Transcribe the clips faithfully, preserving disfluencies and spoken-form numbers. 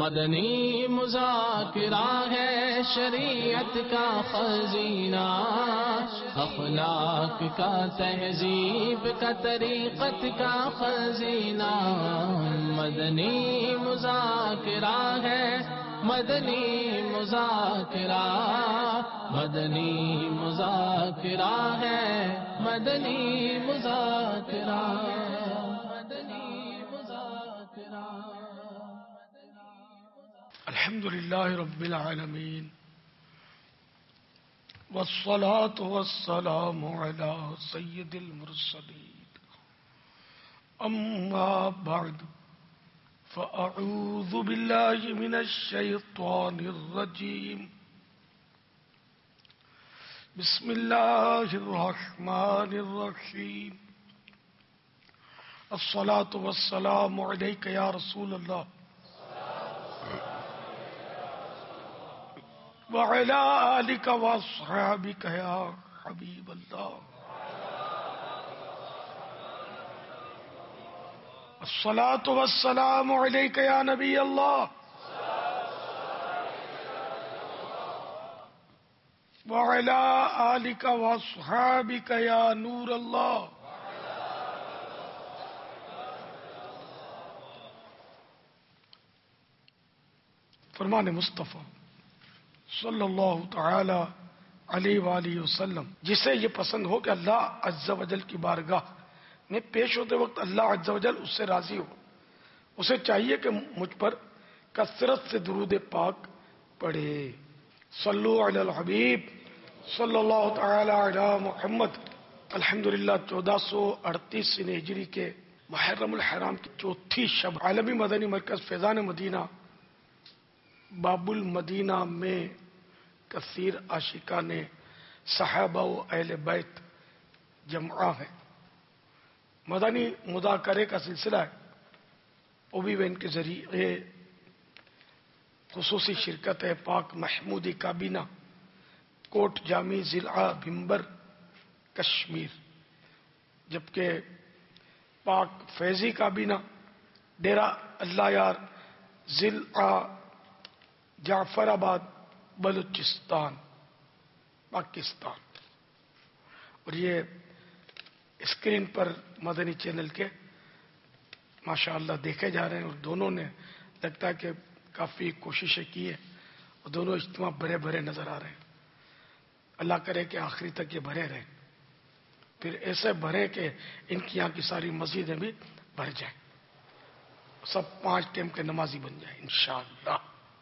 مدنی مذاکرہ ہے شریعت کا خزینہ، اخلاق کا تہذیب کا طریقت کا خزینہ، مدنی مذاکرہ ہے مدنی مذاکرہ، مدنی مذاکرہ ہے مدنی مذاکرہ، مدنی مذاکرہ۔ الحمد للہ رب العالمین والصلاة والسلام علی سید المرسلین، اما بعد فاعوذ باللہ من الشیطان الرجیم، بسم اللہ الرحمن الرحیم، الصلاة والسلام علیک یا رسول اللہ وعلی آلک واصحابک یا حبیب اللہ، الصلاة والسلام علیک یا نبی اللہ وعلی آلک واصحابک یا نور اللہ۔ فرمان مصطفیٰ صلی اللہ تعالی علیہ وآلہ وسلم، جسے یہ پسند ہو کہ اللہ عز و جل کی بارگاہ میں پیش ہوتے وقت اللہ عز و جل اس سے راضی ہو، اسے چاہیے کہ مجھ پر کثرت سے درود پاک پڑھے۔ صلو علی الحبیب صلی اللہ تعالی علی محمد۔ الحمدللہ چودہ سو اڑتیس ہجری کے محرم الحرام کی چوتھی شب عالمی مدنی مرکز فیضان مدینہ باب المدینہ میں کثیر عاشقان صحابہ و اہل بیت جمعہ ہے، مدنی مذاکرے کا سلسلہ ہے، او بی وین کے ذریعے خصوصی شرکت ہے پاک محمودی کابینہ کوٹ جامی ضلع بھمبر کشمیر، جبکہ پاک فیضی کابینہ ڈیرہ اللہ یار ضلع جعفر آباد بلوچستان پاکستان، اور یہ اسکرین پر مدنی چینل کے ماشاءاللہ دیکھے جا رہے ہیں، اور دونوں نے لگتا ہے کہ کافی کوششیں کی ہیں اور دونوں اجتماع بھرے بھرے نظر آ رہے ہیں۔ اللہ کرے کہ آخری تک یہ بھرے رہیں، پھر ایسے بھرے کہ ان کی یہاں کی ساری مسجدیں بھی بھر جائیں، سب پانچ ٹائم کے نمازی بن جائیں انشاءاللہ۔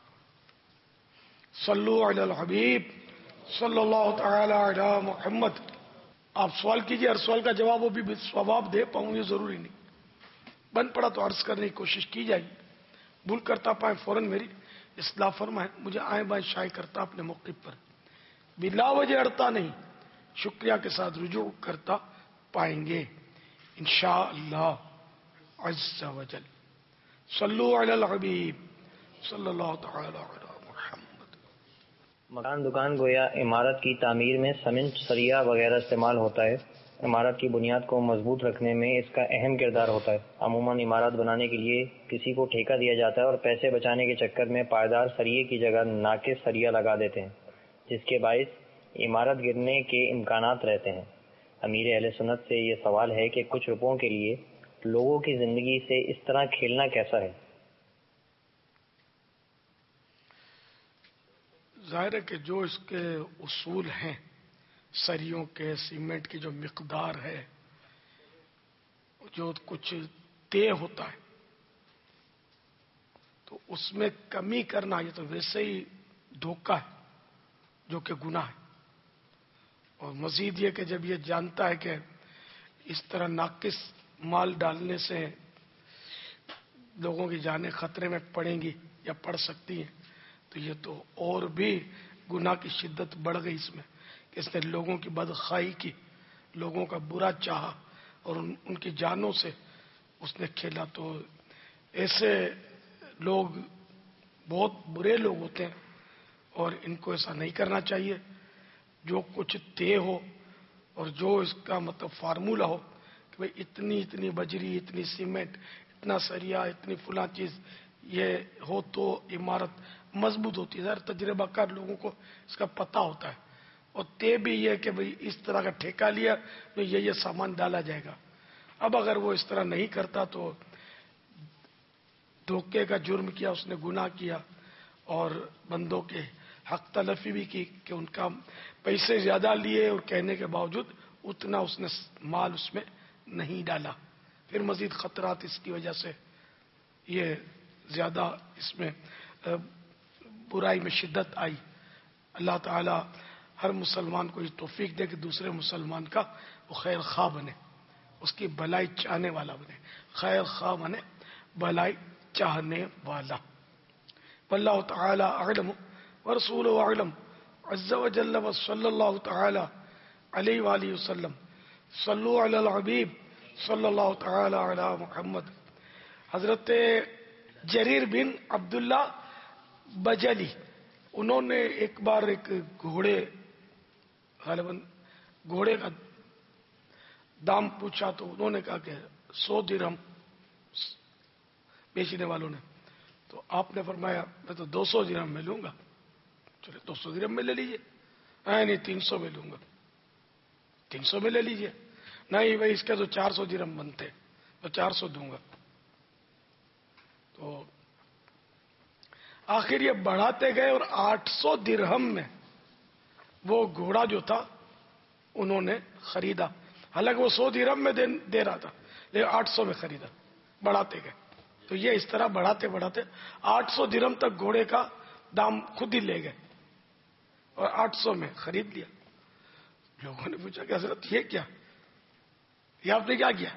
صلو علی الحبیب صلی اللہ تعالی علی محمد۔ آپ سوال کیجئے، ہر سوال کا جواب وہ بھی ثواب دے پاؤں یہ ضروری نہیں، بن پڑا تو عرض کرنے کی کوشش کی جائے، بھول کرتا پائیں فوراً میری اصلاح فرمائیں، مجھے آئیں بائیں شائع کرتا اپنے موقف پر بلا وجہ اڑتا نہیں، شکریہ کے ساتھ رجوع کرتا پائیں گے انشاءاللہ عز و جل۔ صلو علی الحبیب صلی اللہ تعالی علی محمد۔ مکان دکان گویا عمارت کی تعمیر میں سیمنٹ سریہ وغیرہ استعمال ہوتا ہے۔ عمارت کی بنیاد کو مضبوط رکھنے میں اس کا اہم کردار ہوتا ہے۔ عموماً عمارت بنانے کے لیے کسی کو ٹھیکہ دیا جاتا ہے اور پیسے بچانے کے چکر میں پائیدار سریے کی جگہ ناقص سریہ لگا دیتے ہیں، جس کے باعث عمارت گرنے کے امکانات رہتے ہیں۔ امیر اہل سنت سے یہ سوال ہے کہ کچھ روپوں کے لیے لوگوں کی زندگی سے اس طرح کھیلنا کیسا ہے؟ ظاہر ہے کہ جو اس کے اصول ہیں، سریوں کے سیمنٹ کی جو مقدار ہے، جو کچھ طے ہوتا ہے، تو اس میں کمی کرنا یہ تو ویسے ہی دھوکہ ہے جو کہ گناہ ہے، اور مزید یہ کہ جب یہ جانتا ہے کہ اس طرح ناقص مال ڈالنے سے لوگوں کی جانیں خطرے میں پڑیں گی یا پڑ سکتی ہیں، تو یہ تو اور بھی گناہ کی شدت بڑھ گئی اس میں کہ اس نے لوگوں کی بدخواہی کی، لوگوں کا برا چاہا اور ان, ان کی جانوں سے اس نے کھیلا۔ تو ایسے لوگ بہت برے لوگ ہوتے ہیں اور ان کو ایسا نہیں کرنا چاہیے۔ جو کچھ طے ہو اور جو اس کا مطلب فارمولہ ہو کہ بھئی اتنی اتنی بجری، اتنی سیمنٹ، اتنا سریا، اتنی فلاں چیز یہ ہو تو عمارت مضبوط ہوتی ہے. تجربہ کار لوگوں کو اس کا پتہ ہوتا ہے. اور طے بھی یہ کہ بھئی اس طرح کا ٹھیکہ لیا تو یہ یہ سامان ڈالا جائے گا. اب اگر وہ اس طرح نہیں کرتا تو دھوکے کا جرم کیا، اس نے گناہ کیا اور بندوں کے حق تلفی بھی کی کہ ان کا پیسے زیادہ لیے اور کہنے کے باوجود اتنا اس نے مال اس میں نہیں ڈالا. پھر مزید خطرات اس کی وجہ سے یہ زیادہ اس میں برائی میں شدت آئی. اللہ تعالی ہر مسلمان کو یہ توفیق دے کہ دوسرے مسلمان کا وہ خیر خواہ بنے، اس کی بھلائی چاہنے والا بنے. خیر خواہ بنے، بھلائی چاہنے والا. واللہ تعالی اعلم ورسولہ اعلم عز وجل وصلی اللہ تعالی علیہ وآلہ وسلم. صلو علی الحبیب صلی اللہ تعالی علی محمد. حضرت جریر بن عبداللہ بجلی، انہوں نے ایک بار ایک گھوڑے غالباً گھوڑے کا دام پوچھا تو انہوں نے کہا کہ سو درہم بیچنے والوں نے. تو آپ نے فرمایا میں تو دو سو درہم میں لوں گا. چلے دو سو درہم میں لے لیجیے. نہیں تین سو میں لوں گا. تین سو میں لے لیجیے. نہیں بھائی اس کے تو چار سو درہم بنتے، تو چار سو دوں گا. تو آخر یہ بڑھاتے گئے اور آٹھ سو درہم میں وہ گھوڑا جو تھا انہوں نے خریدا. حالانکہ وہ سو درہم میں دے رہا تھا لیکن آٹھ سو میں خریدا. بڑھاتے گئے تو یہ اس طرح بڑھاتے بڑھاتے آٹھ سو درہم تک گھوڑے کا دام خود ہی لے گئے اور آٹھ سو میں خرید لیا. لوگوں نے پوچھا کہ حضرت یہ کیا، یہ آپ نے کیا کیا؟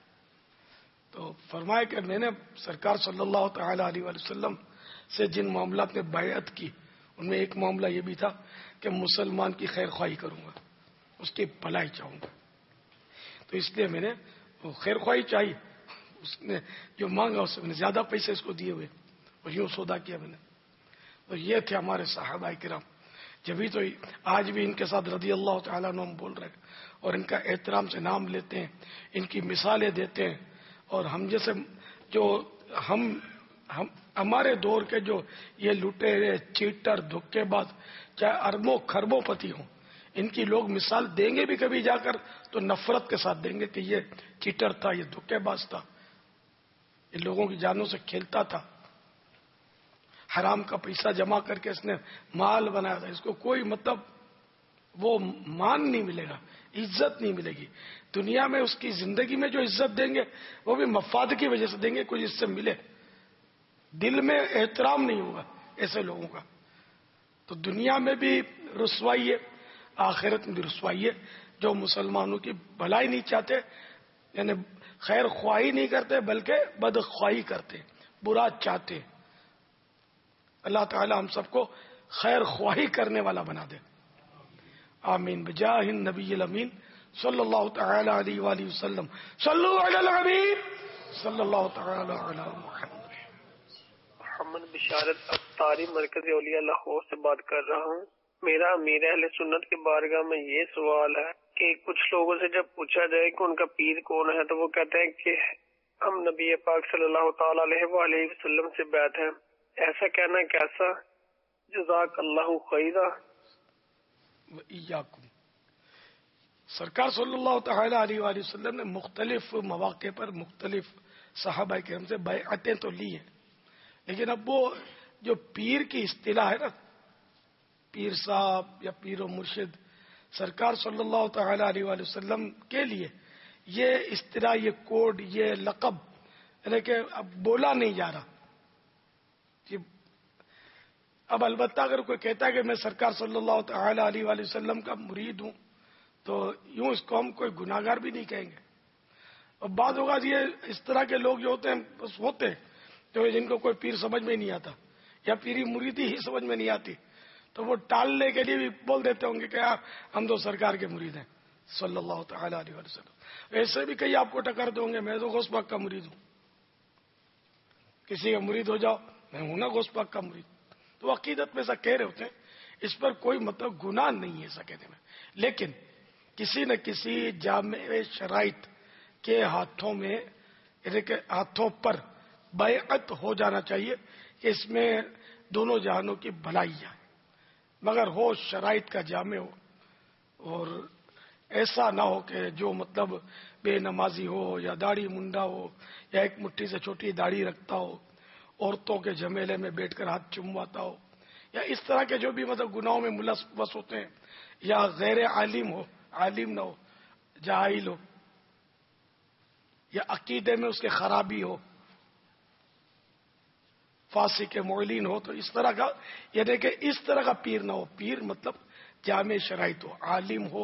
تو فرمایا کہ میں نے سرکار صلی اللہ تعالی علیہ وآلہ وسلم سے جن معاملات میں بیعت کی ان میں ایک معاملہ یہ بھی تھا کہ مسلمان کی خیر خواہی کروں گا، اس کی بھلائی چاہوں گا. تو اس لیے میں نے وہ خیر خواہی چاہی. اس نے جو مانگا اس سے میں نے زیادہ پیسے اس کو دیے ہوئے اور یوں سودا کیا میں نے. تو یہ تھے ہمارے صحابہ کرام. جبھی تو آج بھی ان کے ساتھ رضی اللہ تعالیٰ عنہ ہم بول رہے ہیں اور ان کا احترام سے نام لیتے ہیں، ان کی مثالیں دیتے ہیں. اور ہم جیسے جو ہم ہم ہمارے دور کے جو یہ لٹیرے چیٹر دھوکے باز چاہے اربوں خربوں پتی ہوں، ان کی لوگ مثال دیں گے بھی کبھی جا کر تو نفرت کے ساتھ دیں گے کہ یہ چیٹر تھا، یہ دھوکے باز تھا، یہ لوگوں کی جانوں سے کھیلتا تھا، حرام کا پیسہ جمع کر کے اس نے مال بنایا تھا. اس کو کوئی مطلب وہ مان نہیں ملے گا، عزت نہیں ملے گی دنیا میں. اس کی زندگی میں جو عزت دیں گے وہ بھی مفاد کی وجہ سے دیں گے، کچھ اس سے ملے. دل میں احترام نہیں ہوگا ایسے لوگوں کا. تو دنیا میں بھی رسوائی ہے، آخرت میں بھی رسوائی ہے. جو مسلمانوں کی بھلائی نہیں چاہتے، یعنی خیر خواہی نہیں کرتے بلکہ بدخواہی کرتے، برا چاہتے. اللہ تعالی ہم سب کو خیر خواہی کرنے والا بنا دے. آمین بجاہ النبی الامین صلی اللہ تعالی علیہ وآلہ وسلم. صلو علی الحبیب صلی اللہ تعالی علی محمد. محمد بشارت افطاری مرکز اولیاء لاہور سے بات کر رہا ہوں. میرا امیر اہل سنت کے بارگاہ میں یہ سوال ہے کہ کچھ لوگوں سے جب پوچھا جائے کہ ان کا پیر کون ہے تو وہ کہتے ہیں کہ ہم نبی پاک صلی اللہ تعالی علیہ وآلہ وسلم سے بیعت ہیں. ایسا کہنا کیسا؟ جزاک اللہ خیرا. وإیاکم. سرکار صلی اللہ تعالی علیہ وآلہ وسلم نے مختلف مواقع پر مختلف صحابہ کرام سے بیعتیں تو لی ہیں، لیکن اب وہ جو پیر کی اصطلاح ہے نا، پیر صاحب یا پیر و مرشد، سرکار صلی اللہ تعالی علیہ وآلہ وسلم کے لیے یہ اصطلاح، یہ کوڈ، یہ لقب یعنی کہ اب بولا نہیں جا رہا. اب البتہ اگر کوئی کہتا ہے کہ میں سرکار صلی اللہ تعالی علیہ وآلہ وسلم کا مرید ہوں تو یوں اس کو ہم کوئی گناہ گار بھی نہیں کہیں گے. اور بعض اوقات یہ اس طرح کے لوگ جو ہوتے ہیں بس ہوتے ہیں جو جن کو کوئی پیر سمجھ میں نہیں آتا یا پیری مریدی ہی سمجھ میں نہیں آتی تو وہ ٹالنے کے لیے بھی بول دیتے ہوں گے کہ ہم تو سرکار کے مرید ہیں صلی اللہ تعالی علیہ وآلہ وسلم. ایسے بھی کئی آپ کو ٹکر دوں گے میں تو غوث پاک کا مرید ہوں. کسی کا مرید ہو جاؤ، میں ہوں نا غوث پاک کا مرید. تو عقیدت میں ایسا کہہ رہے ہوتے ہیں، اس پر کوئی مطلب گناہ نہیں ہے ایسا کہنے میں. لیکن کسی نہ کسی جامع شرائط کے ہاتھوں میں یعنی کہ ہاتھوں پر بیعت ہو جانا چاہیے کہ اس میں دونوں جہانوں کی بھلائی ہے، مگر ہو شرائط کا جامع ہو، اور ایسا نہ ہو کہ جو مطلب بے نمازی ہو یا داڑھی منڈا ہو یا ایک مٹھی سے چھوٹی داڑھی رکھتا ہو، عورتوں کے جھمیلے میں بیٹھ کر ہاتھ چمواتا ہو، یا اس طرح کے جو بھی مطلب گناہوں میں ملوث ہوتے ہیں، یا غیر عالم ہو، عالم نہ ہو، جاہل ہو، یا عقیدے میں اس کے خرابی ہو، فاسق معلن ہو، تو اس طرح کا یعنی کہ اس طرح کا پیر نہ ہو. پیر مطلب جامع شرائط ہو، عالم ہو،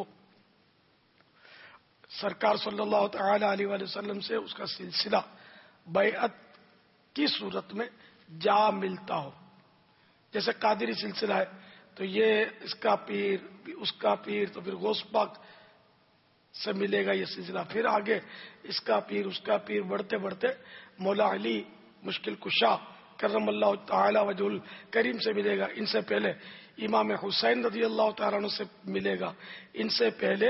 سرکار صلی اللہ تعالی علیہ وآلہ وسلم سے اس کا سلسلہ بیعت کی صورت میں جا ملتا ہو. جیسے قادری سلسلہ ہے تو یہ اس کا پیر اس کا پیر، تو پھر غوث پاک سے ملے گا یہ سلسلہ، پھر آگے اس کا پیر اس کا پیر بڑھتے بڑھتے مولا علی مشکل کشا کرم اللہ تعالی وجہ الکریم سے ملے گا. ان سے پہلے امام حسین رضی اللہ تعالیٰ عنہ سے ملے گا، ان سے پہلے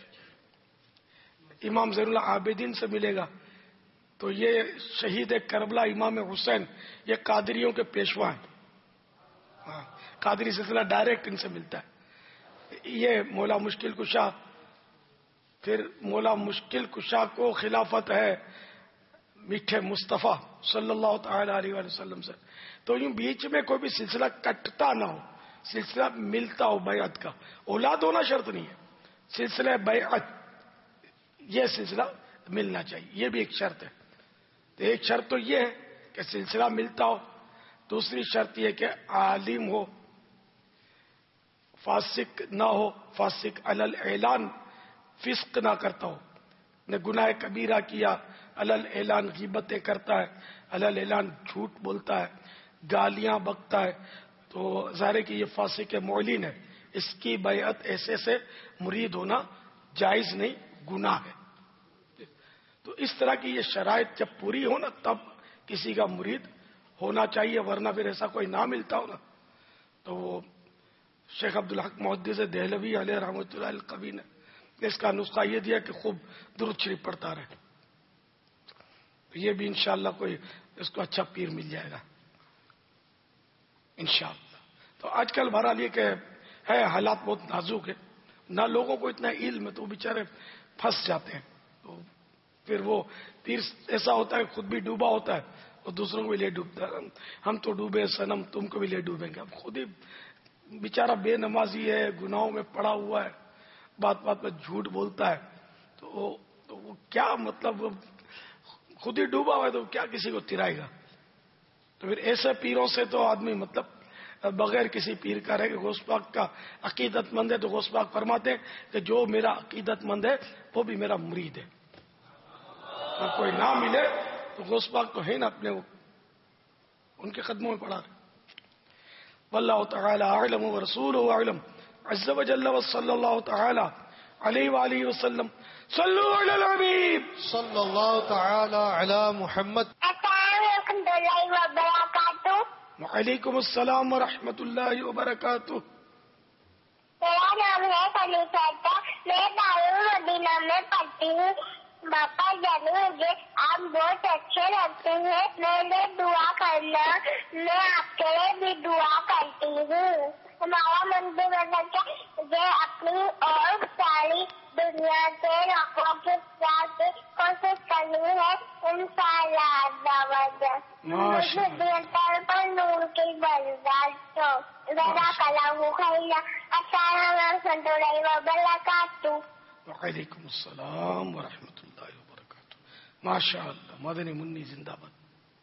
امام زین العابدین سے ملے گا. تو یہ شہید کربلا امام حسین یہ قادریوں کے پیشوا ہیں. ہاں، قادری سلسلہ ڈائریکٹ ان سے ملتا ہے. یہ مولا مشکل کشا، پھر مولا مشکل کشا کو خلافت ہے میٹھے مصطفیٰ صلی اللہ تعالی علیہ وآلہ وسلم سے. تو یوں بیچ میں کوئی بھی سلسلہ کٹتا نہ ہو، سلسلہ ملتا ہو بیعت کا. اولاد ہونا شرط نہیں ہے، سلسلہ بیعت یہ سلسلہ ملنا چاہیے، یہ بھی ایک شرط ہے. تو ایک شرط تو یہ ہے کہ سلسلہ ملتا ہو، دوسری شرط یہ کہ عالم ہو، فاسق نہ ہو، فاسق علل اعلان فسق نہ کرتا ہو، نے گناہ کبیرہ کیا علل اعلان غیبتیں کرتا ہے، علل اعلان جھوٹ بولتا ہے، گالیاں بکتا ہے، تو ظاہر ہے کہ یہ فاسق معلن ہے. اس کی بیعت ایسے سے مرید ہونا جائز نہیں، گناہ ہے. تو اس طرح کی یہ شرائط جب پوری ہو نا تب کسی کا مرید ہونا چاہیے، ورنہ پھر ایسا کوئی نہ ملتا ہو نا تو وہ شیخ عبدالحق محدث دہلوی علیہ رحمۃ اللہ القوی نے اس کا نسخہ یہ دیا کہ خوب درود شریف پڑھتا رہے. یہ بھی انشاءاللہ کوئی اس کو اچھا پیر مل جائے گا انشاءاللہ. تو آج کل بہرحال یہ کہ ہے حالات بہت نازک ہے، نہ لوگوں کو اتنا علم ہے تو بیچارے پھنس جاتے ہیں. تو پھر وہ پیر ایسا ہوتا ہے خود بھی ڈوبا ہوتا ہے اور دوسروں کو بھی لے ڈوبتا ہے. ہم تو ڈوبے صنم تم کو بھی لے ڈوبیں گے. اب خود ہی بیچارہ بے نمازی ہے، گناہوں میں پڑا ہوا ہے، بات بات میں جھوٹ بولتا ہے، تو تو وہ کیا مطلب خود ہی ڈوبا ہوا ہے تو کیا کسی کو ترائے گا. تو پھر ایسے پیروں سے تو آدمی مطلب بغیر کسی پیر کا رہے کہ غوث پاک کا عقیدت مند ہے تو غوث پاک فرماتے ہیں کہ جو میرا عقیدت مند ہے وہ بھی میرا مرید ہے. اگر کوئی نہ ملے تو غوث پاک تو ہے نا اپنے ان کے قدموں میں پڑا رہے. واللہ تعالی اعلم ورسولہ اعلم عز وجل وصلی اللہ تعالی علیہ وآلہ وسلم. صلو علی الحبیب صلی اللہ تعالی علی محمد. السلام علیکم وبرکاتہ. وعلیکم السلام ورحمۃ اللہ وبرکاتہ. میرا نام ہے خلیفہ، میں دارالمدینہ میں پڑھتی ہوں. باپا جانے مجھے آپ بہت اچھے لگتے ہیں، میں نے دعا کرنا، میں آپ کے لیے بھی دعا کرتی ہوں. ہمارا من بھی مطلب کہ مجھے اپنی اور ساری دنیا کے لوگوں کے ساتھ کوشش کرنی ہے انشاءاللہ. مجھے دل پر نور کی برکات ہو. میرا کلام خیرہ. السلام علیکم وبرکاتہ. وعلیکم السلام ورحمۃ اللہ وبرکاتہ. ماشاء اللہ. مدنی منی زندہ باد.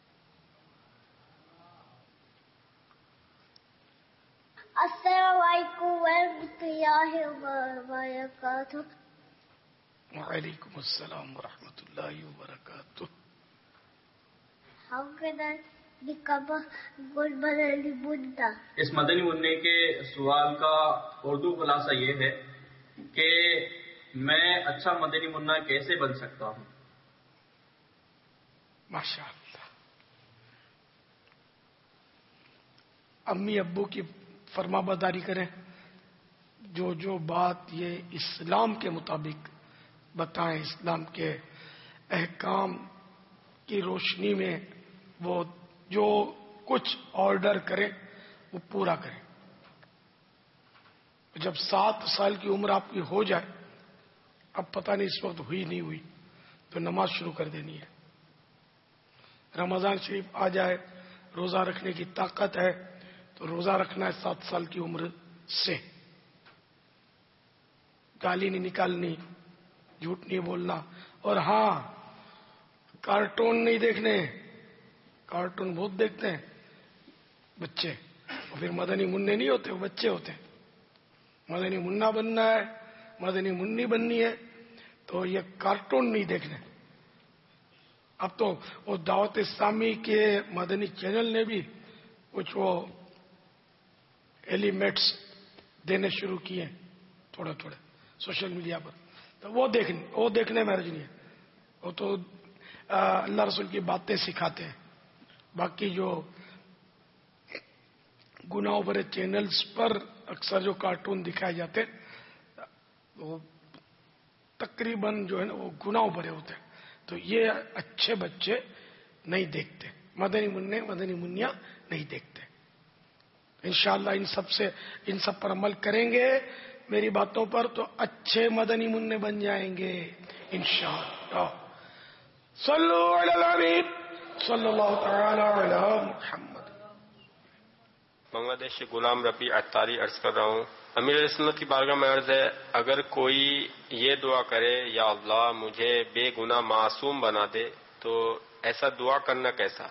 السلام علیکم ورحمۃ اللہ وبرکاتہ. وعلیکم السلام ورحمۃ اللہ وبرکاتہ. How can I become a good Madani Buddha? اس مدنی منی کے سوال کا اردو خلاصہ یہ ہے کہ میں اچھا مدنی منا کیسے بن سکتا ہوں؟ ماشاء اللہ. امی ابو کی فرما برداری کریں، جو جو بات یہ اسلام کے مطابق بتائیں، اسلام کے احکام کی روشنی میں وہ جو کچھ آرڈر کرے وہ پورا کرے. جب سات سال کی عمر آپ کی ہو جائے، اب پتہ نہیں اس وقت ہوئی نہیں ہوئی، تو نماز شروع کر دینی ہے. رمضان شریف آ جائے، روزہ رکھنے کی طاقت ہے تو روزہ رکھنا ہے سات سال کی عمر سے. گالی نہیں نکالنی، جھوٹ نہیں بولنا، اور ہاں کارٹون نہیں دیکھنے. کارٹون بہت دیکھتے ہیں بچے، اور پھر مدنی منع نہیں ہوتے، وہ بچے ہوتے ہیں. مدنی منا بننا ہے، مدنی منی بننی ہے، تو یہ کارٹون نہیں دیکھنے. اب تو وہ دعوت اسلامی کے مدنی چینل نے بھی کچھ وہ ایلیمنٹس دینے شروع کیے تھوڑے تھوڑے سوشل میڈیا پر، تو وہ دیکھنے وہ دیکھنے میں حرج نہیں ہے. وہ تو اللہ رسول کی باتیں سکھاتے ہیں. باقی جو گناہوں بھرے چینلز پر اکثر جو کارٹون دکھائے جاتے وہ تقریباً جو ہے نا وہ گناہوں بھرے ہوتے ہیں. تو یہ اچھے بچے نہیں دیکھتے، مدنی منع مدنی منیا نہیں دیکھتے. انشاءاللہ ان سب سے ان سب پر عمل کریں گے میری باتوں پر تو اچھے مدنی منع بن جائیں گے انشاءاللہ. صلو علی الحبیب صلی اللہ تعالی علی محمد. بنگلہ دیش سے غلام ربی اتاری عرض کر رہا ہوں. امیر علیہ سنت کی بارگاہ میں عرض ہے، اگر کوئی یہ دعا کرے یا اللہ مجھے بے گناہ معصوم بنا دے تو ایسا دعا کرنا کیسا؟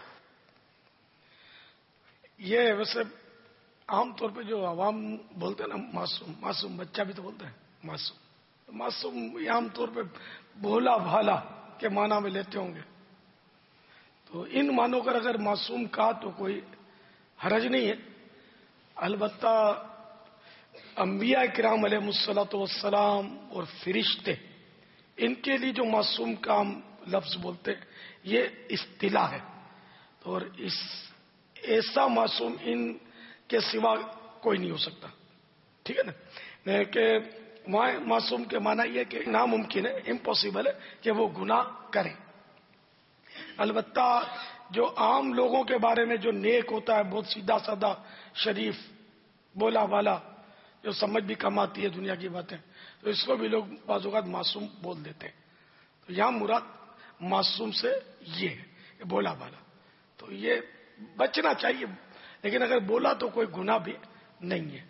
یہ ویسے عام طور پہ جو عوام بولتے ہیں نا معصوم، معصوم بچہ بھی تو بولتے ہیں معصوم. معصوم یہ عام طور پہ بھولا بھالا کے معنی میں لیتے ہوں گے. تو ان معنوں پر اگر معصوم کہا تو کوئی حرج نہیں ہے. البتہ انبیاء کرام علیہ الصلوۃ والسلام اور فرشتے، ان کے لیے جو معصوم کا ہم لفظ بولتے ہیں یہ اصطلاح ہے. اور اس ایسا معصوم ان کے سوا کوئی نہیں ہو سکتا. ٹھیک ہے نا، کہ معصوم کے معنی یہ کہ ناممکن ہے، امپاسبل ہے کہ وہ گناہ کرے. البتہ جو عام لوگوں کے بارے میں جو نیک ہوتا ہے، بہت سیدھا سادہ شریف بولا والا، جو سمجھ بھی کم آتی ہے دنیا کی باتیں، تو اس کو بھی لوگ بعض اوقات معصوم بول دیتے ہیں. تو یہاں مراد معصوم سے یہ ہے کہ بولا والا. تو یہ بچنا چاہیے، لیکن اگر بولا تو کوئی گناہ بھی نہیں ہے.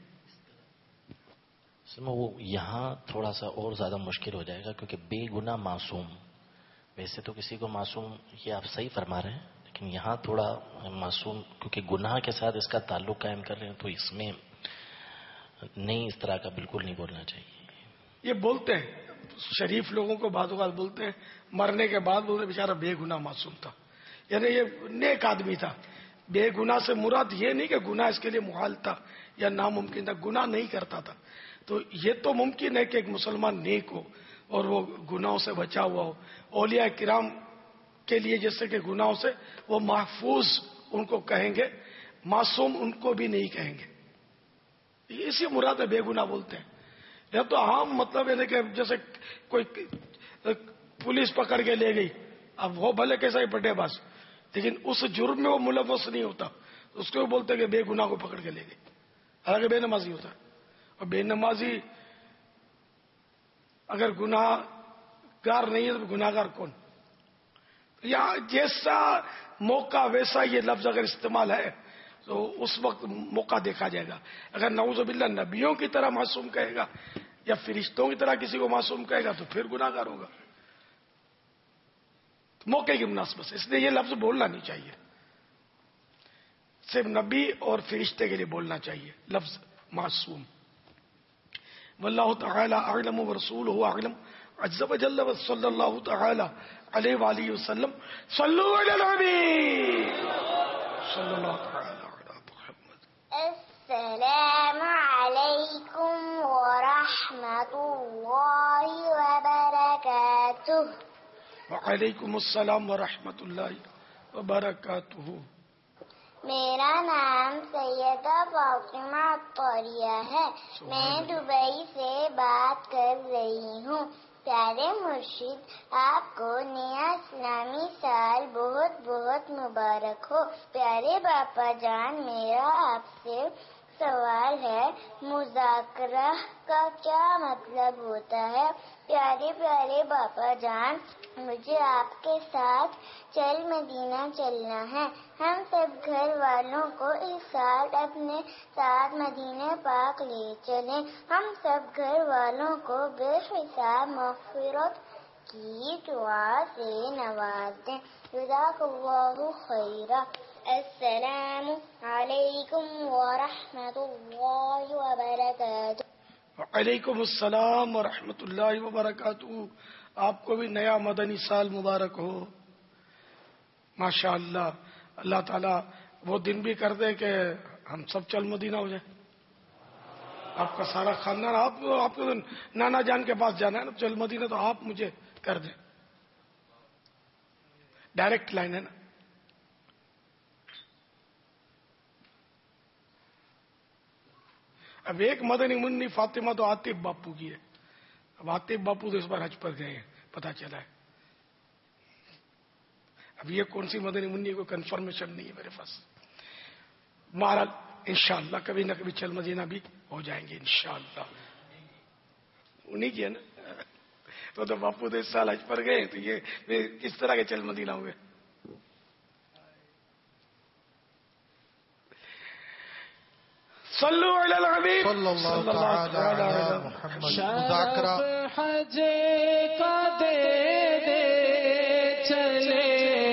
وہ یہاں تھوڑا سا اور زیادہ مشکل ہو جائے گا، کیونکہ بے گناہ معصوم، ویسے تو کسی کو معصوم یہ آپ صحیح فرما رہے ہیں، لیکن یہاں تھوڑا معصوم کیونکہ گناہ کے ساتھ اس کا تعلق قائم کر رہے ہیں، تو اس میں نہیں، اس طرح کا بالکل نہیں بولنا چاہیے. یہ بولتے ہیں شریف لوگوں کو بعض اوقات بولتے ہیں، مرنے کے بعد بولتے بیچارہ بے گناہ معصوم تھا، یعنی یہ نیک آدمی تھا. بے گناہ سے مراد یہ نہیں کہ گناہ اس کے لیے محال تھا یا ناممکن تھا، گناہ نہیں کرتا تھا. تو یہ تو ممکن ہے کہ ایک مسلمان نیک ہو اور وہ گناہوں سے بچا ہوا ہو. اولیاء کرام کے لیے جیسے کہ گناہوں سے وہ محفوظ ان کو کہیں گے، معصوم ان کو بھی نہیں کہیں گے. اسی مراد میں بے گناہ بولتے ہیں. یا تو عام مطلب ہے کہ جیسے کوئی پولیس پکڑ کے لے گئی، اب وہ بھلے کیسا ہی پٹے باز، لیکن اس جرم میں وہ ملوث نہیں ہوتا، اس کو بولتے ہیں کہ بے گناہ کو پکڑ کے لے گئی، حالانکہ بے نمازی ہوتا ہے. اور بے نمازی اگر گناہ گار نہیں ہے تو گناہ گار کون؟ یا جیسا موقع ویسا یہ لفظ اگر استعمال ہے تو اس وقت موقع دیکھا جائے گا. اگر نعوذ باللہ نبیوں کی طرح معصوم کہے گا یا فرشتوں کی طرح کسی کو معصوم کہے گا تو پھر گناہ گار ہوگا. موقع کی مناسبت سے اس لیے یہ لفظ بولنا نہیں چاہیے، صرف نبی اور فرشتے کے لیے بولنا چاہیے لفظ معصوم. واللہ تعالی اعلم ورسولہ اعلم عز وجل صلی اللہ تعالی علیہ وآلہ وسلم. صلو علی النبی صلی اللہ تعالی علی محمد. السلام علیکم ورحمۃ اللہ وبرکاتہ. وعلیکم السلام ورحمۃ اللہ وبرکاتہ. میرا نام سیدہ فاطمہ عطاریہ ہے. میں دبئی سے بات کر رہی ہوں. پیارے مرشد، آپ کو نیا اسلامی سال بہت بہت مبارک ہو۔ پیارے باپا جان، میرا آپ سے سوال ہے، مذاکرہ کا کیا مطلب ہوتا ہے؟ پیارے پیارے باپا جان، مجھے آپ کے ساتھ چل مدینہ چلنا ہے۔ ہم سب گھر والوں کو اس سال اپنے ساتھ مدینہ پاک لے چلیں۔ ہم سب گھر والوں کو بے حساب مغفرت کی دعا سے نواز دیں۔ جزاک اللہ خیرا۔ السلام علیکم ورحمۃ اللہ وبرکاتہ۔ وعلیکم السلام ورحمۃ اللہ وبرکاتہ۔ آپ کو بھی نیا مدنی سال مبارک ہو۔ ماشاء اللہ، اللہ تعالیٰ وہ دن بھی کر دے کہ ہم سب چل مدینہ ہو جائیں۔ آپ کا سارا خاندان، آپ آپ کو نانا جان کے پاس جانا ہے نا چل مدینہ، تو آپ مجھے کر دیں، ڈائریکٹ لائن ہے نا۔ اب ایک مدنی منی فاطمہ تو عاطف باپو کی ہے، اب عاطف باپو تو اس بار حج پر گئے ہیں، پتا چلا ہے۔ اب یہ کون سی مدنی منی کو کنفرمیشن نہیں ہے میرے پاس۔ مہاراج انشاءاللہ کبھی نہ کبھی چل مدینہ بھی ہو جائیں گے انشاءاللہ۔ انہیں کی ہے نا، تو تو باپو تو اس سال حج پر گئے، تو یہ کس طرح کے چل مدینہ ہوں گے؟ صلو علی الحبیب صلی اللہ تعالی علی محمد۔ مذاکرہ حج کا دے دے چلے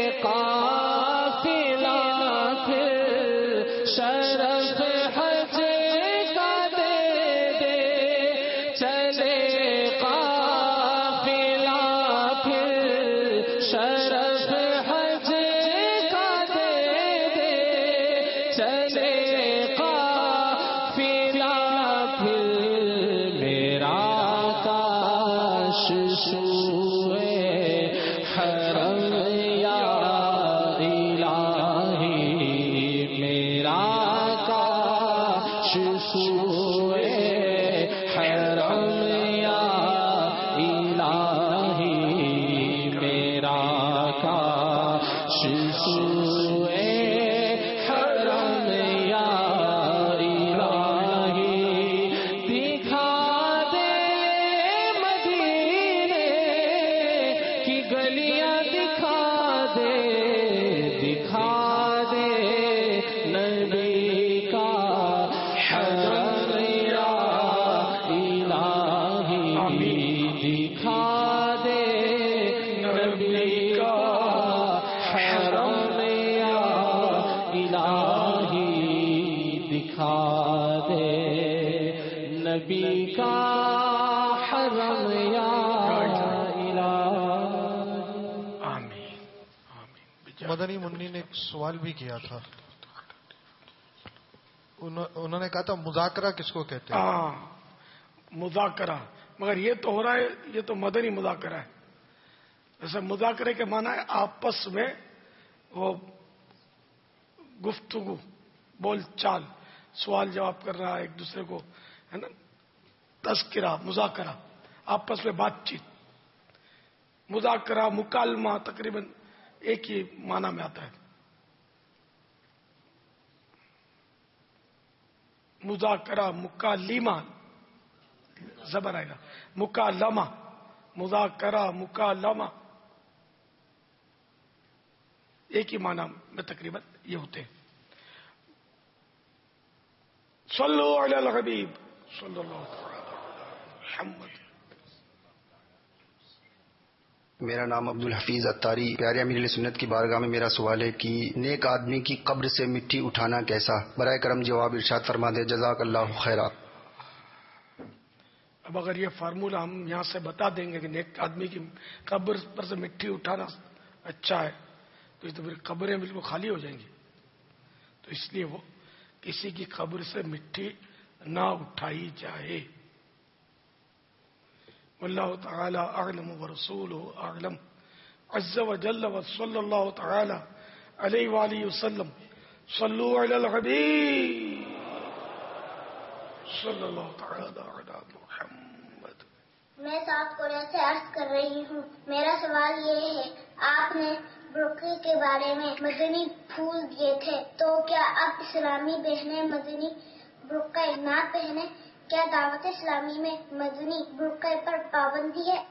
قافلہ، پھر شرف حج کا دے دے چلے قافلہ، پھر شرف حج کا دے دے چلے مدنی منی نے ایک سوال بھی کیا تھا، انہوں نے کہا تھا مذاکرہ کس کو کہتے ہیں؟ ہاں مذاکرہ، مگر یہ تو ہو رہا ہے، یہ تو مدنی مذاکرہ ہے۔ جیسے مذاکرے کے معنی ہے آپس میں وہ گفتگو، بول چال، سوال جواب کر رہا ہے ایک دوسرے کو، ہے نا، تذکرہ، مذاکرہ، آپس میں بات چیت۔ مذاکرہ مکالمہ تقریباً ایک ہی معنی میں آتا ہے۔ مذاکرہ، مکالمہ، زبر آئے گا، مکالمہ، مذاکرہ، مکالمہ، ایک ہی معنی میں تقریباً یہ ہوتے ہیں۔ صلو علی الحبیب صلی اللہ علیہ محمد۔ میرا نام عبد الحفیظ اتاری۔ پیارے امیر علیہ سنت کی بارگاہ میں میرا سوال ہے کہ نیک آدمی کی قبر سے مٹی اٹھانا کیسا؟ برائے کرم جواب ارشاد فرما دے، جزاک اللہ خیرا۔ اب اگر یہ فارمولہ ہم یہاں سے بتا دیں گے کہ نیک آدمی کی قبر پر سے مٹی اٹھانا اچھا ہے، تو یہ تو پھر قبریں بالکل خالی ہو جائیں گی۔ تو اس لیے وہ کسی کی قبر سے مٹی نہ اٹھائی جائے۔ واللہ تعالی اعلم ورسولہ اعلم عز وجل، وصلی اللہ تعالی علیہ وآلہ وسلم۔ صلو علی الحبیب صلی اللہ تعالی علی محمد۔ میں ساؤتھ کوریا سے عرض کر رہی ہوں. میرا سوال یہ ہے، آپ نے برقعے کے بارے میں مدنی پھول دیے تھے، تو کیا اب اسلامی بہنیں مدنی برقعے نہ پہنے؟ کیا دعوت اسلامی میں مدنی برقعے پر پابندی ہے؟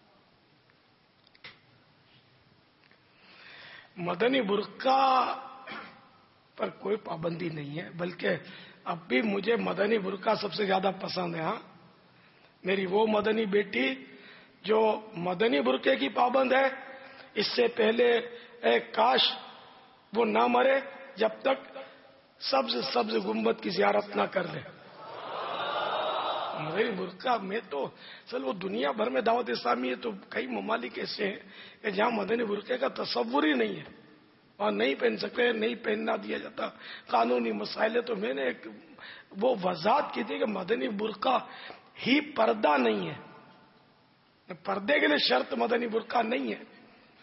مدنی برقع پر کوئی پابندی نہیں ہے، بلکہ اب بھی مجھے مدنی برقع سب سے زیادہ پسند ہے. ہاں، میری وہ مدنی بیٹی جو مدنی برقعے کی پابند ہے، اس سے پہلے اے کاش وہ نہ مرے جب تک سبز سبز گنبد کی زیارت نہ کر لے. مدنی برقع میں تو اصل وہ دنیا بھر میں دعوت اسلامی ہے، تو کئی ممالک ایسے ہیں کہ جہاں مدنی برقعے کا تصور ہی نہیں ہے، اور نہیں پہن سکتے، نہیں پہننا دیا جاتا، قانونی مسائل. تو میں نے ایک وہ وضاحت کی تھی کہ مدنی برقع ہی پردہ نہیں ہے، پردے کے لیے شرط مدنی برقع نہیں ہے.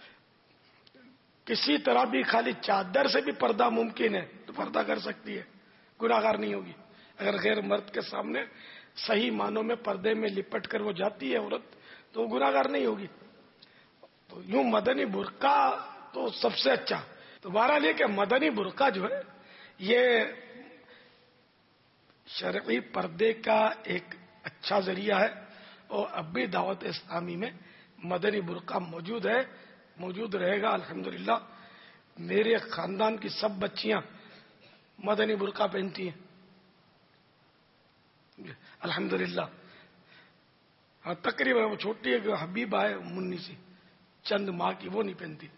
کسی طرح بھی خالی چادر سے بھی پردہ ممکن ہے تو پردہ کر سکتی ہے، گناہگار نہیں ہوگی. اگر غیر مرد کے سامنے صحیح معنوں میں پردے میں لپٹ کر وہ جاتی ہے عورت تو وہ گناہگار نہیں ہوگی. تو یوں مدنی برقع تو سب سے اچھا. تو بہرحال یہ کہ مدنی برقع جو ہے یہ شرعی پردے کا ایک اچھا ذریعہ ہے، اور اب بھی دعوت اسلامی میں مدنی برقع موجود ہے، موجود رہے گا الحمدللہ. میرے خاندان کی سب بچیاں مدنی برقع پہنتی ہیں الحمدللہ. ہاں، تقریباً وہ چھوٹی ہے کہ حبیبہ ہے منی سی، چند ماہ کی، وہ نہیں پہنتی.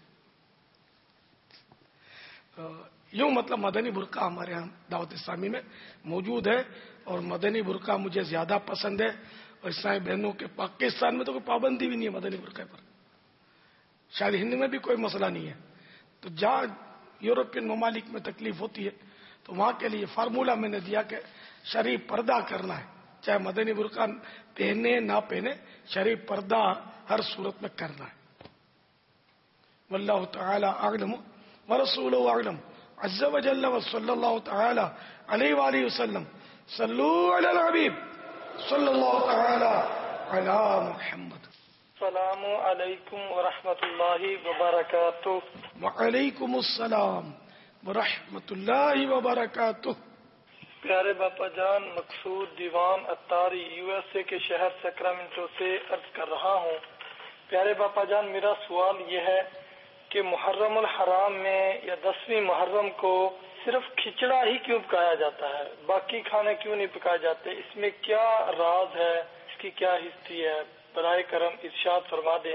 یوں مطلب مدنی برقع ہمارے یہاں دعوت اسلامی میں موجود ہے، اور مدنی برقع مجھے زیادہ پسند ہے. اور اسلامی بہنوں کے پاکستان میں تو کوئی پابندی بھی نہیں ہے مدنی برقعے پر، شاید ہند میں بھی کوئی مسئلہ نہیں ہے. تو جہاں یورپین ممالک میں تکلیف ہوتی ہے تو وہاں کے لیے فارمولہ میں نے دیا کہ شرعی پردہ کرنا ہے، چاہے مدنی برقع پہنے نہ پہنے، شرعی پردہ ہر صورت میں کرنا ہے. واللہ تعالی اعلم ورسولہ اعلم عز وجل وصلی اللہ تعالی علیہ وآلہ وسلم. صلو علی الحبیب صلی اللہ تعالی علی محمد. السلام علیکم ورحمۃ اللہ وبرکاتہ. وعلیکم السلام ورحمۃ اللہ وبرکاتہ. پیارے باپا جان، مقصود دیوان اتاری یو ایس اے کے شہر سیکرامنٹو سے عرض کر رہا ہوں. پیارے باپا جان، میرا سوال یہ ہے کہ محرم الحرام میں یا دسویں محرم کو صرف کھچڑا ہی کیوں پکایا جاتا ہے، باقی کھانے کیوں نہیں پکائے جاتے؟ اس میں کیا راز ہے، اس کی کیا ہسٹری ہے؟ برائے کرم ارشاد فرما دیں.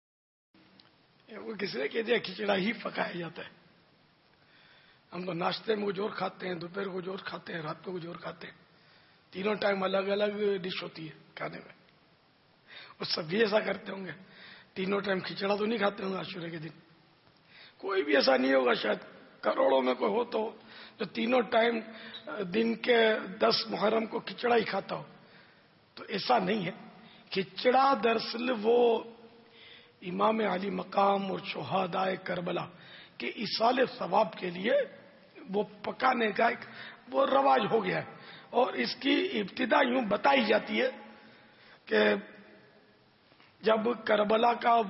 وہ کس نے کہہ دیا کھچڑا ہی پکایا جاتا ہے؟ ہم تو ناشتے میں کچھ اور کھاتے ہیں، دوپہر کو کچھ اور کھاتے ہیں، رات کو کچھ اور کھاتے ہیں. تینوں ٹائم الگ الگ ڈش ہوتی ہے کھانے میں. وہ سب بھی ایسا کرتے ہوں گے، تینوں ٹائم کھچڑا تو نہیں کھاتے ہوں گے عاشورے کے دن. کوئی بھی ایسا نہیں ہوگا، شاید کروڑوں میں کوئی ہو تو جو تینوں ٹائم دن کے دس محرم کو کھچڑا ہی کھاتا ہو. تو ایسا نہیں ہے. کھچڑا دراصل وہ امام علی مقام اور شہدائے کربلا کے ایصال ثواب کے لیے وہ پکانے کا ایک وہ رواج ہو گیا ہے. اور اس کی ابتدا یوں بتائی جاتی ہے کہ جب کربلا کا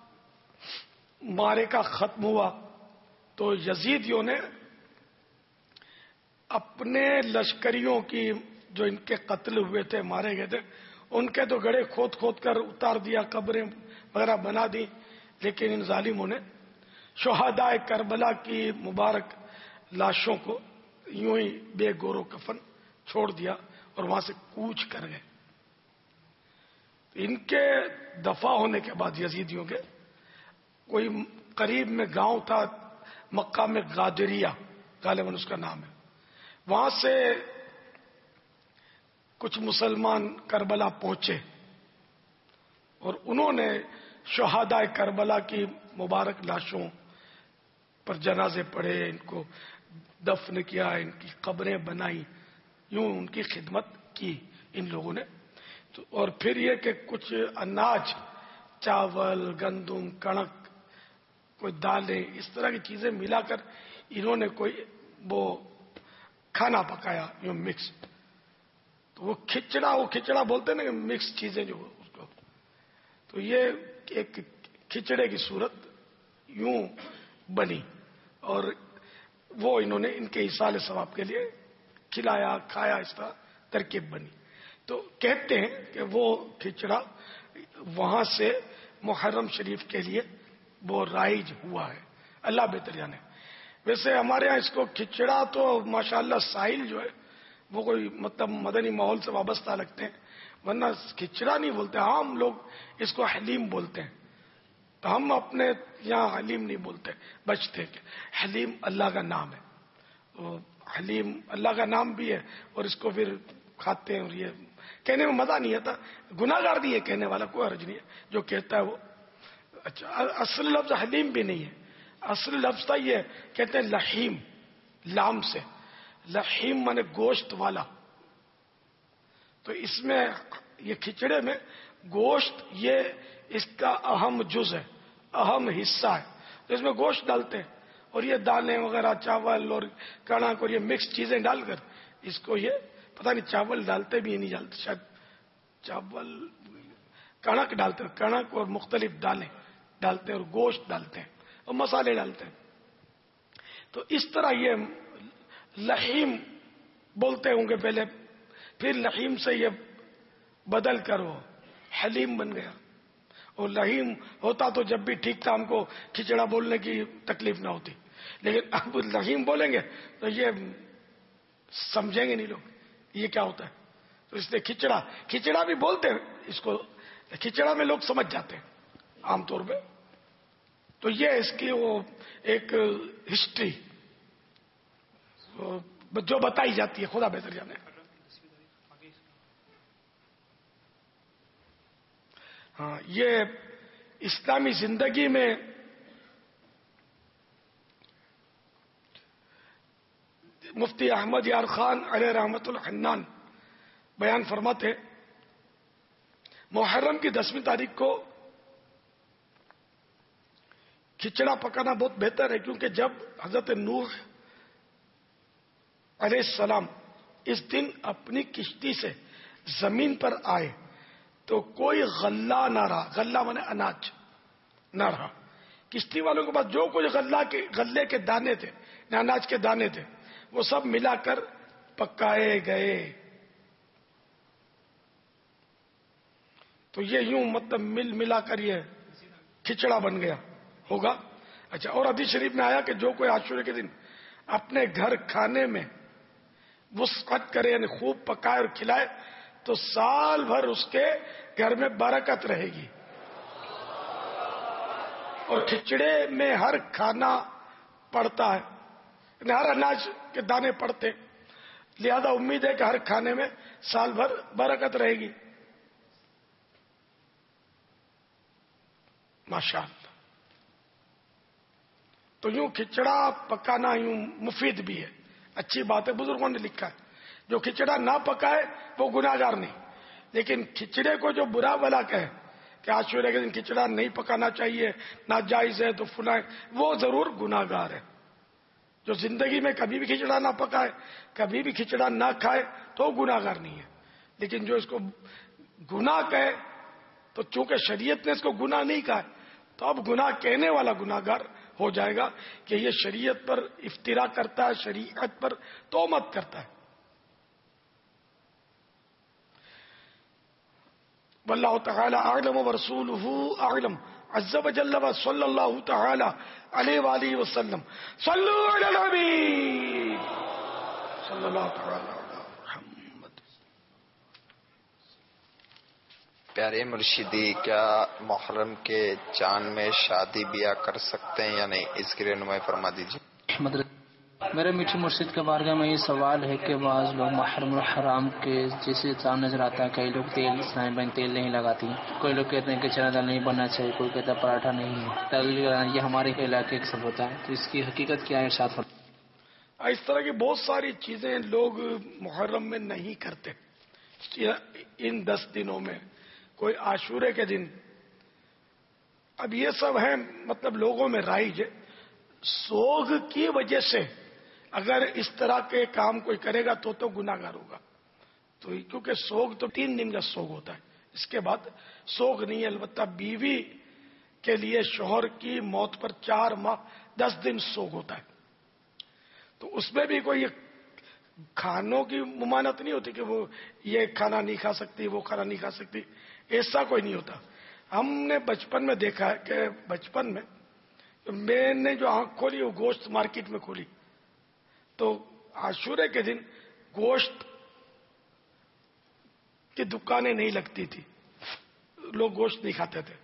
معرکہ ختم ہوا تو یزیدیوں نے اپنے لشکریوں کی جو ان کے قتل ہوئے تھے، مارے گئے تھے، ان کے تو گڑھے کھود کھود کر اتار دیا، قبریں وغیرہ بنا دی. لیکن ان ظالموں نے شہدائے کربلا کی مبارک لاشوں کو یوں ہی بے گورو کفن چھوڑ دیا اور وہاں سے کوچ کر گئے. ان کے دفاع ہونے کے بعد یزیدیوں کے کوئی قریب میں گاؤں تھا مکہ میں، غادریہ غالباً اس کا نام ہے، وہاں سے کچھ مسلمان کربلا پہنچے اور انہوں نے شہدائے کربلا کی مبارک لاشوں پر جنازے پڑھے، ان کو دفن کیا، ان کی قبریں بنائی، یوں ان کی خدمت کی ان لوگوں نے. اور پھر یہ کہ کچھ اناج، چاول، گندم، کڑک، کوئی دالیں، اس طرح کی چیزیں ملا کر انہوں نے کوئی وہ کھانا پکایا یوں مکس. تو وہ کھچڑا وہ کھچڑا بولتے ہیں نا، مکس چیزیں جو اس کو تو یہ ایک کھچڑے کی صورت یوں بنی اور وہ انہوں نے ان کے ایصال ثواب کے لیے کھلایا کھایا، اس طرح ترکیب بنی. تو کہتے ہیں کہ وہ کھچڑا وہاں سے محرم شریف کے لیے وہ رائج ہوا ہے. اللہ بہتر جانے. ویسے ہمارے یہاں اس کو کھچڑا تو ماشاءاللہ ساحل جو ہے وہ کوئی مطلب مدنی ماحول سے وابستہ لگتے ہیں، ورنہ کھچڑا نہیں بولتے. عام لوگ اس کو حلیم بولتے ہیں، تو ہم اپنے یہاں حلیم نہیں بولتے، بچتے کہ حلیم اللہ کا نام ہے. تو حلیم اللہ کا نام بھی ہے اور اس کو پھر کھاتے ہیں، اور یہ کہنے میں مزہ نہیں آتا. گناہ گار نہیں ہے کہنے والا، کوئی حرج نہیں ہے جو کہتا ہے وہ. اچھا، اصل لفظ حلیم بھی نہیں ہے، اصل لفظ تھا یہ کہتے ہیں لحیم، لام سے. لحیم مانے گوشت والا. تو اس میں یہ کھچڑے میں گوشت یہ اس کا اہم جز ہے، اہم حصہ ہے. تو اس میں گوشت ڈالتے ہیں اور یہ دالیں وغیرہ، چاول اور کڑک اور یہ مکس چیزیں ڈال کر اس کو، یہ پتہ نہیں چاول ڈالتے بھی نہیں ڈالتے، شاید چاول کڑک ڈالتے ہیں، کڑک اور مختلف دالیں ڈالتے ہیں اور گوشت ڈالتے ہیں اور مسالے ڈالتے ہیں. تو اس طرح یہ لحیم بولتے ہوں گے پہلے، پھر لحیم سے یہ بدل کر وہ حلیم بن گیا. اور لحیم ہوتا تو جب بھی ٹھیک تھا، ہم کو کھچڑا بولنے کی تکلیف نہ ہوتی. لیکن اب لحیم بولیں گے تو یہ سمجھیں گے نہیں لوگ یہ کیا ہوتا ہے. تو اس لیے کھچڑا کھچڑا بھی بولتے ہیں اس کو، کھچڑا میں لوگ سمجھ جاتے ہیں عام طور پہ. تو یہ اس کی وہ ایک ہسٹری جو بتائی جاتی ہے، خدا بہتر جانے. ہاں، یہ اسلامی زندگی میں مفتی احمد یار خان علیہ رحمت الحنان بیان فرماتے، محرم کی دسویں تاریخ کو کھچڑا پکانا بہت بہتر ہے، کیونکہ جب حضرت نوح علیہ السلام اس دن اپنی کشتی سے زمین پر آئے تو کوئی غلہ نہ رہا. غلہ مانے اناج نہ رہا. کشتی والوں کے پاس جو کچھ غلہ کے غلے کے دانے تھے، اناج کے دانے تھے، وہ سب ملا کر پکائے گئے. تو یہ یوں مطلب مل ملا کر یہ کھچڑا بن گیا ہوگا. اچھا، اور حدیث شریف میں آیا کہ جو کوئی عاشورے کے دن اپنے گھر کھانے میں وسعت کرے، یعنی خوب پکائے اور کھلائے، تو سال بھر اس کے گھر میں برکت رہے گی. اور کھچڑے میں ہر کھانا پڑتا ہے، یعنی ہر اناج کے دانے پڑتے، لہذا امید ہے کہ ہر کھانے میں سال بھر برکت رہے گی. ماشاء اللہ. تو یوں کھچڑا پکانا یوں مفید بھی ہے، اچھی بات ہے. بزرگوں نے لکھا ہے جو کھچڑا نہ پکائے وہ گناہگار نہیں، لیکن کھچڑے کو جو برا بلا کہے کہ عاشورے کے دن کھچڑا نہیں پکانا چاہیے، ناجائز ہے، تو فلاں، وہ ضرور گناہگار ہے. جو زندگی میں کبھی بھی کھچڑا نہ پکائے، کبھی بھی کھچڑا نہ کھائے، تو گناہگار نہیں ہے. لیکن جو اس کو گناہ کہے، تو چونکہ شریعت نے اس کو گناہ نہیں کہا، تو اب گناہ کہنے والا گناہگار ہو جائے گا کہ یہ شریعت پر افترا کرتا ہے، شریعت پر تہمت کرتا ہے. واللہ تعالی اعلم ورسولہ اعلم عز وجل وصلی اللہ تعالی علیہ وآلہ وسلم. صلو علی النبی صلی اللہ تعالی علی محمد. پیارے مرشدی، کیا محرم کے چاند میں شادی بیاہ کر سکتے ہیں یا نہیں؟ اس کی رہنمائی فرما دیجیے. میرے میٹھے مرشد کے بارگاہ میں یہ سوال ہے کہ بعض لوگ محرم الحرام کے جیسے چاند نظر آتا ہے، کئی لوگ تیل اسلام بہن تیل نہیں لگاتی، کوئی لوگ کہتے ہیں کہ چنا دال نہیں بننا چاہیے، کوئی کہتا ہے پراٹھا نہیں ہے، تل یہ ہمارے علاقے سب ہوتا ہے. تو اس کی حقیقت کیا ہے ارشاد فرمائیں. اس طرح کی بہت ساری چیزیں لوگ محرم میں نہیں کرتے. ان دس دنوں میں کوئی عاشورے کے دن، اب یہ سب ہے مطلب لوگوں میں رائج ہے. سوگ کی وجہ سے اگر اس طرح کے کام کوئی کرے گا تو تو گناہگار ہوگا. تو کیونکہ سوگ تو تین دن کا سوگ ہوتا ہے، اس کے بعد سوگ نہیں ہے. البتہ بیوی کے لیے شوہر کی موت پر چار ماہ دس دن سوگ ہوتا ہے. تو اس میں بھی کوئی کھانوں کی ممانعت نہیں ہوتی کہ وہ یہ کھانا نہیں کھا سکتی وہ کھانا نہیں کھا سکتی, ایسا کوئی نہیں ہوتا. ہم نے بچپن میں دیکھا ہے کہ بچپن میں میں نے جو آنکھ کھولی وہ گوشت مارکیٹ میں کھولی, تو عاشورے کے دن گوشت کی دکانیں نہیں لگتی تھی, لوگ گوشت نہیں کھاتے تھے.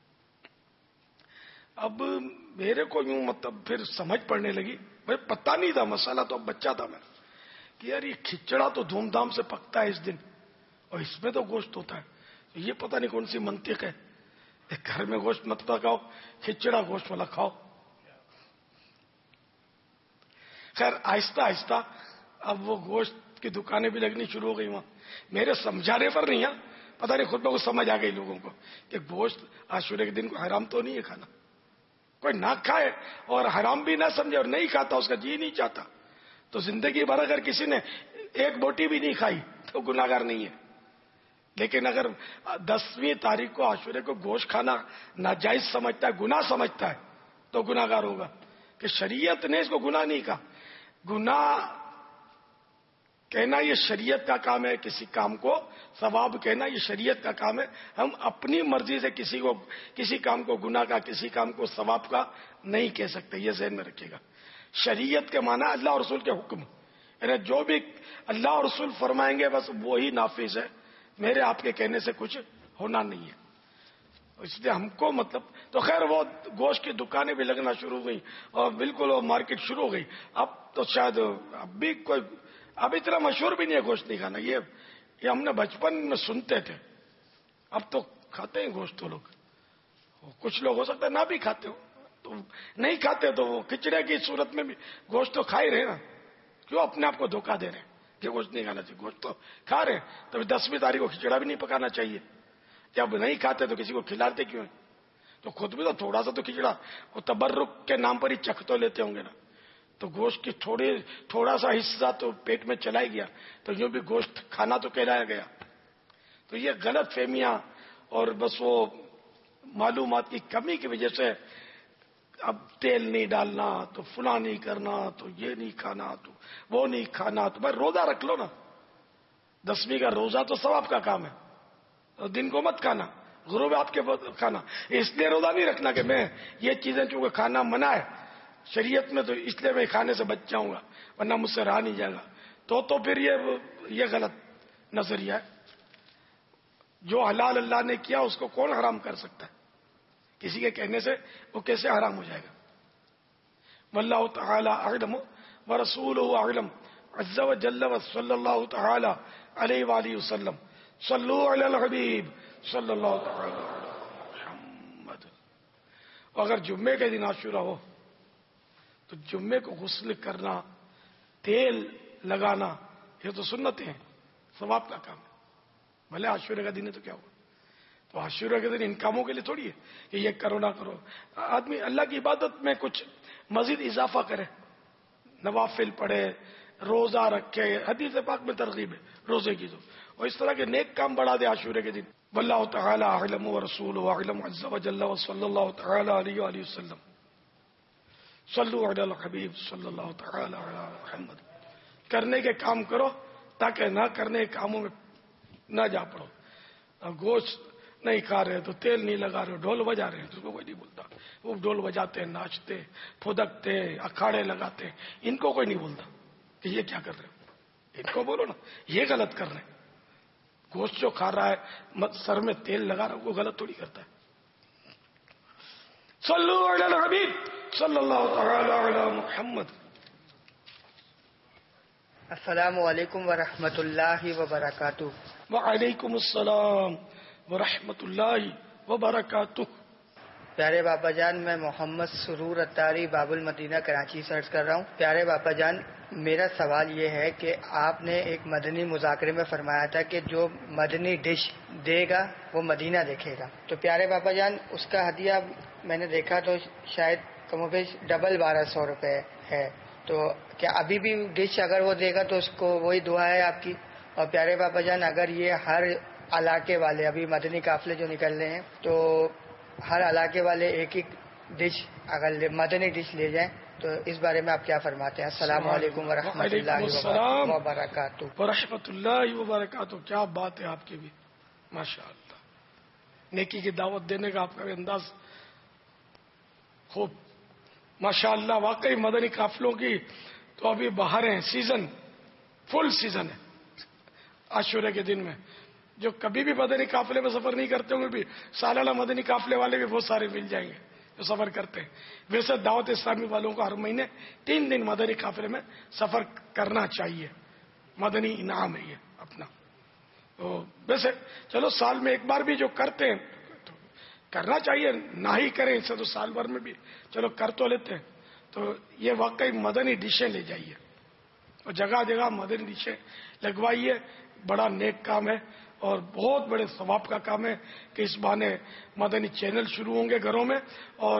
اب میرے کو یوں مطلب پھر سمجھ پڑنے لگی, مجھے پتہ نہیں تھا مسئلہ, تو اب بچہ تھا میں, کہ یار یہ کھچڑا تو دھوم دھام سے پکتا ہے اس دن اور اس میں تو گوشت ہوتا ہے. یہ پتہ نہیں کون سی منطق ہے, گھر میں گوشت مت پکاؤ, کھچڑا گوشت والا کھاؤ. خیر آہستہ آہستہ اب وہ گوشت کی دکانیں بھی لگنی شروع ہو گئی وہاں. میرے سمجھانے پر نہیں ہے, پتہ نہیں خود بخود سمجھ آ گئی لوگوں کو کہ گوشت عاشورے کے دن کو حرام تو نہیں ہے کھانا. کوئی نہ کھائے اور حرام بھی نہ سمجھے اور نہیں کھاتا, اس کا جی نہیں چاہتا, تو زندگی بھر اگر کسی نے ایک بوٹی بھی نہیں کھائی تو گناہگار نہیں ہے. لیکن اگر دسویں تاریخ کو عاشورے کو گوشت کھانا ناجائز سمجھتا ہے, گناہ سمجھتا ہے, تو گناہگار ہوگا. کہ شریعت نے اس کو گناہ نہیں کہا. گناہ کہنا یہ شریعت کا کام ہے, کسی کام کو ثواب کہنا یہ شریعت کا کام ہے. ہم اپنی مرضی سے کسی کو کسی کام کو گناہ کا, کسی کام کو ثواب کا نہیں کہہ سکتے, یہ ذہن میں رکھیے گا. شریعت کے معنی اللہ اور رسول کے حکم, یعنی جو بھی اللہ اور رسول فرمائیں گے بس وہی نافذ ہے, میرے آپ کے کہنے سے کچھ ہونا نہیں ہے. اس لیے ہم کو مطلب تو خیر وہ گوشت کی دکانیں بھی لگنا شروع ہو گئی اور بالکل وہ مارکیٹ شروع ہو گئی. اب تو شاید اب بھی کوئی اب اتنا مشہور بھی نہیں ہے گوشت نہیں کھانا, یہ یہ ہم نے بچپن میں سنتے تھے. اب تو کھاتے ہیں گوشت تو لوگ, کچھ لوگ ہو سکتا ہے نہ بھی کھاتے ہو, تو نہیں کھاتے تو وہ کھچڑے کی صورت میں بھی گوشت تو کھا ہی رہے نا, کیوں اپنے آپ کو دھوکہ دے رہے ہیں کہ گوشت نہیں کھانا چاہیے. گوشت تو کھا رہے ہیں, تو دسویں تاریخ کو کھچڑا بھی نہیں پکانا چاہیے. جب نہیں کھاتے تو کسی کو کھلاتے کیوں ہیں؟ تو خود بھی تو تھوڑا سا تو کھچڑا وہ تبرک کے نام پر ہی چکھ تو لیتے ہوں گے نا. تو گوشت کی تھوڑی تھوڑا سا حصہ تو پیٹ میں چلا ہی گیا, تو یوں بھی گوشت کھانا تو کہلایا گیا. تو یہ غلط فہمیاں اور بس وہ معلومات کی کمی کی وجہ سے اب تیل نہیں ڈالنا, تو فلاں نہیں کرنا, تو یہ نہیں کھانا, تو وہ نہیں کھانا. تو بھائی روزہ رکھ لو نا, دسویں کا روزہ تو ثواب کا کام ہے. دن کو مت کھانا, غروب آپ کے کھانا. اس لیے روزہ نہیں رکھنا کہ میں یہ چیزیں چونکہ کھانا منع ہے شریعت میں, تو اس لیے میں کھانے سے بچ جاؤں گا ورنہ مجھ سے رہا نہیں جائے گا. تو تو پھر یہ یہ غلط نظریہ ہے. جو حلال اللہ نے کیا اس کو کون حرام کر سکتا ہے؟ کسی کے کہنے سے وہ کیسے حرام ہو جائے گا؟ واللہ تعالی اعلم ورسولہ اعلم عز وجل وصلی اللہ تعالی علیہ وآلہ وسلم. صلو علی الحبیب صلی اللہ تعالی علی محمد. اگر جمعے کے دن عاشورہ ہو تو جمعے کو غسل کرنا, تیل لگانا, یہ تو سنتیں ہیں, ثواب کا کام ہے. بھلے عاشورے کا دن ہے تو کیا ہوا, تو عاشورے کے دن ان کاموں کے لیے تھوڑی ہے کہ یہ کرو نہ کرو. آدمی اللہ کی عبادت میں کچھ مزید اضافہ کرے, نوافل پڑھے, روزہ رکھے, حدیث پاک میں ترغیب ہے روزے کی, تو اور اس طرح کے نیک کام بڑھا دے عاشورے کے دن. واللہ تعالی اعلم ورسولہ اعلم عز وجل وصلی اللہ تعالی علیہ وآلہ وسلم. صلو علی الحبیب صلی اللہ تعالی علی محمد. کرنے کے کام کرو تاکہ نہ کرنے کے کاموں میں نہ جا پڑو. گوشت نہیں کھا رہے تو تیل نہیں لگا رہے, ڈھول بجا رہے ہیں تو کوئی نہیں بولتا. وہ ڈھول بجاتے ہیں, ناچتے, پھدکتے, اکھاڑے لگاتے, ان کو کوئی نہیں بولتا کہ یہ کیا کر رہے ہو. ان کو بولو نا یہ غلط کر رہے ہیں. گوشت جو کھا رہا ہے سر میں تیل لگا رہا ہے وہ غلط تھوڑی کرتا ہے. صلو علی الحبیب صلی اللہ تعالی علی محمد. السلام علیکم ورحمۃ اللہ وبرکاتہ. وعلیکم السلام ورحمۃ اللہ وبرکاتہ. پیارے باپا جان, میں محمد سرور اتاری باب المدینہ کراچی سے عرض کر رہا ہوں. پیارے باپا جان, میرا سوال یہ ہے کہ آپ نے ایک مدنی مذاکرے میں فرمایا تھا کہ جو مدنی ڈش دے گا وہ مدینہ دیکھے گا. تو پیارے باپا جان, اس کا ہدیہ میں نے دیکھا تو شاید کم و بیش ڈبل بارہ سو روپے ہے. تو کیا ابھی بھی ڈش اگر وہ دے گا تو اس کو وہی دعا ہے آپ کی؟ اور پیارے باپا جان, اگر یہ ہر علاقے والے ابھی مدنی قافلے جو نکل رہے ہیں تو ہر علاقے والے ایک ایک ڈش اگر مدنی ڈش لے جائیں تو اس بارے میں آپ کیا فرماتے ہیں؟ السلام علیکم ورحمۃ اللہ وبرکاتہ۔ ورحمۃ اللہ وبرکاتہ۔ کیا بات ہے آپ کی بھی، ماشاء اللہ، نیکی کی دعوت دینے کا آپ کا انداز خوب، ماشاء اللہ۔ واقعی مدنی قافلوں کی تو ابھی باہر ہیں، سیزن فل سیزن ہے عاشورے کے دن میں۔ جو کبھی بھی مدنی قافلے میں سفر نہیں کرتے ہوں گے بھی سالانہ مدنی قافلے والے بھی بہت سارے مل جائیں گے جو سفر کرتے ہیں۔ ویسے دعوت اسلامی والوں کو ہر مہینے تین دن مدنی قافلے میں سفر کرنا چاہیے، مدنی انعام ہے یہ اپنا۔ تو ویسے چلو سال میں ایک بار بھی جو کرتے ہیں تو کرنا چاہیے، نہ ہی کریں اس سے تو سال بھر میں بھی چلو کر تو لیتے ہیں۔ تو یہ واقعی مدنی ڈشیں لے جائیے اور جگہ جگہ مدنی ڈشیں لگوائیے، بڑا نیک کام ہے اور بہت بڑے ثواب کا کام ہے کہ اس بہانے مدنی چینل شروع ہوں گے گھروں میں، اور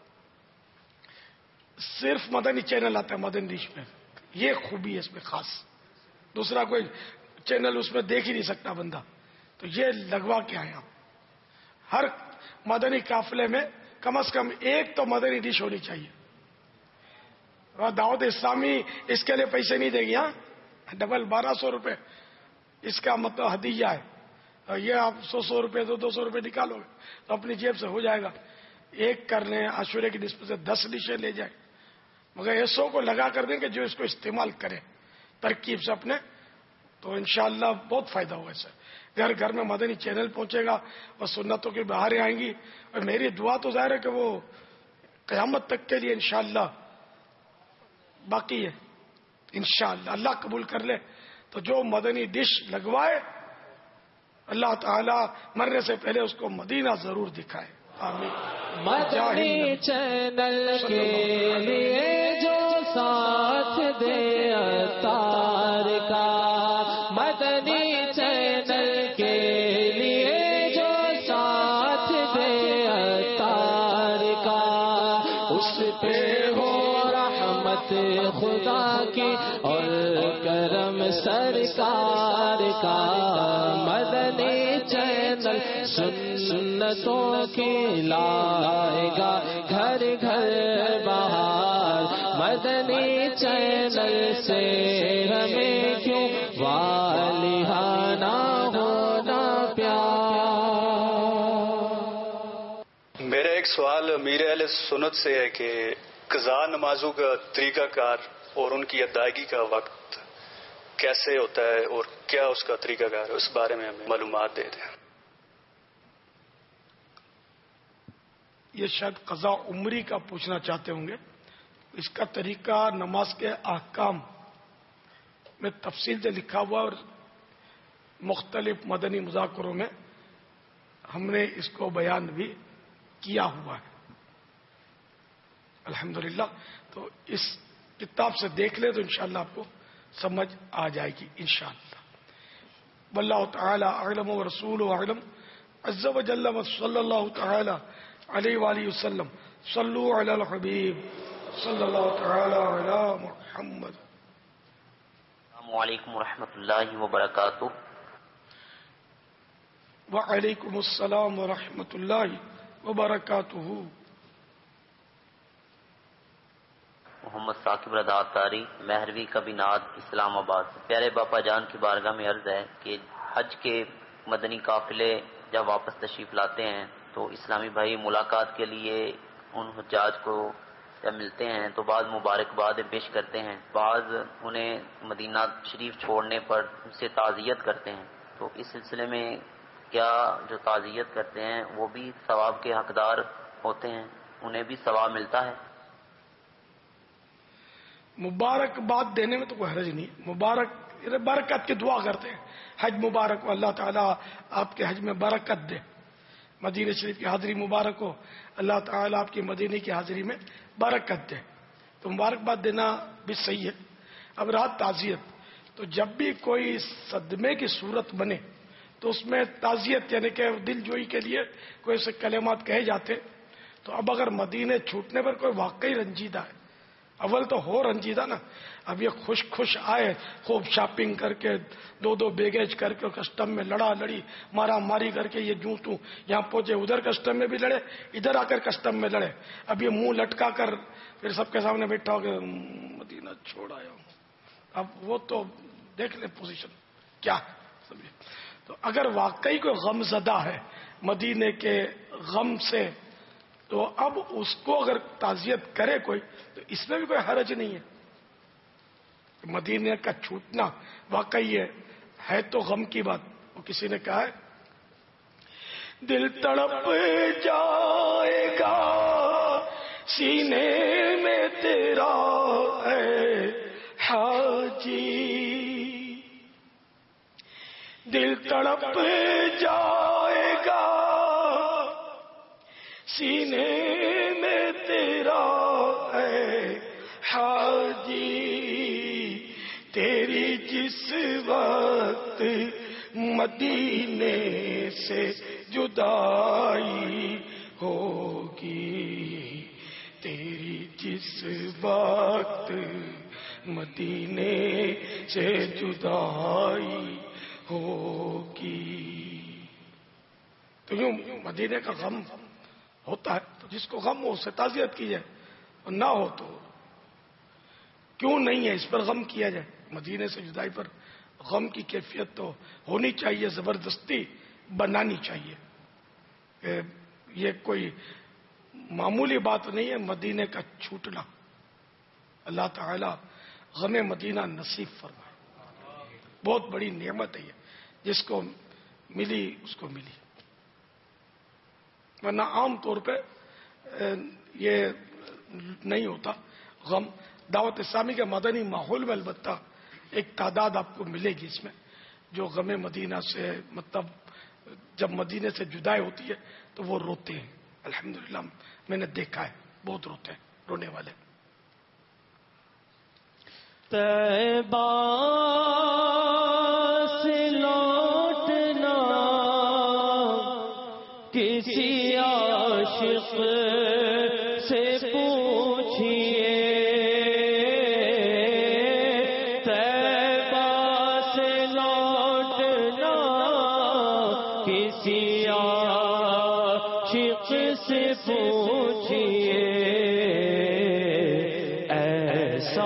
صرف مدنی چینل آتا ہے مدنی ڈش میں، یہ خوبی ہے اس میں خاص، دوسرا کوئی چینل اس میں دیکھ ہی نہیں سکتا بندہ، تو یہ لگوا کے آئے آپ۔ ہر مدنی قافلے میں کم از کم ایک تو مدنی ڈش ہونی چاہیے۔ اور دعوت اسلامی اس کے لیے پیسے نہیں دے گی، ہاں ڈبل بارہ سو روپے اس کا مطلب ہدیہ ہے، اور یہ آپ سو سو روپے دو دو سو روپے نکالو گے تو اپنی جیب سے ہو جائے گا۔ ایک کر لیں عاشورے کی ڈسپ سے دس ڈشیں لے جائیں، مگر ایسوں کو لگا کر دیں کہ جو اس کو استعمال کرے ترکیب سے اپنے، تو انشاءاللہ بہت فائدہ ہوگا اس سے۔ گھر گھر میں مدنی چینل پہنچے گا اور سنتوں کی بہاریں آئیں گی، اور میری دعا تو ظاہر ہے کہ وہ قیامت تک کے لیے انشاءاللہ باقی ہے، انشاءاللہ اللہ قبول کر لے تو جو مدنی ڈش لگوائے اللہ تعالی مرنے سے پہلے اس کو مدینہ ضرور دکھائے، آمین۔ مدنی چینل کے لیے جو ساتھ دے عطار کا، مدنی چینل کے لیے جو ساتھ دے عطار کا، اس پہ ہو رحمت خدا کی اور کرم سرکار کا۔ مدنی چینل سنتوں کی لائے گا گھر گھر بہار، مدنی چینل سے ہمیں کیوں والہانہ ہونا پیار۔ میرا ایک سوال امیر اہل سنت سے ہے کہ قضاء نمازوں کا طریقہ کار اور ان کی ادائیگی کا وقت کیسے ہوتا ہے اور کیا اس کا طریقہ کار ہے، اس بارے میں ہمیں معلومات دے دیں۔ یہ شاید قضاء عمری کا پوچھنا چاہتے ہوں گے۔ اس کا طریقہ نماز کے احکام میں تفصیل سے لکھا ہوا، اور مختلف مدنی مذاکروں میں ہم نے اس کو بیان بھی کیا ہوا ہے الحمدللہ۔ تو اس کتاب سے دیکھ لیں تو انشاءاللہ آپ کو سمجھ آ جائے گی انشاءاللہ۔ واللہ تعالی اعلم ورسولہ اعلم عز وجل وصلی اللہ تعالی علیہ وآلہ وسلم۔ صلو علی الحبیب صلی اللہ تعالی علی محمد۔ السلام علیکم ورحمۃ اللہ وبرکاتہ۔ وعلیکم السلام ورحمۃ اللہ وبرکاتہ۔ محمد ثاقب رضا عطاری، مہروی کبیناد، اسلام آباد۔ پیارے باپا جان کی بارگاہ میں عرض ہے کہ حج کے مدنی قافلے جب واپس تشریف لاتے ہیں تو اسلامی بھائی ملاقات کے لیے ان حجاج کو جب ملتے ہیں تو بعض مبارکبادیں پیش کرتے ہیں، بعض انہیں مدینہ شریف چھوڑنے پر ان سے تعزیت کرتے ہیں۔ تو اس سلسلے میں کیا جو تعزیت کرتے ہیں وہ بھی ثواب کے حقدار ہوتے ہیں، انہیں بھی ثواب ملتا ہے؟ مبارکباد دینے میں تو کوئی حرج نہیں، مبارک برکت کی دعا کرتے ہیں، حج مبارک ہو، اللہ تعالیٰ آپ کے حج میں برکت دے، مدینہ شریف کی حاضری مبارک ہو، اللہ تعالیٰ آپ کی مدینہ کی حاضری میں برکت دے، تو مبارکباد دینا بھی صحیح ہے۔ اب رات تعزیت، تو جب بھی کوئی صدمے کی صورت بنے تو اس میں تعزیت یعنی کہ دل جوئی کے لیے کوئی سے کلمات کہے جاتے، تو اب اگر مدینے چھوٹنے پر کوئی واقعی رنجیدہ ہے، اول تو ہو رنجیدہ نا. اب یہ خوش خوش آئے, خوب شاپنگ کر کے, دو دو بیگیج کر کے, کسٹم میں لڑا لڑی مارا ماری کر کے, یہ جوں توں یہاں پہنچے, ادھر کسٹم میں بھی لڑے, ادھر آ کر کسٹم میں لڑے. اب یہ منہ لٹکا کر پھر سب کے سامنے بیٹھا ہو کہ مدینہ چھوڑ آیا ہوں. اب وہ تو دیکھ لیں پوزیشن کیا ہے. تو اگر واقعی کوئی غم زدہ ہے مدینے کے غم سے, تو اب اس کو اگر تعزیت کرے کوئی, تو اس میں بھی کوئی حرج نہیں ہے. مدینے کا چھوٹنا واقعی ہے, ہے تو غم کی بات. وہ کسی نے کہا ہے دل تڑپ جائے گا سینے میں تیرا ہے حاجی, دل تڑپ جائے گا سینے میں تیرا ہے حاجی, تیری جس وقت مدینے سے جدائی ہوگی, تیری جس وقت مدینے سے جدائی ہوگی. تو یوں مدینے کا غم ہوتا ہے, تو جس کو غم ہو اس سے تعزیت کی جائے, اور نہ ہو تو کیوں نہیں ہے اس پر غم کیا جائے. مدینے سے جدائی پر غم کی کیفیت تو ہونی چاہیے, زبردستی بنانی چاہیے. یہ کوئی معمولی بات نہیں ہے مدینے کا چھوٹنا. اللہ تعالی غم مدینہ نصیب فرمائے. بہت بڑی نعمت ہے یہ, جس کو ملی اس کو ملی, ورنہ عام طور پہ یہ نہیں ہوتا غم. دعوت اسلامی کے مدنی ماحول میں البتہ ایک تعداد آپ کو ملے گی اس میں جو غم مدینہ سے, مطلب جب مدینے سے جدائی ہوتی ہے تو وہ روتے ہیں. الحمدللہ میں نے دیکھا ہے, بہت روتے ہیں, رونے والے. طیبہ سے لوٹنا کسی عاشق سے پوچھئے, طیبہ سے لوٹنا کسی عاشق سے پوچھئے, ایسا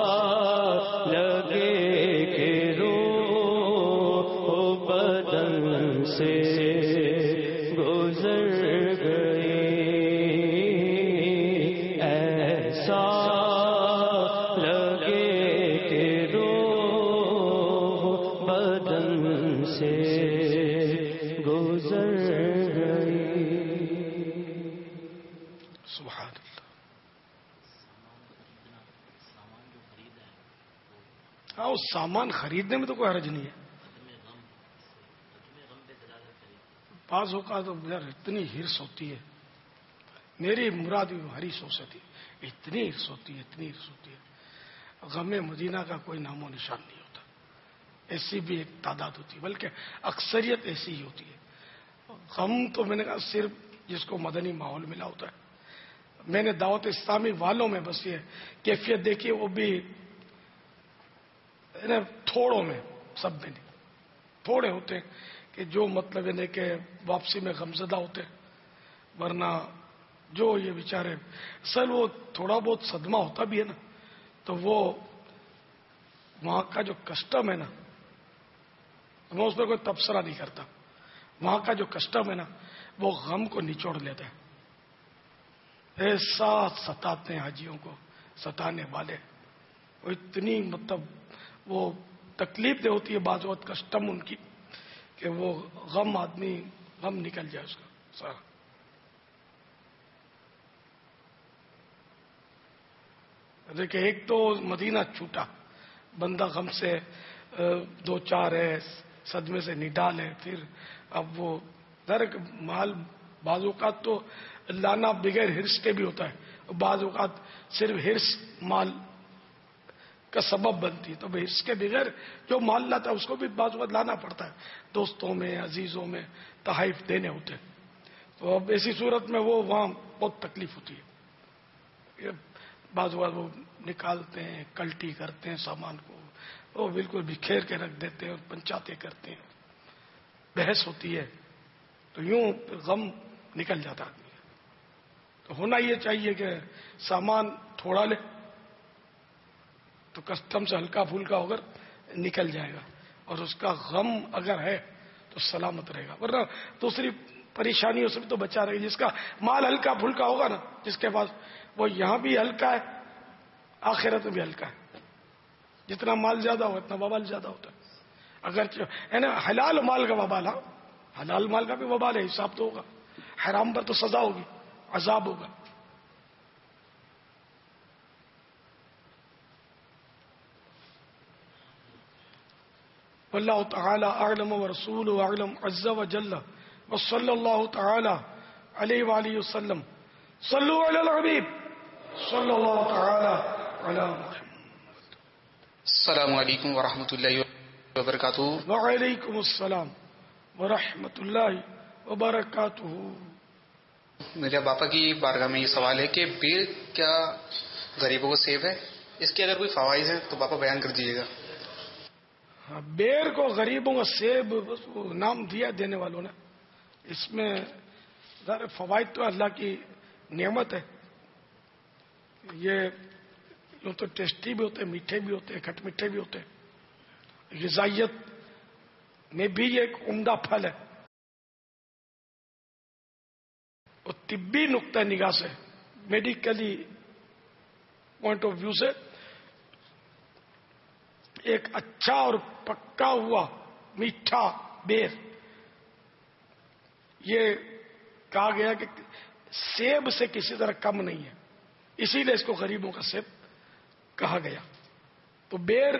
سامان خریدنے میں تو کوئی حرج نہیں ہے. بعض اوقات تو یار اتنی ہرس ہوتی ہے, میری مراد ہریش ہو سکتی, اتنی ہرس ہوتی ہے اتنی ہرس ہوتی ہے غم مدینہ کا کوئی نام و نشان نہیں ہوتا. ایسی بھی ایک تعداد ہوتی ہے, بلکہ اکثریت ایسی ہی ہوتی ہے. غم تو میں نے کہا صرف جس کو مدنی ماحول ملا ہوتا ہے. میں نے دعوت اسلامی والوں میں بس یہ کیفیت دیکھی, وہ بھی تھوڑوں میں, سب میں نہیں, تھوڑے ہوتے ہیں کہ جو مطلب ہے کہ واپسی میں غمزدہ ہوتے ہیں, ورنہ جو یہ بیچارے اصل وہ تھوڑا بہت صدمہ ہوتا بھی ہے نا, تو وہ وہاں کا جو کسٹم ہے نا, میں اس پہ کوئی تبصرہ نہیں کرتا, وہاں کا جو کسٹم ہے نا وہ غم کو نچوڑ لیتا ہے. ایسا ستاتے ہیں حاجیوں کو ستانے والے, وہ اتنی مطلب وہ تکلیف دہ ہوتی ہے بعض وقت کسٹم ان کی, کہ وہ غم آدمی غم نکل جائے اس کا سارا. دیکھیں ایک تو مدینہ چھوٹا, بندہ غم سے دو چار ہے, صدمے سے نڈال ہے, پھر اب وہ در مال بعض اوقات تو لانا بغیر ہرس کے بھی ہوتا ہے, بعض اوقات صرف ہرس مال کا سبب بنتی ہے, تو ہرس کے بغیر جو مال لاتا ہے اس کو بھی بعض اوقات لانا پڑتا ہے, دوستوں میں عزیزوں میں تحائف دینے ہوتے ہیں. تو اب ایسی صورت میں وہ وہاں بہت تکلیف ہوتی ہے. بعض بعض وہ نکالتے ہیں، کلٹی کرتے ہیں سامان کو، وہ بالکل بکھیر کے رکھ دیتے ہیں اور پنچاتے کرتے ہیں، بحث ہوتی ہے، تو یوں غم نکل جاتا آدمی۔ تو ہونا یہ چاہیے کہ سامان تھوڑا لے تو کسٹم سے ہلکا پھلکا ہو کر نکل جائے گا، اور اس کا غم اگر ہے تو سلامت رہے گا، ورنہ دوسری پریشانیوں سے بھی تو بچا رہے گا۔ جس کا مال ہلکا پھلکا ہوگا نا، جس کے پاس، وہ یہاں بھی ہلکا ہے، آخرت میں بھی ہلکا ہے۔ جتنا مال زیادہ ہو اتنا وبال زیادہ ہوتا ہے۔ اگر ہے نا حلال مال کا وبال، ہاں حلال مال کا بھی وبال ہے، حساب تو ہوگا، حرام پر تو سزا ہوگی، عذاب ہوگا۔ واللہ تعالی اعلم ورسولہ اعلم عز وجل وصلی اللہ تعالی علیہ وآلہ وسلم۔ صلو علی الحبیب صلی اللہ تعالی علی محمد۔ السلام علیکم ورحمۃ اللہ وبرکاتہ۔ وعلیکم السلام ورحمۃ اللہ وبرکاتہ۔ میرے باپا کی بارگاہ میں یہ سوال ہے کہ بیر کیا غریبوں کو سیب ہے؟ اس کے اگر کوئی فوائد ہیں تو باپا بیان کر دیجیے گا۔ بیر کو غریبوں کا سیب نام دیا دینے والوں نے، اس میں ظاہر فوائد تو اللہ کی نعمت ہے، یہ یوں تو ٹیسٹی بھی ہوتے ہیں، میٹھے بھی ہوتے ہیں، کھٹ میٹھے بھی ہوتے ہیں، غذائیت میں بھی یہ ایک عمدہ پھل ہے، اور طبی نقطہ نگاہ سے، میڈیکلی پوائنٹ آف ویو سے ایک اچھا اور پکا ہوا میٹھا بیر، یہ کہا گیا کہ سیب سے کسی طرح کم نہیں ہے، اسی لیے اس کو غریبوں کا سیب کہا گیا۔ تو بیر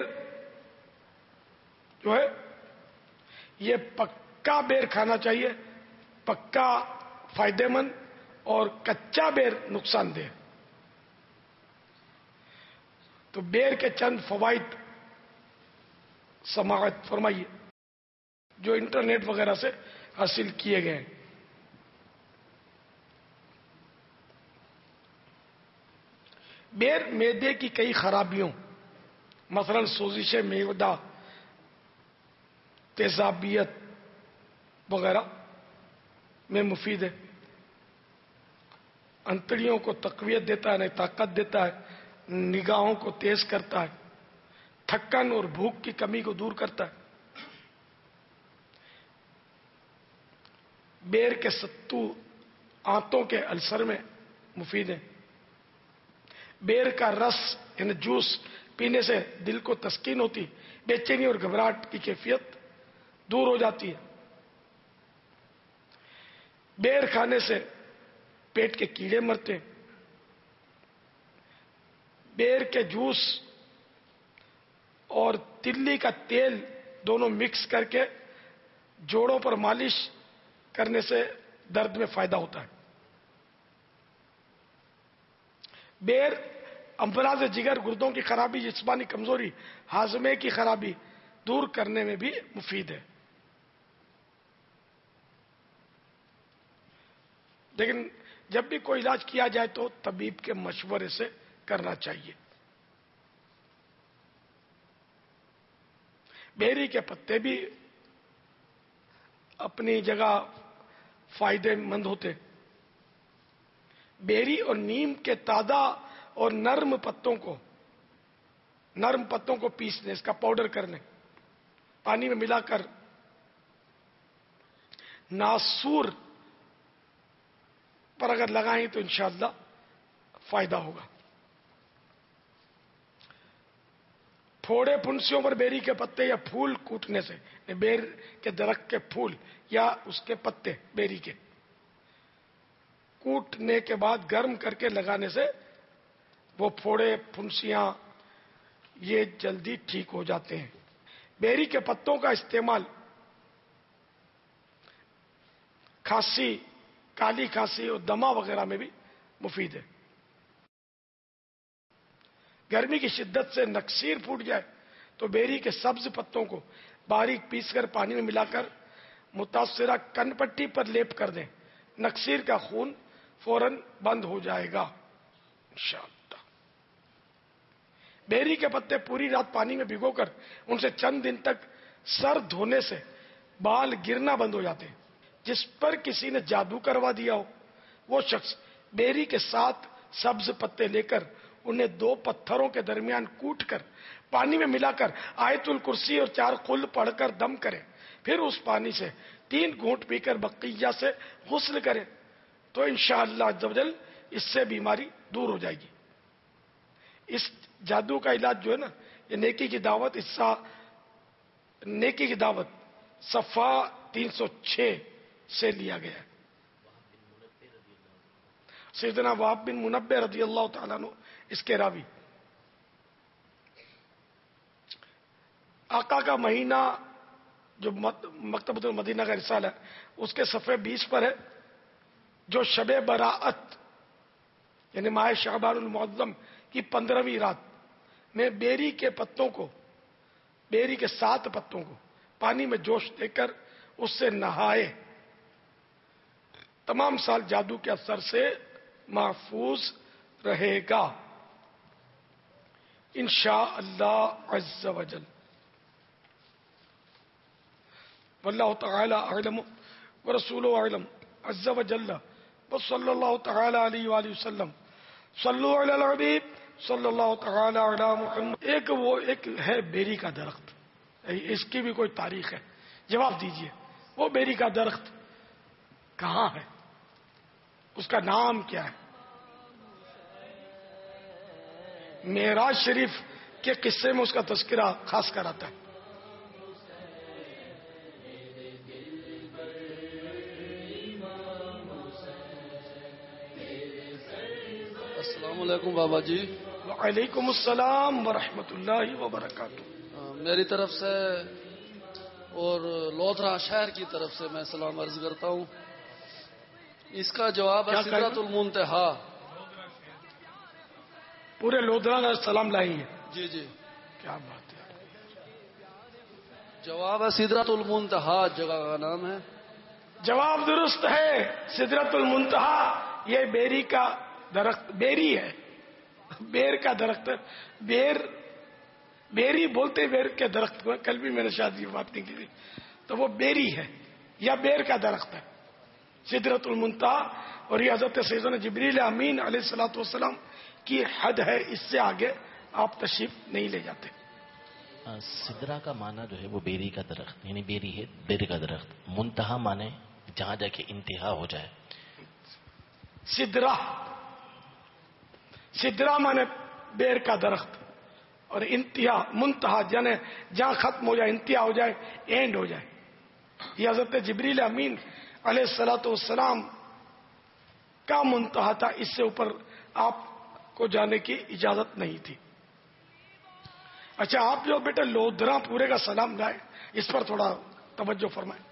جو ہے یہ پکا بیر کھانا چاہیے، پکا فائدے مند، اور کچا بیر نقصان دہ۔ تو بیر کے چند فوائد سماعت فرمائیے جو انٹرنیٹ وغیرہ سے حاصل کیے گئے ہیں۔ بیر معدے کی کئی خرابیوں مثلا سوزش معدہ، تیزابیت وغیرہ میں مفید ہے، انتڑیوں کو تقویت دیتا ہے، نئی طاقت دیتا ہے، نگاہوں کو تیز کرتا ہے، تھکن اور بھوک کی کمی کو دور کرتا ہے۔ بیر کے ستو آنتوں کے السر میں مفید ہیں۔ بیر کا رس یعنی جوس پینے سے دل کو تسکین ہوتی، بے چینی اور گھبراہٹ کی کیفیت دور ہو جاتی ہے۔ بیر کھانے سے پیٹ کے کیڑے مرتے ہیں۔ بیر کے جوس اور تلی کا تیل دونوں مکس کر کے جوڑوں پر مالش کرنے سے درد میں فائدہ ہوتا ہے۔ بیر امراض جگر، گردوں کی خرابی، جسمانی کمزوری، ہاضمے کی خرابی دور کرنے میں بھی مفید ہے۔ لیکن جب بھی کوئی علاج کیا جائے تو طبیب کے مشورے سے کرنا چاہیے۔ بیری کے پتے بھی اپنی جگہ فائدے مند ہوتے۔ بیری اور نیم کے تازہ اور نرم پتوں کو نرم پتوں کو پیسنے، اس کا پاؤڈر کرنے، پانی میں ملا کر ناسور پر اگر لگائیں تو انشاءاللہ فائدہ ہوگا۔ پھوڑے پھنسیوں پر بیری کے پتے یا پھول کوٹنے سے، بیر کے درخت کے پھول یا اس کے پتے بیری کے کوٹنے کے بعد گرم کر کے لگانے سے وہ پھوڑے پھنسیاں یہ جلدی ٹھیک ہو جاتے ہیں۔ بیری کے پتوں کا استعمال کھانسی، کالی کھانسی اور دمہ وغیرہ میں بھی مفید ہے۔ گرمی کی شدت سے نکسیر پھوٹ جائے تو بیری کے سبز پتوں کو باریک پیس کر پانی میں ملا کر متاثرہ کن پٹی پر لیپ کر دیں، نکسیر کا خون فوراً بند ہو جائے گا انشاءاللہ۔ बेरी के पत्ते पूरी रात पानी में भिगो कर उनसे चंद दिन तक सर धोने से बाल गिरना बंद हो जाते हैं। जिस पर किसी ने जादू करवा दिया हो, वो शख्स बेरी के साथ सब्ज पत्ते लेकर उन्हें दो पत्थरों के दरमियान कूट कर पानी में मिलाकर आयतुल कुर्सी और चार कुल पढ़कर दम करे, फिर उस पानी से तीन घूंट पीकर बकिया से गुस्ल करे, तो इंशाअल्लाह अज़्ज़वजल इससे बीमारी दूर हो जाएगी। इस जादू का इलाज जो है ना, ये नेकी की दावत हिस्सा नेकी की दावत सफा तीन सौ छह से लिया गया है। सैयदना वहाब बिन मुनब्बे रज़ी अल्लाह तआला अन्हु इसके रावी। आका का महीना जो मकतबतुल मदीना का रिसाला है, उसके सफ़े बीस पर है, जो शबे बराअत यानी माह शाबानुल मुअज़्ज़म की पंद्रहवीं रात में बेरी के पत्तों को बेरी के सात पत्तों को पानी में जोश देकर उससे नहाए, तमाम साल जादू के असर से महफूज रहेगा इंशाअल्लाह अज़्ज़ वजल। वल्लाहु तआला अअलम व रसूलुहु अअलम अज़्ज़ वजल्ल व सल्लल्लाहु तआला अलैहि व आलिहि वसल्लम सल्लु अलल हबीब सल्लल्लाहु तआला अला मुहम्मद। एक वो एक है बेरी का दरख्त, इसकी भी कोई तारीख है? जवाब दीजिए, वो बेरी का दरख्त कहाँ है, उसका नाम क्या है? मेराज शरीफ के किस्से में उसका तज़किरा खास कर आता है। अस्सलाम वालेकुम बाबा जी। वालेकुम अस्सलाम व रहमतुल्लाहि व बरकातुहू। मेरी तरफ से और लोधरा शहर की तरफ से मैं सलाम अर्ज करता हूँ। इसका जवाब है सिदरतुल मुंतहा। पूरे लोधरा का सलाम लाई है। जी जी, क्या बात है। जवाब है सिदरतुल मुंतहा, जगह का नाम है। जवाब दुरुस्त है, सिदरतुल मुंतहा ये बेरी का दरख्त बेरी है, बेर का दरख्त। बेर बेरी बोलते बेर के दरख्त को, कल भी मैंने शायद ये बात नहीं की थी, तो वो बेरी है या बेर का दरख्त है सिदरतुल मुंतहा। और ये हजरत सैयदना जिब्रील अमीन अलैहिस्सलातु वस्सलाम की हद है, इससे आगे आप तशरीफ नहीं ले जाते। सिदरा का माना जो है वो बेरी का दरख्त, यानी बेरी है, बेरी का दरख्त। मुंतहा माने जहां जाके इंतहा हो जाए। सिदरा सिदरा माने बेर का दरख्त, और इंतहा मुंतहा यानी जहां खत्म हो जाए, इंतहा हो जाए, एंड हो जाए। ये हजरत जिब्रील अमीन अलैहिस्सलातु वस्सलाम का मुंतहा था, इससे ऊपर आपको जाने की इजाजत नहीं थी। अच्छा, आप जो बेटा लोधरा पूरे का सलाम लाए, इस पर थोड़ा तवज्जो फरमाएं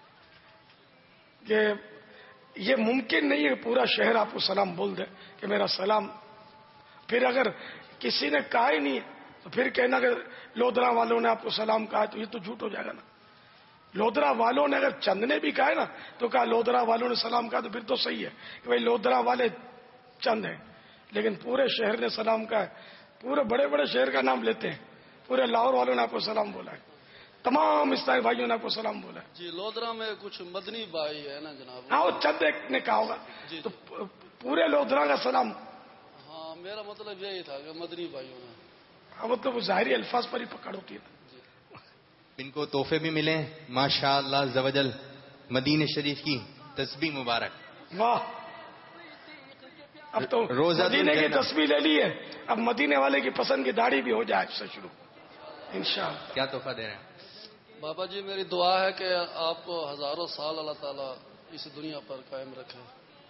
कि ये मुमकिन नहीं है पूरा शहर आपको सलाम बोल दे कि मेरा सलाम। फिर अगर किसी ने कहा ही नहीं तो फिर कहना कि लोधरा वालों ने आपको सलाम कहा, तो ये तो झूठ हो जाएगा ना। लोधरा वालों ने अगर चंद ने भी कहा है ना, तो कहा लोधरा वालों ने सलाम कहा, तो फिर तो सही है कि भाई लोधरा वाले चंद हैं। लेकिन पूरे शहर ने सलाम कहा है, पूरे बड़े बड़े शहर का नाम लेते हैं। पूरे लाहौर वालों ने आपको सलाम बोला है, तमाम इस्लामी भाइयों ने आपको सलाम बोला है। जी, लोधरा में कुछ मदनी भाई है ना जनाब। हाँ, वो चंद एक ने कहा होगा, तो पूरे लोधरा का सलाम। हाँ, मेरा मतलब यही था कि मदनी भाइयों ने। हाँ, मतलब वो जाहिरी अल्फाज पर ही पकड़ होती है। इनको तोहफे भी मिले माशाअल्लाह ज़वजल, मदीने शरीफ की तस्बीह मुबारक। वाह, अब तो मदीने की तस्बीह ले ली है, अब मदीने वाले की पसंद की दाढ़ी भी हो जाए से शुरू इंशाअल्लाह। क्या तोहफा दे रहे हैं बाबा जी? मेरी दुआ है कि आपको हजारों साल अल्लाह ताला इस दुनिया पर कायम रखे।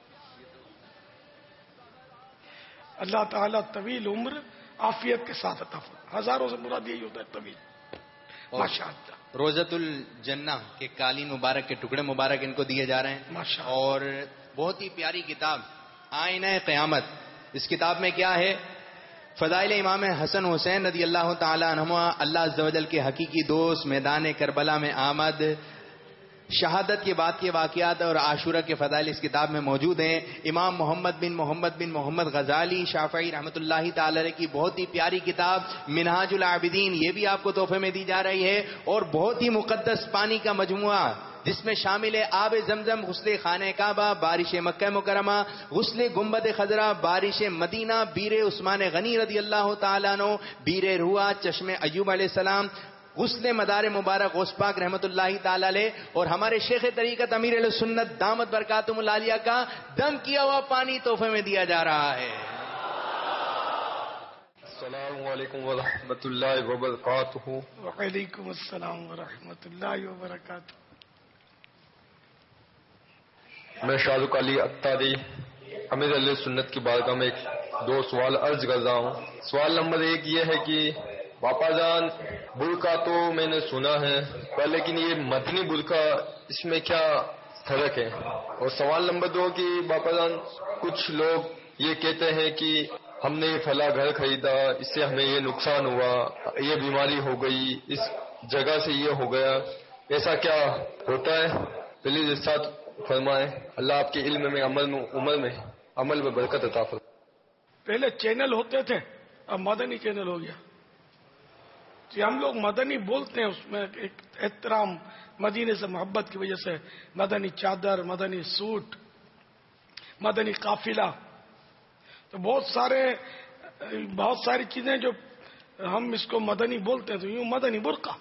अल्लाह ताला तवील उम्र आफियत के साथ अता फरमाए। हजारों से मुराद यही होता है तवील। माशाअल्लाह। रोज़तुल जन्ना के कालीन मुबारक के टुकड़े मुबारक इनको दिए जा रहे हैं। और बहुत ही प्यारी किताब आईना क़यामत, इस किताब में क्या है? फदाइल इमाम हसन हुसैन रदी अल्लाह ताला अन्हुमा, अल्लाह अज़्ज़ वजल के हकीकी दोस्त, मैदान करबला में आमद, شہادت کے بعد کے واقعات اور عاشورہ کے فضائل اس کتاب میں موجود ہیں. امام محمد بن محمد بن محمد غزالی شافعی رحمۃ اللہ تعالی علیہ کی بہت ہی پیاری کتاب منہاج العابدین، یہ بھی آپ کو تحفے میں دی جا رہی ہے. اور بہت ہی مقدس پانی کا مجموعہ جس میں شامل ہے آب زمزم، غسل خانہ کعبہ، بارش مکہ مکرمہ، غسل گنبد خضرا، بارش مدینہ، بیر عثمان غنی رضی اللہ تعالیٰ عنہ، بیر روا، چشم ایوب علیہ السلام، غسل مدار مبارک غوث پاک رحمت اللہ تعالی علیہ، اور ہمارے شیخ طریقت امیر اہل سنت دامت برکاتہم العالیہ کا دم کیا ہوا پانی تحفے میں دیا جا رہا ہے. السلام علیکم ورحمۃ اللہ وبرکاتہ. وعلیکم السلام ورحمۃ اللہ وبرکاتہ. میں شاہ رخ علی اتاری امیر اہل سنت کی بارگاہ میں دو سوال عرض کر رہا ہوں. سوال نمبر ایک یہ ہے کہ باپا جان برقع تو میں نے سنا ہے پر لیکن یہ مدنی برقع اس میں کیا فرق ہے؟ اور سوال نمبر دو کہ باپا جان کچھ لوگ یہ کہتے ہیں کہ ہم نے فلاں گھر خریدا، اس سے ہمیں یہ نقصان ہوا، یہ بیماری ہو گئی، اس جگہ سے یہ ہو گیا، ایسا کیا ہوتا ہے؟ پلیز اس ساتھ فرمائیں. اللہ آپ کے علم میں عمل میں عمر میں عمل میں برکت عطا فرمائے. پہلے چینل ہوتے تھے، اب مدنی چینل ہو گیا. کہ ہم لوگ مدنی بولتے ہیں، اس میں ایک احترام مدینے سے محبت کی وجہ سے مدنی چادر، مدنی سوٹ، مدنی قافلہ، تو بہت سارے بہت ساری چیزیں جو ہم اس کو مدنی بولتے ہیں. تو یوں مدنی برقع،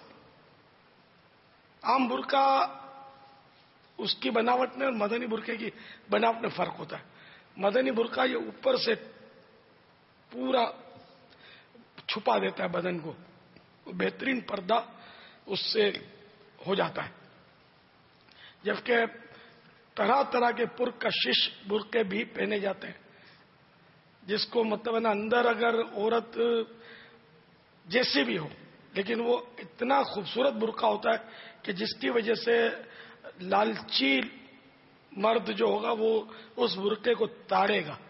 عام برقع اس کی بناوٹ میں اور مدنی برقعے کی بناوٹ میں فرق ہوتا ہے. مدنی برقع یہ اوپر سے پورا چھپا دیتا ہے بدن کو، بہترین پردہ اس سے ہو جاتا ہے. جبکہ طرح طرح کے پرکشش برقعے بھی پہنے جاتے ہیں، جس کو مطلب نا اندر اگر عورت جیسی بھی ہو لیکن وہ اتنا خوبصورت برقع ہوتا ہے کہ جس کی وجہ سے لالچی مرد جو ہوگا وہ اس برقعے کو تاڑے گا.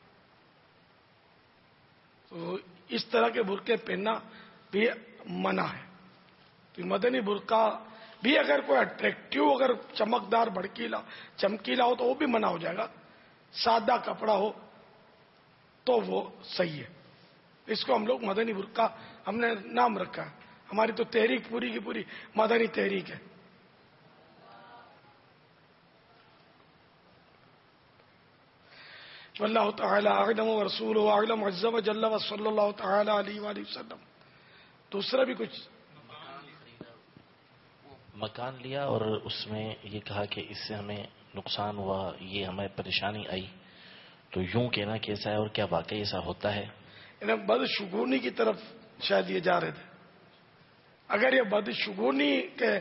تو اس طرح کے برقعے پہننا بھی منع ہے. تو مدنی برقع بھی اگر کوئی اٹریکٹیو، اگر چمکدار بھڑکیلا چمکیلا ہو تو وہ بھی منع ہو جائے گا. سادہ کپڑا ہو تو وہ صحیح ہے. اس کو ہم لوگ مدنی برقع ہم نے نام رکھا ہے. ہماری تو تحریک پوری کی پوری مدنی تحریک ہے. واللہ تعالی اعلم ورسولہ اعلم عز وجل وصلی اللہ تعالی علیہ وآلہ وسلم. دوسرا بھی کچھ مکان لیا اور اس میں یہ کہا کہ اس سے ہمیں نقصان ہوا، یہ ہمیں پریشانی آئی، تو یوں کہنا کیسا ہے اور کیا واقعی ایسا ہوتا ہے؟ انہیں بدشگونی کی طرف شاید یہ جا رہے تھے. اگر یہ بدشگونی کے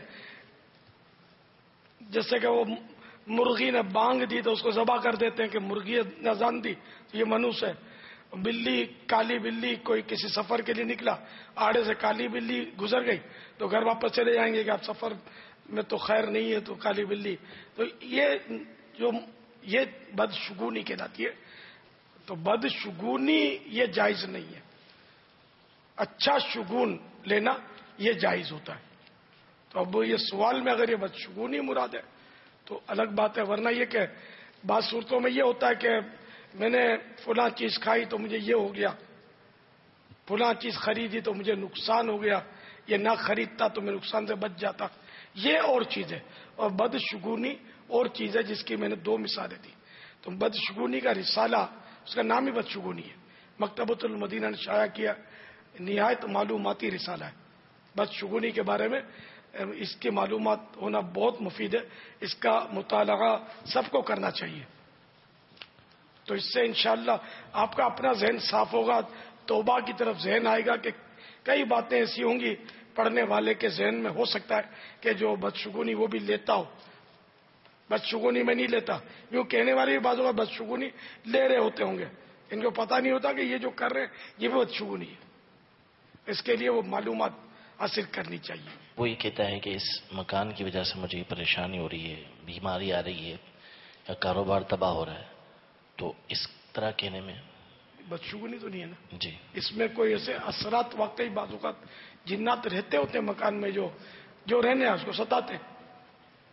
جیسے کہ وہ مرغی نے بانگ دی تو اس کو ذبح کر دیتے ہیں کہ مرغی نے اذان دی، تو یہ منوس ہے. بلی، کالی بلی، کوئی کسی سفر کے لیے نکلا، آڑے سے کالی بلی گزر گئی تو گھر واپس چلے جائیں گے کہ آپ سفر میں تو خیر نہیں ہے تو کالی بلی. تو یہ جو یہ بدشگونی کہلاتی ہے. تو بدشگونی یہ جائز نہیں ہے. اچھا شگون لینا یہ جائز ہوتا ہے. تو اب یہ سوال میں اگر یہ بدشگونی مراد ہے تو الگ بات ہے، ورنہ یہ کہ بعض صورتوں میں یہ ہوتا ہے کہ میں نے فلاں چیز کھائی تو مجھے یہ ہو گیا، فلاں چیز خریدی تو مجھے نقصان ہو گیا، یہ نہ خریدتا تو میں نقصان سے بچ جاتا. یہ اور چیز ہے. اور بدشگونی اور چیز ہے جس کی میں نے دو مثالیں دی. تو بدشگونی کا رسالہ، اس کا نام ہی بدشگونی ہے، مکتبۃ المدینہ نے شائع کیا، نہایت معلوماتی رسالہ ہے. بدشگونی کے بارے میں اس کی معلومات ہونا بہت مفید ہے. اس کا مطالعہ سب کو کرنا چاہیے. تو اس سے انشاءاللہ آپ کا اپنا ذہن صاف ہوگا، توبہ کی طرف ذہن آئے گا. کہ کئی باتیں ایسی ہوں گی پڑھنے والے کے ذہن میں ہو سکتا ہے کہ جو بدشگونی وہ بھی لیتا ہو. بدشگونی میں نہیں لیتا، یوں کہنے والے بھی بازو کا بدشگونی لے رہے ہوتے ہوں گے، ان کو پتہ نہیں ہوتا کہ یہ جو کر رہے ہیں یہ بھی بدشگونی ہے. اس کے لیے وہ معلومات حاصل کرنی چاہیے. وہ یہ کہتا ہے کہ اس مکان کی وجہ سے مجھے پریشانی ہو رہی ہے، بیماری آ رہی ہے یا کاروبار تباہ ہو رہا ہے، تو اس طرح کہنے میں بدشگونی تو نہیں ہے نا جی. اس میں کوئی ایسے اثرات واقعی بعض اوقات جنات رہتے ہوتے ہیں مکان میں جو جو رہنے ہیں اس کو ستاتے ہیں.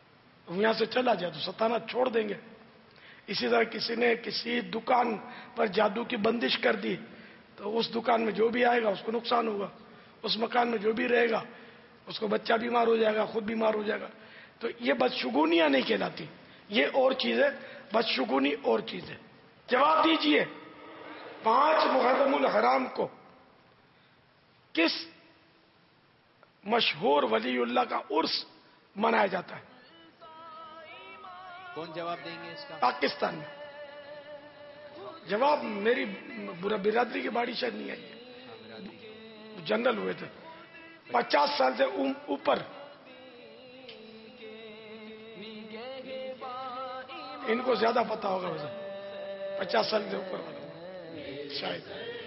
وہ یہاں سے چلا جائے تو ستانا چھوڑ دیں گے. اسی طرح کسی نے کسی دکان پر جادو کی بندش کر دی تو اس دکان میں جو بھی آئے گا اس کو نقصان ہوگا, اس مکان میں جو بھی رہے گا اس کو بچہ بیمار ہو جائے گا, خود بیمار ہو جائے گا. تو یہ بدشگونیاں نہیں کہلاتی, یہ اور چیز ہے, بدشگونی اور چیز ہے. جواب دیجئے, پانچ محرم الحرام کو کس مشہور ولی اللہ کا عرس منایا جاتا ہے؟ کون جواب دیں گے اس کا؟ پاکستان میں. جواب میری برادری کی باڑی شاید نہیں آئی, جنرل ہوئے تھے پچاس سال سے اوپر. ان کو زیادہ پتا ہوگا ویسے, پچاس سال سے اوپر والا شاید.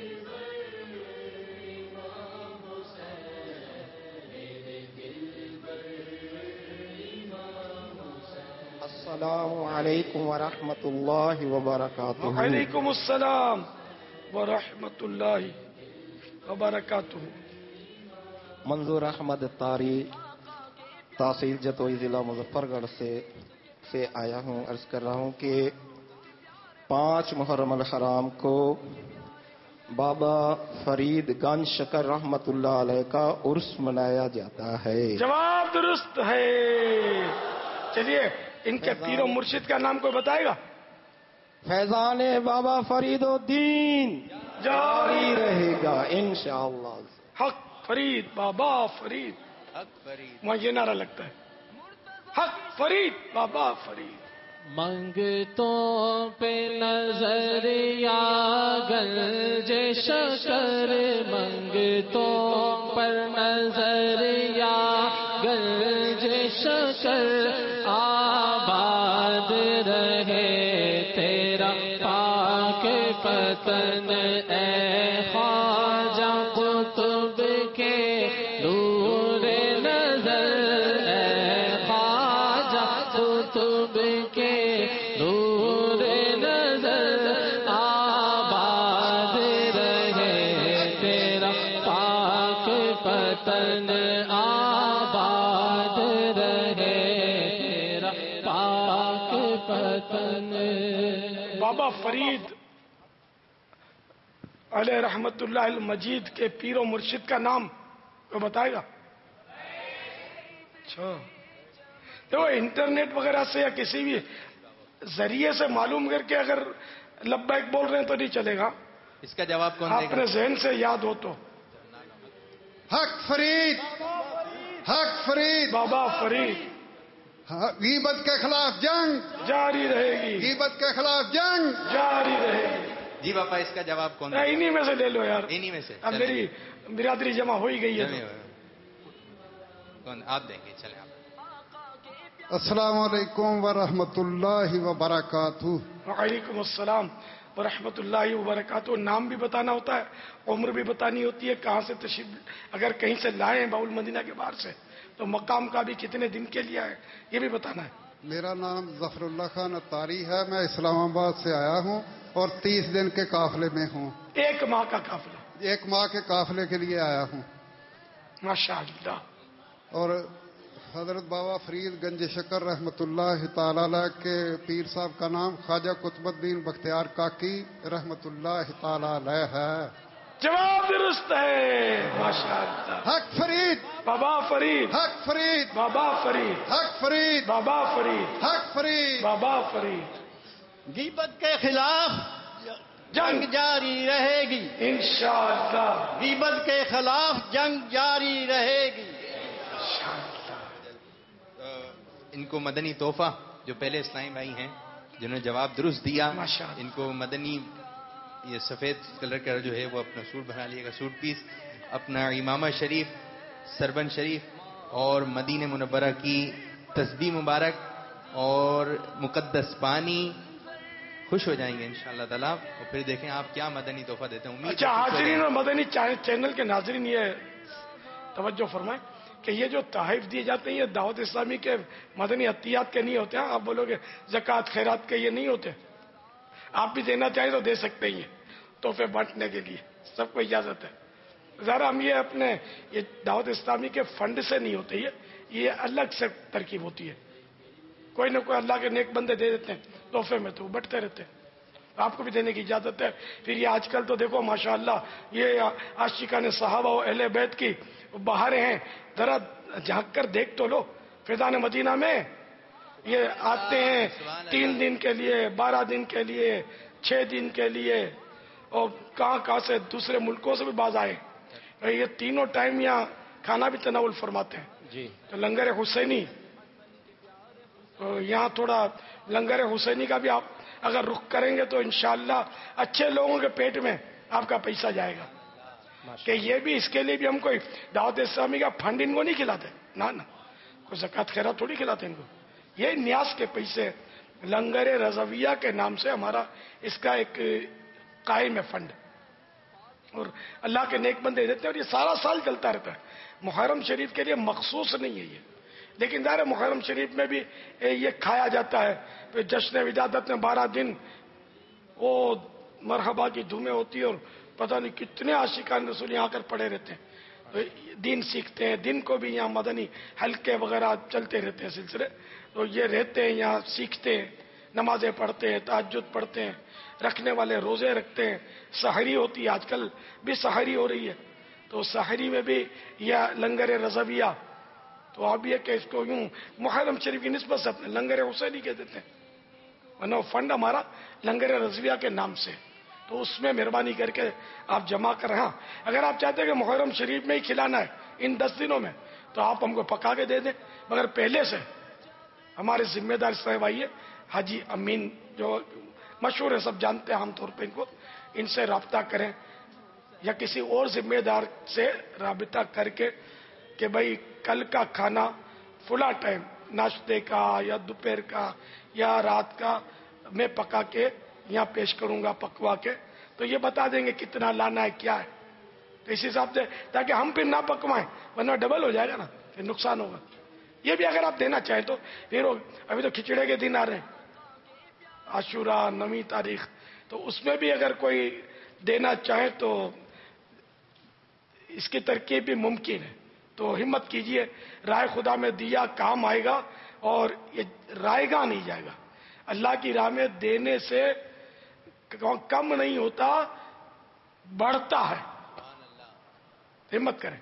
السلام علیکم ورحمۃ اللہ وبرکاتہ. وعلیکم السلام ورحمۃ اللہ وبرکاتہ. منظور احمد اتاری, تحصیل جتوئی, ضلع مظفر گڑھ سے سے آیا ہوں. عرض کر رہا ہوں کہ پانچ محرم الحرام کو بابا فرید گنج شکر رحمت اللہ علیہ کا عرس منایا جاتا ہے. جواب درست ہے. چلیے ان کے پیر و مرشد کا نام کوئی بتائے گا؟ فیضان بابا فرید الدین جاری رہے گا انشاءاللہ. حق فرید بابا فرید, حق فرید, وہاں یہ نعرہ لگتا ہے, حق فرید بابا فرید. منگتوں پہ نظر یا گنج شکر, منگتوں پر نظر یا گنج شکر, آباد رہے تیرا پاک پتن اے خواجہ قطب کے نور نظر, اے خواجہ قطب کے نور نظر, آباد رہے تیرا پاک پتن, آباد رہے تیرا پاک پتن. بابا فرید علیہ رحمت اللہ المجید کے پیر و مرشد کا نام کوئی بتائے گا؟ اچھا دیکھو, انٹرنیٹ وغیرہ سے یا کسی بھی ذریعے سے معلوم کر کے اگر لبیک بول رہے ہیں تو نہیں چلے گا. اس کا جواب کون دے گا؟ اپنے ذہن سے یاد ہو تو. حق فرید, حق فرید بابا فرید. غیبت کے خلاف جنگ جاری رہے گی, غیبت کے خلاف جنگ جاری رہے گی. جی باپا اس کا جواب کون دے گا؟ انہی میں سے لے لو یار, انہی میں سے. اب میری برادری جمع ہو ہی گئی ہے. کون آپ دیں گے؟ چلیں آپ. السلام علیکم ورحمۃ اللہ وبرکاتہ. وعلیکم السلام ورحمۃ اللہ وبرکاتہ. نام بھی بتانا ہوتا ہے, عمر بھی بتانی ہوتی ہے, کہاں سے تشریف اگر کہیں سے لائے ہیں باول مدینہ کے باہر سے تو مقام کا بھی کتنے دن کے لیے ہے یہ بھی بتانا ہے. میرا نام ظفر اللہ خان اتاری ہے, میں اسلام آباد سے آیا ہوں اور تیس دن کے قافلے میں ہوں. ایک ماہ کا قافلہ؟ ایک ماہ کے قافلے کے لیے آیا ہوں. ماشاء اللہ. اور حضرت بابا فرید گنج شکر رحمت اللہ تعالی علیہ کے پیر صاحب کا نام خواجہ قطب الدین بختیار کاکی رحمت اللہ تعالی علیہ ہے. جواب درست ہے. ماشاء اللہ. حق فرید بابا فرید, حق فرید بابا فرید, حق فرید بابا فرید, حق فرید بابا فرید. غیبت کے خلاف جنگ جاری رہے گی انشاءاللہ. غیبت کے خلاف جنگ جاری رہے گی. ان کو مدنی تحفہ, جو پہلے اسلامی بھائی ہیں جنہوں نے جواب درست دیا, ان کو مدنی یہ سفید کلر کا جو ہے وہ اپنا سوٹ بنا لیے گا, سوٹ پیس, اپنا امامہ شریف, سربن شریف اور مدینہ منورہ کی تسبیح مبارک اور مقدس پانی, خوش ہو جائیں گے انشاءاللہ تعالیٰ. اور پھر دیکھیں آپ کیا مدنی تحفہ دیتے ہیں. امید. اچھا حاضرین اور مدنی چینل کے ناظرین یہ توجہ فرمائیں کہ یہ جو تحائف دیے جاتے ہیں یہ دعوت اسلامی کے مدنی عطیات کے نہیں ہوتے ہیں. آپ بولو گے زکوٰۃ خیرات کے, یہ نہیں ہوتے. آپ بھی دینا چاہیں تو دے سکتے ہیں تحفے بانٹنے کے لیے, سب کو اجازت ہے. ذرا ہم یہ اپنے یہ دعوت اسلامی کے فنڈ سے نہیں ہوتے, یہ یہ الگ سے ترکیب ہوتی ہے. کوئی نہ کوئی اللہ کے نیک بندے دے دیتے ہیں تحفے میں، تو بٹتے رہتے ہیں. آپ کو بھی دینے کی اجازت ہے. پھر یہ آج کل تو دیکھو ماشاءاللہ یہ عاشقان صحابہ و اہل بیت کی بہاریں ہیں. ذرا جھانک کر دیکھ تو لو. فیضان مدینہ میں یہ آتے ہیں تین دن کے لیے، بارہ دن کے لیے، چھ دن کے لیے، اور کہاں کہاں سے دوسرے ملکوں سے بھی باز آئے. یہ تینوں ٹائم یہاں کھانا بھی تناول فرماتے ہیں. جی تو لنگر حسینی، تو یہاں تھوڑا لنگر حسینی کا بھی آپ اگر رخ کریں گے تو انشاءاللہ اچھے لوگوں کے پیٹ میں آپ کا پیسہ جائے گا. کہ یہ بھی اس کے لیے بھی ہم کوئی دعوت اسلامی کا فنڈ ان کو نہیں کھلاتے، نہ نہ کوئی زکوٰۃ خیرات تھوڑی کھلاتے ان کو. یہ نیاز کے پیسے لنگر رضویہ کے نام سے ہمارا اس کا ایک قائم ہے فنڈ، اور اللہ کے نیک بندے دیتے ہیں، اور یہ سارا سال چلتا رہتا ہے. محرم شریف کے لیے مخصوص نہیں ہے یہ، لیکن ظاہر محرم شریف میں بھی یہ کھایا جاتا ہے. پھر جشن ولادت میں بارہ دن وہ مرحبا کی دھومیں ہوتی ہے، اور پتہ نہیں کتنے عاشقان رسول یہاں کر پڑے رہتے ہیں، دین سیکھتے ہیں. دن کو بھی یہاں مدنی حلقے وغیرہ چلتے رہتے ہیں سلسلے، تو یہ رہتے ہیں یہاں، سیکھتے ہیں، نمازیں پڑھتے ہیں، تہجد پڑھتے ہیں، رکھنے والے روزے رکھتے ہیں. سحری ہوتی ہے، آج کل بھی سحری ہو رہی ہے، تو سحری میں بھی یہ لنگر رضویہ. تو اب یہ کہ اس کو یوں محرم شریف کی نسبت سے اپنے لنگر حسینی کہہ دیتے ہیں، ورنہ فنڈ ہمارا لنگر رضویہ کے نام سے. تو اس میں مہربانی کر کے آپ جمع کر. ہاں اگر آپ چاہتے ہیں کہ محرم شریف میں ہی کھلانا ہے ان دس دنوں میں تو آپ ہم کو پکا کے دے دیں، مگر پہلے سے ہمارے ذمہ دار صاحب آئیے حاجی امین جو مشہور ہے، سب جانتے ہیں عام طور پہ ان کو، ان سے رابطہ کریں یا کسی اور ذمہ دار سے رابطہ کر کے کہ بھائی کل کا کھانا فلاں ٹائم ناشتے کا یا دوپہر کا یا رات کا میں پکا کے یہاں پیش کروں گا پکوا کے. تو یہ بتا دیں گے کتنا لانا ہے کیا ہے، تو اس حساب سے تاکہ ہم پھر نہ پکوائیں، ورنہ ڈبل ہو جائے گا نا، پھر نقصان ہوگا. یہ بھی اگر آپ دینا چاہیں تو پھر ابھی تو کھچڑے کے دن آ رہے ہیں، عاشورہ نویں تاریخ، تو اس میں بھی اگر کوئی دینا چاہے تو اس کی ترکیب بھی ممکن ہے. تو ہمت کیجئے، رائے خدا میں دیا کام آئے گا، اور یہ رائے گا نہیں جائے گا. اللہ کی راہ میں دینے سے کم نہیں ہوتا، بڑھتا ہے. ہمت کریں.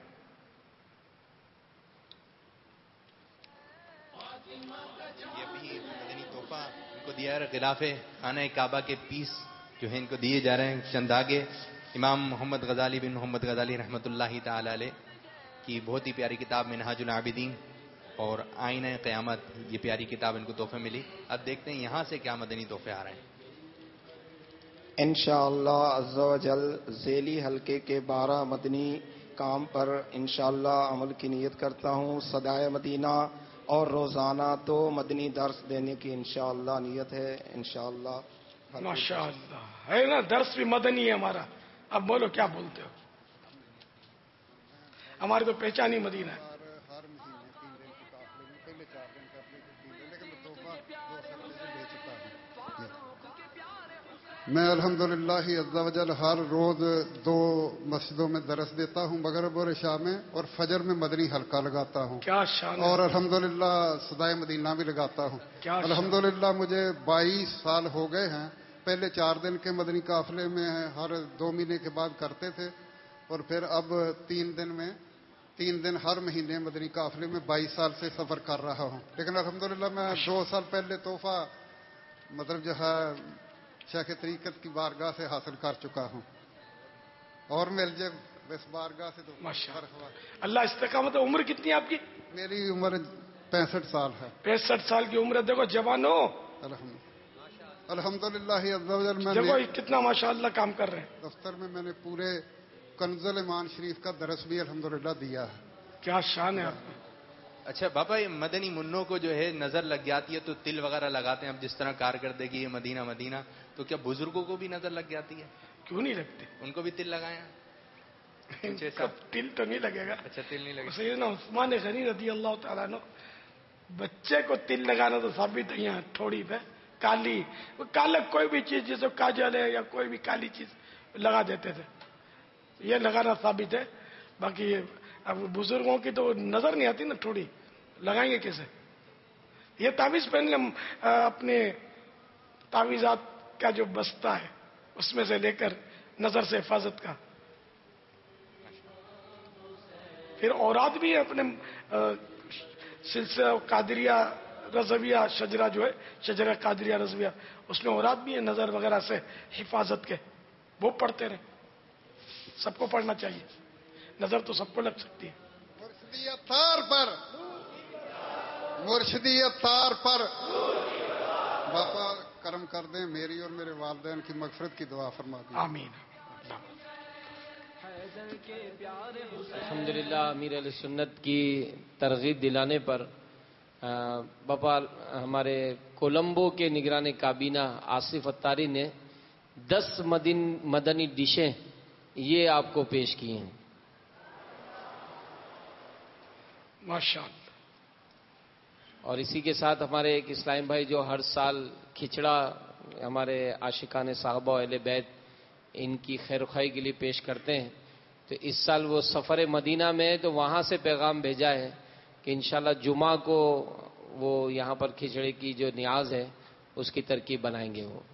یہ بھی مدنی تحفہ ان کو دیا ہے غلاف خانہ کعبہ کے پیس جو ہیں ان کو دیے جا رہے ہیں چند آگے. امام محمد غزالی بن محمد غزالی رحمۃ اللہ تعالی علیہ کی بہت ہی پیاری کتاب منہاج العابدین اور آئینہ قیامت، یہ پیاری کتاب ان کو تحفے ملی. اب دیکھتے ہیں یہاں سے کیا مدنی تحفے آ رہے ہیں. انشاءاللہ عز و جل ذیلی حلقے کے بارہ مدنی کام پر انشاءاللہ عمل کی نیت کرتا ہوں. صدائے مدینہ اور روزانہ تو مدنی درس دینے کی انشاءاللہ نیت ہے. انشاءاللہ ماشاءاللہ ہے نا، درس بھی مدنی ہے ہمارا. اب بولو کیا بولتے ہو، ہماری تو پہچان ہی مدینہ ہے. میں الحمدللہ عز و جل ہر روز دو مسجدوں میں درس دیتا ہوں، مغرب اور عشاء میں، اور فجر میں مدنی حلقہ لگاتا ہوں. کیا شان ہے. اور الحمدللہ صدائے مدینہ بھی لگاتا ہوں. الحمدللہ مجھے بائیس سال ہو گئے ہیں. پہلے چار دن کے مدنی قافلے میں ہر دو مہینے کے بعد کرتے تھے، اور پھر اب تین دن میں تین دن ہر مہینے مدنی قافلے میں بائیس سال سے سفر کر رہا ہوں. لیکن الحمدللہ میں دو سال پہلے تحفہ مطلب جو ہے شیخ طریقت کی بارگاہ سے حاصل کر چکا ہوں، اور مل جائے اس بارگاہ سے تو ماشاءاللہ. اللہ استقامت. عمر کتنی ہے آپ کی؟ میری عمر پینسٹھ سال ہے. پینسٹھ سال کی عمر. دیکھو جوان ہو. الحمدللہ عز و جل میں دیکھو کتنا ماشاءاللہ کام کر رہے ہیں. دفتر میں میں نے پورے کنز الایمان شریف کا درس بھی الحمدللہ دیا ہے. کیا شان ہے آپ کی. اچھا بابا، یہ مدنی منوں کو جو ہے نظر لگ جاتی ہے تو تل وغیرہ لگاتے ہیں. اب جس طرح کارکردگی ہے مدینہ مدینہ، تو کیا بزرگوں کو بھی نظر لگ جاتی ہے؟ کیوں نہیں لگتی، ان کو بھی تل لگائیں. تل تو نہیں لگے گا. اچھا تل نہیں لگے. سیدنا عثمان غنی رضی اللہ تعالیٰ عنہ بچے کو تل لگانا تو ثابت ہے یہاں تھوڑی پہ کالی کالک کوئی بھی چیز جیسے کاجل ہے یا کوئی بھی کالی چیز لگا دیتے تھے. یہ لگانا ثابت ہے. باقی اب بزرگوں کی تو نظر نہیں آتی نا، تھوڑی لگائیں گے کیسے. یہ تعویذ پہن لیں اپنے تعویذات کا جو بستہ ہے اس میں سے لے کر نظر سے حفاظت کا. پھر اوراد بھی ہے اپنے سلسلہ قادریہ رضویہ شجرہ جو ہے شجرہ قادریہ رضویہ اس میں اوراد بھی ہے نظر وغیرہ سے حفاظت کے, وہ پڑھتے رہے. سب کو پڑھنا چاہیے, نظر تو سب کو لگ سکتی ہے. مرشدی اتار پر مرشدی اتار پر باپا کرم کر دیں, میری اور میرے والدین کی مغفرت کی دعا فرما دیں. آمین. الحمدللہ امیر علیہ سنت کی ترغیب دلانے پر باپا ہمارے کولمبو کے نگران کابینہ آصف اتاری نے دس مدن مدنی ڈشیں یہ آپ کو پیش کی ہیں. ماشاءاللہ. اور اسی کے ساتھ ہمارے ایک اسلام بھائی جو ہر سال کھچڑا ہمارے عاشقان صحابہ اہل بیت ان کی خیر خواہی کے لیے پیش کرتے ہیں, تو اس سال وہ سفر مدینہ میں تو وہاں سے پیغام بھیجا ہے کہ انشاءاللہ جمعہ کو وہ یہاں پر کھچڑے کی جو نیاز ہے اس کی ترکیب بنائیں گے. وہ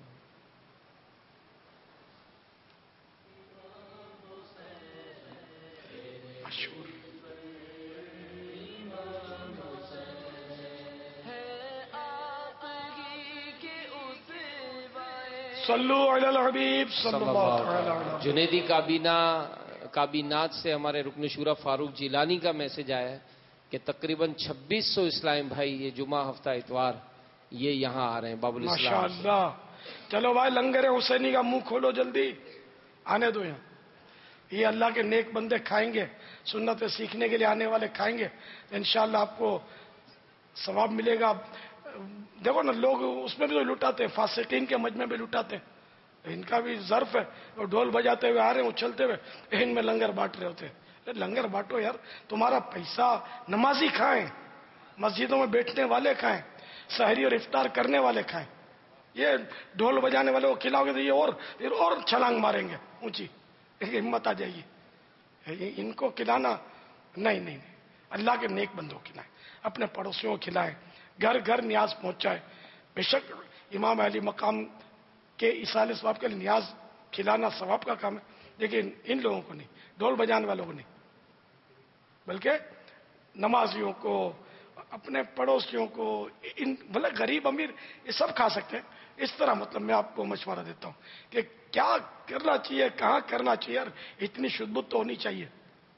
صلو علی الحبیب صلی اللہ علیہ وسلم. جنیدی کابینہ کابینات سے ہمارے رکن شورا فاروق جیلانی کا میسج آیا ہے کہ تقریباً چھبیس سو اسلام بھائی یہ جمعہ ہفتہ اتوار یہ یہاں آ رہے ہیں باب الاسلام. ماشاءاللہ. چلو بھائی لنگر حسینی کا منہ کھولو, جلدی آنے دو یہاں. یہ اللہ کے نیک بندے کھائیں گے, سنت سیکھنے کے لیے آنے والے کھائیں گے, انشاءاللہ آپ کو ثواب ملے گا. دیکھو نا لوگ اس میں بھی تو لٹاتے ہیں, فاسقین کے مجمع میں لٹاتے ہیں, ان کا بھی ظرف ہے. وہ ڈھول بجاتے ہوئے آ رہے ہیں اچھلتے ہوئے, ان میں لنگر بانٹ رہے ہوتے ہیں. لنگر بانٹو یار, تمہارا پیسہ نمازی کھائیں, مسجدوں میں بیٹھنے والے کھائیں, سحری اور افطار کرنے والے کھائیں. یہ ڈھول بجانے والے کو کھلاؤ گے تو یہ اور اور چھلانگ ماریں گے اونچی, ہمت آ جائے گی. ان کو کھلانا نہیں نہیں نہیں, اللہ کے نیک بندوں کو کھلائیں, اپنے پڑوسیوں کو کھلائیں, گھر گھر نیاز پہنچائے. بے شک امام علی مقام کے اصال ثواب کے لیے نیاز کھلانا ثواب کا کام ہے, لیکن ان لوگوں کو نہیں, ڈھول بجانے والوں کو نہیں, بلکہ نمازیوں کو, اپنے پڑوسیوں کو, ان بھلے غریب امیر یہ سب کھا سکتے ہیں. اس طرح مطلب میں آپ کو مشورہ دیتا ہوں کہ کیا کرنا چاہیے, کہاں کرنا چاہیے, یار اتنی شدت تو ہونی چاہیے.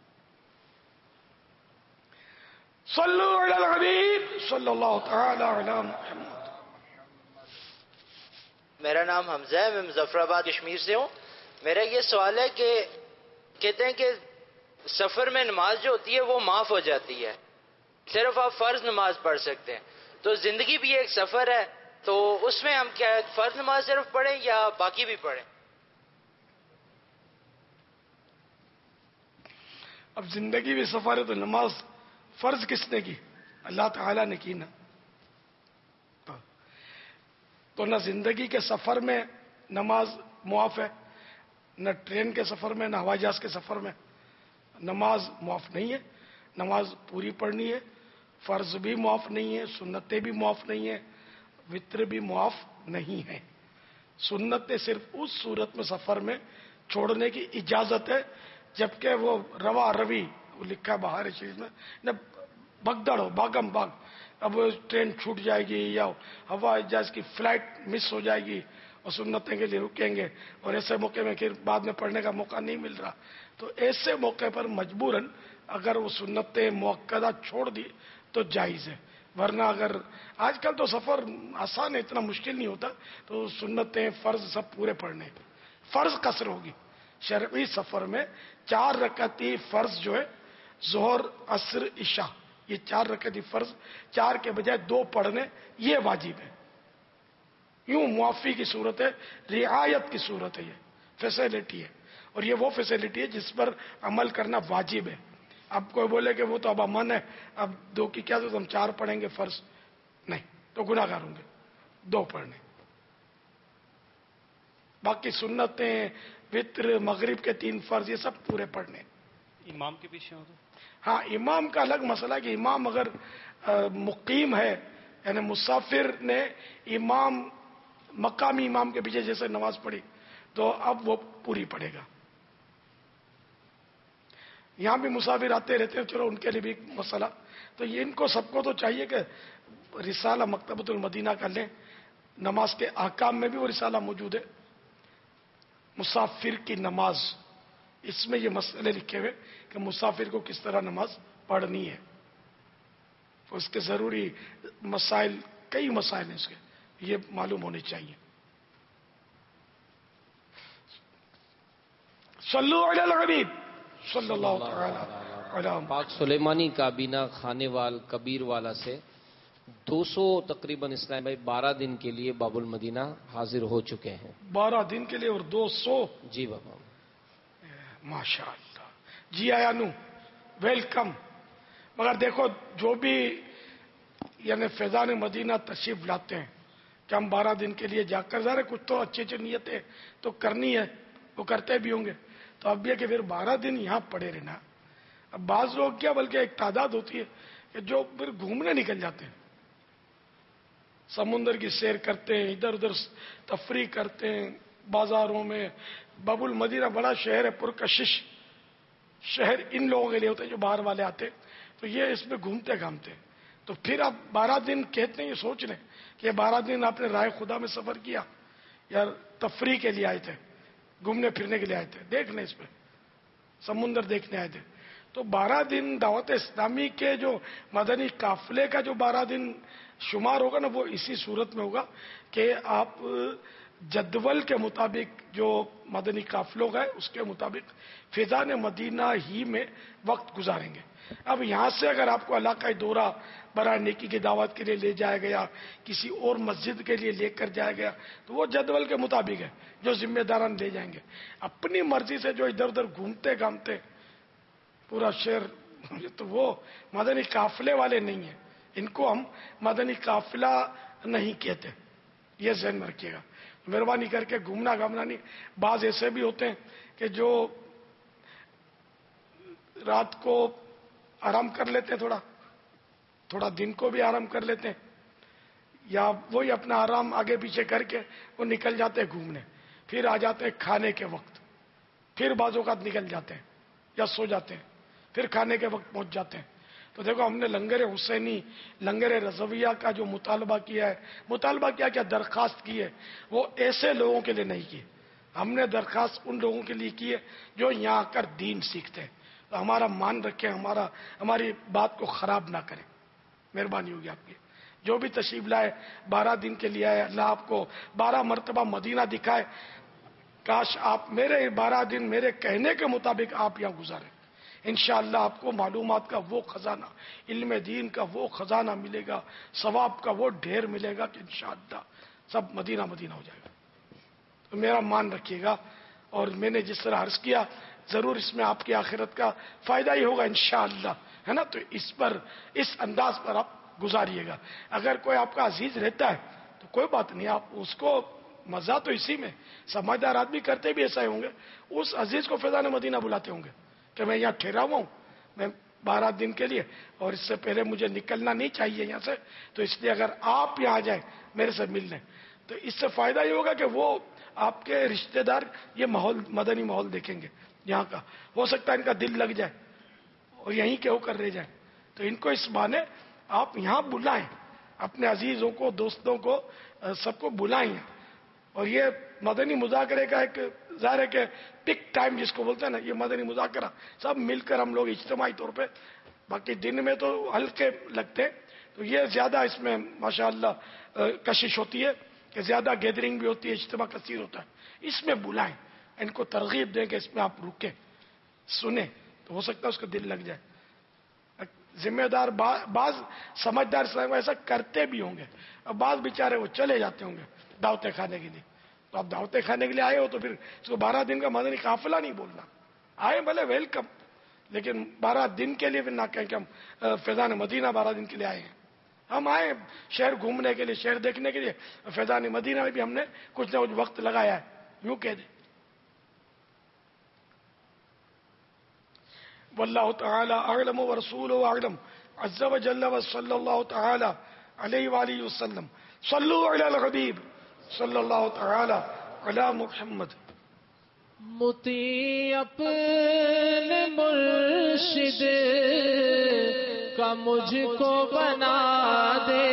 صلو علی الحبیب صلی اللہ تعالی علی محمد. میرا نام حمزہ ہے, میں مظفر آباد کشمیر سے ہوں. میرا یہ سوال ہے کہ کہتے ہیں کہ سفر میں نماز جو ہوتی ہے وہ معاف ہو جاتی ہے, صرف آپ فرض نماز پڑھ سکتے ہیں. تو زندگی بھی ایک سفر ہے, تو اس میں ہم کیا فرض نماز صرف پڑھیں یا باقی بھی پڑھیں؟ اب زندگی بھی سفر ہے تو نماز فرض کس نے کی؟ اللہ تعالیٰ نے کی نا. تو نہ زندگی کے سفر میں نماز معاف ہے, نہ ٹرین کے سفر میں, نہ ہوائی جہاز کے سفر میں نماز معاف نہیں ہے. نماز پوری پڑھنی ہے, فرض بھی معاف نہیں ہے, سنتیں بھی معاف نہیں ہیں, وطر بھی معاف نہیں ہے. سنتیں صرف اس صورت میں سفر میں چھوڑنے کی اجازت ہے جبکہ وہ روا روی وہ لکھا ہے باہر چیز میں نہ بگدڑ ہو, باغم باغ. اب ٹرین چھوٹ جائے گی یا ہوائی جہاز کی فلائٹ مس ہو جائے گی اور سنتیں کے لیے رکیں گے, اور ایسے موقع میں پھر بعد میں پڑھنے کا موقع نہیں مل رہا, تو ایسے موقع پر مجبوراً اگر وہ سنتیں موقعہ چھوڑ دی تو جائز ہے. ورنہ اگر آج کل تو سفر آسان ہے, اتنا مشکل نہیں ہوتا, تو سنتیں فرض سب پورے پڑھنے. فرض قصر ہوگی شرعی سفر میں, چار رکعتی فرض جو ہے ظہر عصر عشاء, یہ چار رکعتی فرض چار کے بجائے دو پڑھنے یہ واجب ہے. یوں معافی کی صورت ہے, رعایت کی صورت ہے, یہ فیسلٹی ہے, اور یہ وہ فیسلٹی ہے جس پر عمل کرنا واجب ہے. اب کوئی بولے کہ وہ تو اب امن ہے, اب دو کی کیا تو ہم چار پڑھیں گے فرض, نہیں تو گناہ گار ہوں گے, دو پڑھنے. باقی سنتیں وطر مغرب کے تین فرض یہ سب پورے پڑھنے. امام کے پیچھے ہو تو ہاں امام کا الگ مسئلہ ہے کہ امام اگر مقیم ہے یعنی مسافر نے امام مقامی امام کے پیچھے جیسے نماز پڑھی تو اب وہ پوری پڑھے گا. یہاں بھی مسافر آتے رہتے ہیں, چلو ان کے لیے بھی ایک مسئلہ. تو یہ ان کو سب کو تو چاہیے کہ رسالہ مکتبۃ المدینہ کا لیں. نماز کے احکام میں بھی وہ رسالہ موجود ہے, مسافر کی نماز. اس میں یہ مسئلے لکھے ہوئے کہ مسافر کو کس طرح نماز پڑھنی ہے. اس کے ضروری مسائل, کئی مسائل ہیں اس کے, یہ معلوم ہونے چاہیے. صلو علی الحبیب صلی اللہ تعالی علی پاک سلیمانی کابینہ خانے وال کبیر والا سے دو سو تقریباً اسلام بھائی بارہ دن کے لیے باب المدینہ حاضر ہو چکے ہیں. بارہ دن کے لیے اور دو سو جی بابا ماشاء اللہ. جی آیا نو ویلکم. مگر دیکھو جو بھی یعنی فیضان مدینہ تشریف لاتے ہیں کہ ہم بارہ دن کے لیے جا کر جا رہے, کچھ تو اچھی اچھی نیتیں تو کرنی ہے, وہ کرتے بھی ہوں گے. تو اب یہ کہ پھر بارہ دن یہاں پڑے رہنا. اب بعض لوگ کیا بلکہ ایک تعداد ہوتی ہے کہ جو پھر گھومنے نکل جاتے ہیں, سمندر کی سیر کرتے ہیں, ادھر ادھر تفریح کرتے ہیں بازاروں میں. باب المدینہ بڑا شہر ہے, پرکشش شہر ان لوگوں کے لیے ہوتا ہے جو باہر والے آتے, تو یہ اس میں گھومتے گھامتے. تو پھر آپ بارہ دن کہتے ہیں, یہ سوچ لیں کہ بارہ دن آپ نے رائے خدا میں سفر کیا یا تفریح کے لیے آئے تھے, گھومنے پھرنے کے لیے آئے تھے, دیکھنے اس پہ سمندر دیکھنے آئے تھے. تو بارہ دن دعوت اسلامی کے جو مدنی قافلے کا جو بارہ دن شمار ہوگا نا, وہ اسی صورت میں ہوگا کہ آپ جدول کے مطابق جو مدنی قافلوں کا ہے اس کے مطابق فیضان مدینہ ہی میں وقت گزاریں گے. اب یہاں سے اگر آپ کو علاقائی دورہ برائے نیکی کی دعوت کے لیے لے جایا گیا, کسی اور مسجد کے لیے لے کر جایا گیا, تو وہ جدول کے مطابق ہے جو ذمہ داران لے جائیں گے. اپنی مرضی سے جو ادھر ادھر گھومتے گھامتے پورا شہر, تو وہ مدنی قافلے والے نہیں ہیں. ان کو ہم مدنی قافلہ نہیں کہتے, یہ ذہن میں رکھیے گا. مہربانی کر کے گھومنا گھامنا نہیں. بعض ایسے بھی ہوتے ہیں کہ جو رات کو آرام کر لیتے ہیں, تھوڑا تھوڑا دن کو بھی آرام کر لیتے ہیں, یا وہی اپنا آرام آگے پیچھے کر کے وہ نکل جاتے ہیں گھومنے, پھر آ جاتے ہیں کھانے کے وقت, پھر بعض اوقات نکل جاتے ہیں یا سو جاتے ہیں, پھر کھانے کے وقت پہنچ جاتے ہیں. تو دیکھو ہم نے لنگر حسینی, لنگر رضویہ کا جو مطالبہ کیا ہے, مطالبہ کیا کیا درخواست کی ہے, وہ ایسے لوگوں کے لیے نہیں کی. ہم نے درخواست ان لوگوں کے لیے کی ہے جو یہاں آ کر دین سیکھتے ہیں. تو ہمارا مان رکھیں, ہمارا ہماری بات کو خراب نہ کریں, مہربانی ہوگی آپ کی. جو بھی تشریف لائے بارہ دن کے لیے آئے, اللہ آپ کو بارہ مرتبہ مدینہ دکھائے. کاش آپ میرے بارہ دن میرے کہنے کے مطابق آپ یہاں گزاریں. انشاءاللہ آپ کو معلومات کا وہ خزانہ, علم دین کا وہ خزانہ ملے گا, ثواب کا وہ ڈھیر ملے گا کہ انشاءاللہ سب مدینہ مدینہ ہو جائے گا. تو میرا مان رکھیے گا, اور میں نے جس طرح عرض کیا ضرور اس میں آپ کی آخرت کا فائدہ ہی ہوگا انشاءاللہ, ہے نا. تو اس پر اس انداز پر آپ گزاریے گا. اگر کوئی آپ کا عزیز رہتا ہے تو کوئی بات نہیں, آپ اس کو مزہ تو اسی میں, سمجھدار آدمی کرتے بھی ایسا ہی ہوں گے, اس عزیز کو فیضان مدینہ بلاتے ہوں گے کہ میں یہاں ٹھہرا ہوا ہوں, میں بارہ دن کے لیے, اور اس سے پہلے مجھے نکلنا نہیں چاہیے یہاں سے, تو اس لیے اگر آپ یہاں آ جائیں میرے سے ملنے, تو اس سے فائدہ یہ ہوگا کہ وہ آپ کے رشتہ دار یہ ماحول, مدنی ماحول دیکھیں گے یہاں کا. ہو سکتا ہے ان کا دل لگ جائے اور یہیں کے ہو کر رہ جائیں. تو ان کو اس بہانے آپ یہاں بلائیں, اپنے عزیزوں کو, دوستوں کو, سب کو بلائیں. اور یہ مدنی مذاکرے کا ایک ظاہر ہے کہ پک ٹائم جس کو بولتے ہیں نا, یہ مدنی مذاکرہ سب مل کر ہم لوگ اجتماعی طور پہ, باقی دن میں تو ہلکے لگتے ہیں, تو یہ زیادہ اس میں ماشاءاللہ کشش ہوتی ہے کہ زیادہ گیدرنگ بھی ہوتی ہے, اجتماع کثیر ہوتا ہے. اس میں بلائیں, ان کو ترغیب دیں کہ اس میں آپ رکیں, سنیں, تو ہو سکتا ہے اس کا دل لگ جائے. ذمہ دار بعض سمجھدار ایسا کرتے بھی ہوں گے, اور بعض بیچارے وہ چلے جاتے ہوں گے دعوتیں کھانے کے لیے. تو آپ دعوتیں کھانے کے لیے آئے ہو تو پھر اس کو بارہ دن کا مدنی قافلہ نہیں بولنا. آئے بھلے ویلکم, لیکن بارہ دن کے لیے پھر نہ کہیں کہ ہم فیضان مدینہ بارہ دن کے لیے آئے ہیں. ہم آئے شہر گھومنے کے لیے, شہر دیکھنے کے لیے, فیضان مدینہ میں بھی ہم نے کچھ نہ کچھ وقت لگایا ہے, یوں کہہ دیں. واللہ تعالی اعلم ورسولہ اعلم عز وجل وصلی اللہ تعالی علیہ وآلہ وسلم. صلو علی الحبیب صلی اللہ تعالی علی محمد. مطیع اپنے مرشد کا مجھ کو بنا دے،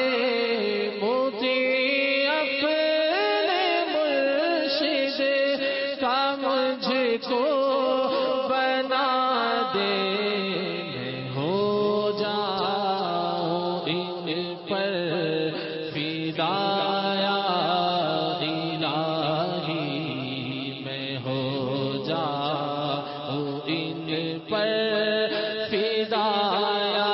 مطیع اپنے مرشد کا مجھ کو بنا دے، میں ہو جاؤں ان پر فدا یا الہی، میں ہو جاؤں ان پر فدا یا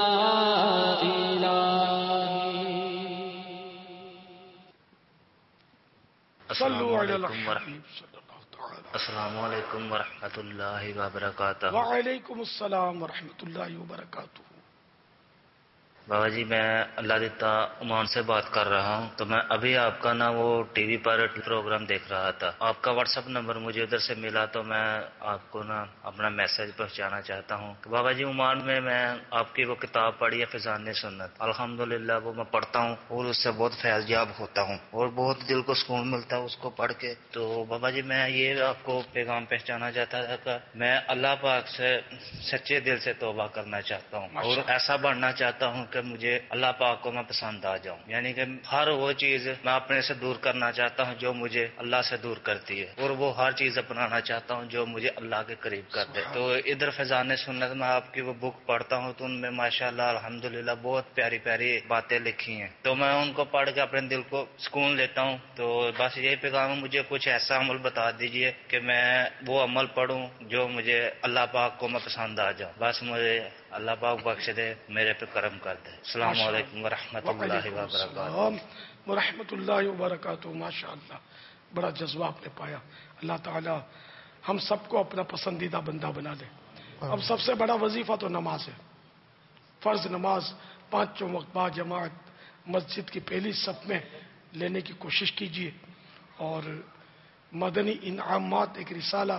السلام علیکم ورحمۃ اللہ وبرکاتہ. وعلیکم السلام ورحمۃ اللہ وبرکاتہ. بابا جی میں اللہ دیتا عمان سے بات کر رہا ہوں. تو میں ابھی آپ کا نا وہ ٹی وی پر پروگرام دیکھ رہا تھا. آپ کا واٹس ایپ نمبر مجھے ادھر سے ملا تو میں آپ کو نا اپنا میسج پہنچانا چاہتا ہوں. بابا جی عمان میں میں آپ کی وہ کتاب پڑھی ہے فیضان سنت، الحمدللہ وہ میں پڑھتا ہوں اور اس سے بہت فیض یاب ہوتا ہوں اور بہت دل کو سکون ملتا ہے اس کو پڑھ کے. تو بابا جی میں یہ آپ کو پیغام پہنچانا چاہتا تھا کہ میں اللہ پاک سے سچے دل سے توبہ کرنا چاہتا ہوں اور ایسا بننا چاہتا ہوں کہ مجھے اللہ پاک کو میں پسند آ جاؤں. یعنی کہ ہر وہ چیز میں اپنے سے دور کرنا چاہتا ہوں جو مجھے اللہ سے دور کرتی ہے، اور وہ ہر چیز اپنانا چاہتا ہوں جو مجھے اللہ کے قریب کر دے. تو ادھر فیضان سنت میں آپ کی وہ بک پڑھتا ہوں تو ان میں ماشاءاللہ الحمدللہ بہت پیاری پیاری باتیں لکھی ہیں، تو میں ان کو پڑھ کے اپنے دل کو سکون لیتا ہوں. تو بس یہی پیغام ہے، مجھے کچھ ایسا عمل بتا دیجئے کہ میں وہ عمل پڑھوں جو مجھے اللہ پاک کو میں پسند آ جاؤں. بس مجھے اللہ پاک بخش دے، میرے پہ کرم کر دے. السلام علیکم ورحمۃ اللہ وبرکاتہ. ورحمۃ اللہ وبرکاتہ. ماشاء اللہ بڑا جذبہ آپ نے پایا. اللہ تعالی ہم سب کو اپنا پسندیدہ بندہ بنا لے. اب سب سے بڑا وظیفہ تو نماز ہے. فرض نماز پانچوں وقت با جماعت مسجد کی پہلی صف میں لینے کی کوشش کیجیے. اور مدنی انعامات ایک رسالہ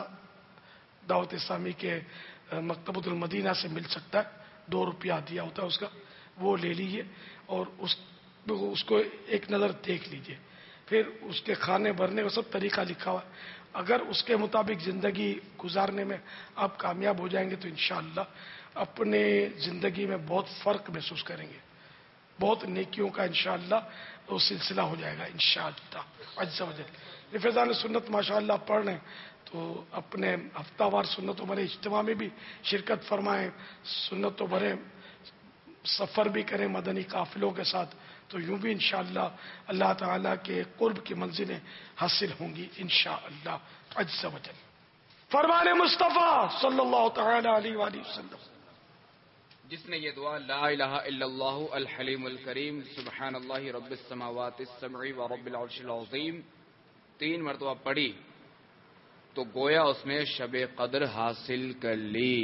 دعوت اسلامی کے مکتبۃ المدینہ سے مل سکتا ہے، دو روپیہ دیا ہوتا ہے اس کا، وہ لے لیجیے اور اس اس کو ایک نظر دیکھ لیجیے. پھر اس کے کھانے بھرنے کا سب طریقہ لکھا ہوا ہے. اگر اس کے مطابق زندگی گزارنے میں آپ کامیاب ہو جائیں گے تو انشاءاللہ اپنے زندگی میں بہت فرق محسوس کریں گے. بہت نیکیوں کا انشاءاللہ وہ سلسلہ ہو جائے گا انشاءاللہ عز و جل. فیضان سنت ماشاءاللہ پڑھ رہے ہیں تو اپنے ہفتہ وار سنتوں بھرے اجتماع میں بھی شرکت فرمائیں، سنتوں بھرے سفر بھی کریں مدنی قافلوں کے ساتھ، تو یوں بھی انشاءاللہ اللہ تعالیٰ کے قرب کی منزلیں حاصل ہوں گی انشاءاللہ عز و جل. فرمان مصطفیٰ صلی اللہ تعالی علیہ وآلہ وسلم. جس نے یہ دعا لا الہ الا اللہ الحلیم الکریم سبحان اللہ رب السماوات السبع و رب العرش العظیم تین مرتبہ پڑھی تو گویا اس نے شب قدر حاصل کر لی.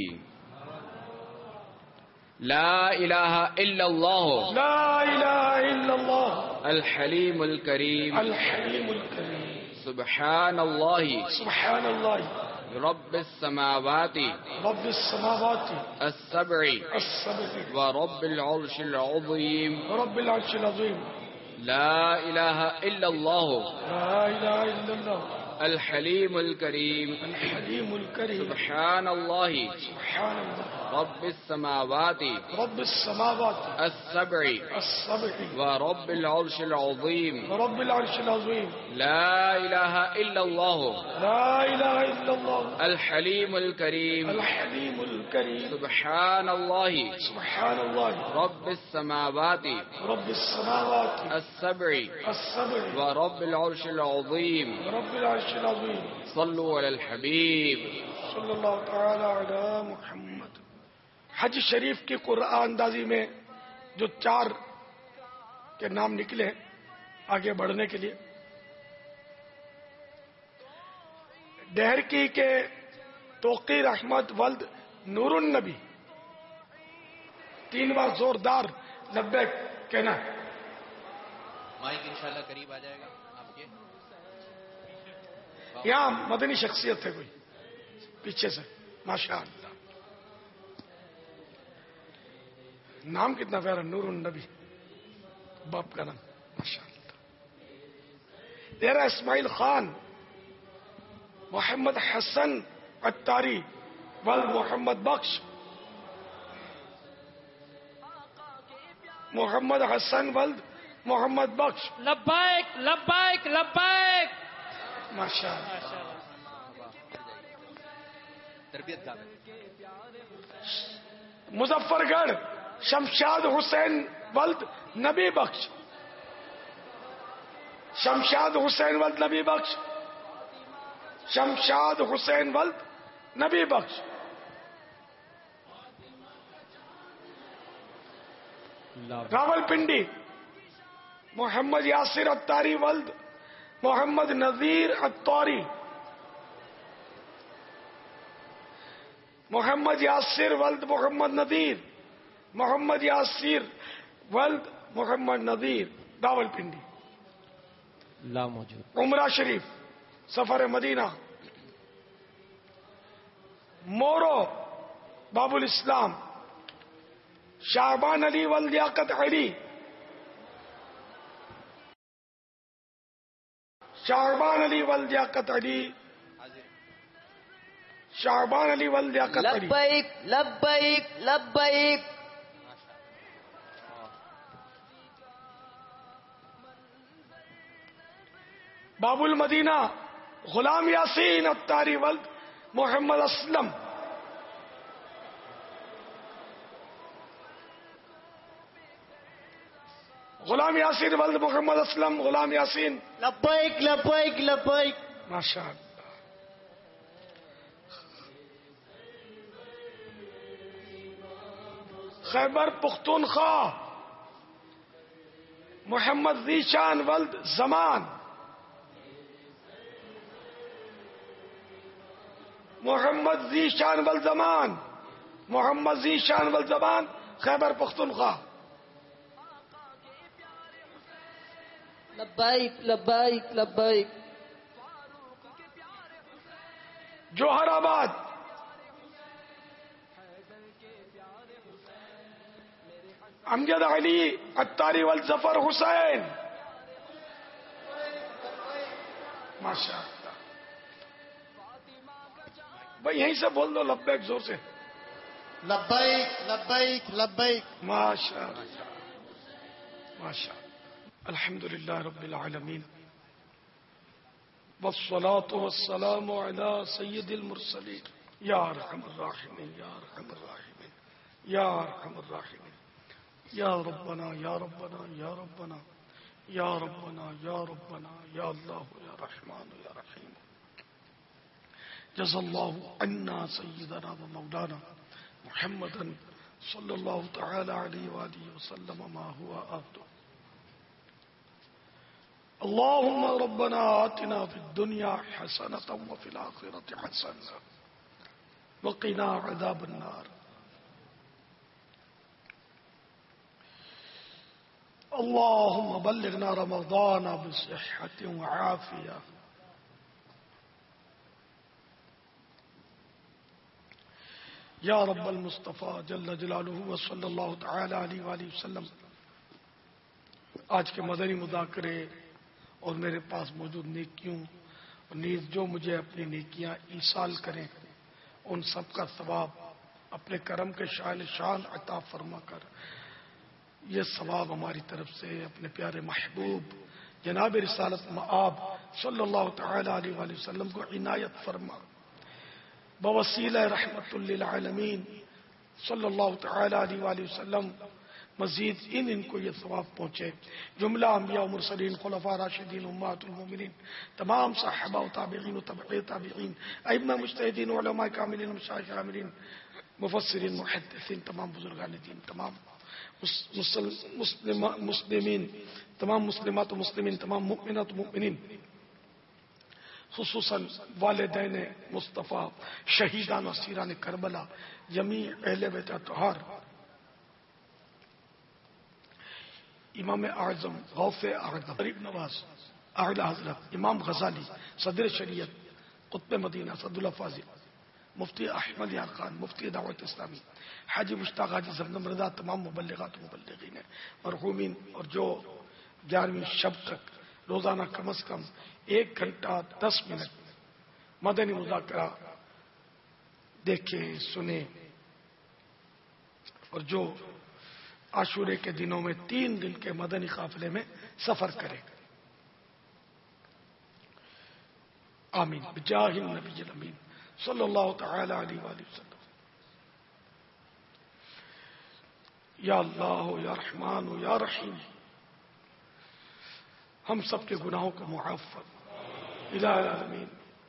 لا الہ الا اللہ لا الہ الا اللہ الحلیم الکریم الحلیم الکریم سبحان اللہ سبحان اللہ رب السماوات رب السماوات السبع السبع ورب العرش العظیم رب العرش العظیم. لا الہ الا اللہ لا الہ الا اللہ الحلیم الکریم الحلیم الکریم سبحان اللہ سبحان اللہ رب السماوات رب السماوات السبع السبع ورب العرش العظیم رب العرش العظیم. لا الہ الا اللہ لا الہ الا اللہ الحلیم الکریم الحلیم الکریم سبحان اللہ سبحان اللہ رب السماوات رب السماوات السبع السبع ورب العرش العظیم رب العرش العظیم. صلوا علی الحبیب صلی اللہ تعالی علی محمد. حج شریف کی قرآن اندازی میں جو چار کے نام نکلے آگے بڑھنے کے لیے، ڈہرکی کے توقیر احمد ولد نور النبی، تین بار زوردار لبیک کہنا ہے. مائک انشاءاللہ قریب آ جائے گا آپ کے. یہاں مدنی شخصیت ہے کوئی پیچھے سے ماشاء اللہ. نام کتنا پیارا، نور النبی. باپ کا نام ماشاء اللہ. تیرا اسماعیل خان محمد حسن اتاری ولد محمد بخش. محمد حسن ولد محمد بخش. لبیک لبیک لبیک. ماشاء اللہ. مظفر گڑھ شمشاد حسین ولد نبی بخش. شمشاد حسین ولد نبی بخش. شمشاد حسین ولد نبی بخش. راول پنڈی محمد یاسر اتاری ولد محمد نذیر اتاری. محمد یاسر ولد محمد نذیر. محمد یاسر ولد محمد نذیر راول پنڈی. لا موجود. عمرہ شریف سفر مدینہ. مورو باب الاسلام شعبان علی ولد لیاقت علی. شعبان علی ولد لیاقت علی. شعبان علی ولد لیاقت علی. لبیک لبیک لبیک. باب المدینہ غلام یاسین اتاری ولد محمد اسلم. غلام یاسین ولد محمد اسلم. غلام یاسین. لبیک لبیک لبیک. ماشاء اللہ. خیبر پختونخوا محمد ذیشان ولد زمان. محمد ذیشان ولد زمان. محمد ذیشان ولد زمان خیبر پختونخوا. لبیک لبیک لبیک. جوہر آباد امجد علی اتاری ولد ظفر حسین. ماشاء اللہ. بھائی یہیں سے بول دو لبیک زور سے. لبیک لبیک لبیک. ماشاء اللہ ماشاء اللہ. الحمد للہ رب العالمین والصلاة والسلام على سید المرسلین. یا ارحم الراحمین یا ارحم الراحمین یا ارحم الراحمین. یا ربنا یا ربنا یا ربنا یا ربنا یا ربنا یا اللہ یا رحمان یا رحیم. جزا اللہ عنا سیدنا و مولانا محمدا صلی اللہ تعالی علیہ وآلہ وسلم ما هو آتو. اللهم ربنا آتنا في الدنيا حسنة وفي الآخرة حسنة وقنا عذاب النار. اللهم بلغنا رمضان بصحة وعافية. یا رب المصطفیٰ جل جلالہ وصلی اللہ تعالی علیہ وآلہ وسلم. آج کے مدنی مذاکرے اور میرے پاس موجود نیکیوں اور نیز جو مجھے اپنی نیکیاں ایصال کریں ان سب کا ثواب اپنے کرم کے شان شان عطا فرما کر یہ ثواب ہماری طرف سے اپنے پیارے محبوب جناب رسالت مآب صلی اللہ تعالی علیہ وآلہ وسلم کو عنایت فرما. بوسیلہ رحمت للعالمین صلی اللہ تعالی علیہ وآلہ وسلم مزید ان ان کو یہ ثواب پہنچے. جملہ انبیاء و مرسلین خلفاء راشدین امہات المومنین تمام صحابہ و تابعین و تبع تابعین ائمہ مجتہدین علماء کاملین مشایخ عاملین مفسرین محدثین تمام بزرگان دین تمام مسلم مسلمین تمام مسلمات و مسلمین تمام مؤمنات و مؤمنین خصوصاً والدین مصطفیٰ شہیدان و اسیران کربلا جمیع اہل بیت اطہار امام اعظم غوث اعظم غریب نواز اعلی حضرت امام غزالی صدر شریعت قطب مدینہ سعد اللہ فاضل مفتی احمد یار خان مفتی دعوت اسلامی، حاجی مشتاق حاجی زمزم رضا، تمام مبلغات و مبلغین مرحومین، اور جو گیارہویں شب تک روزانہ کم از کم ایک گھنٹہ دس منٹ مدنی مذاکرہ دیکھیں سنیں، اور جو عاشورے کے دنوں میں تین دن کے مدنی قافلے میں سفر کریں. آمین بجاہ النبی الامین صلی اللہ تعالی علیہ وآلہ وسلم. یا اللہ یا رحمان یا رحیم، ہم سب کے گناہوں کو معاف فرما الہ العالمین،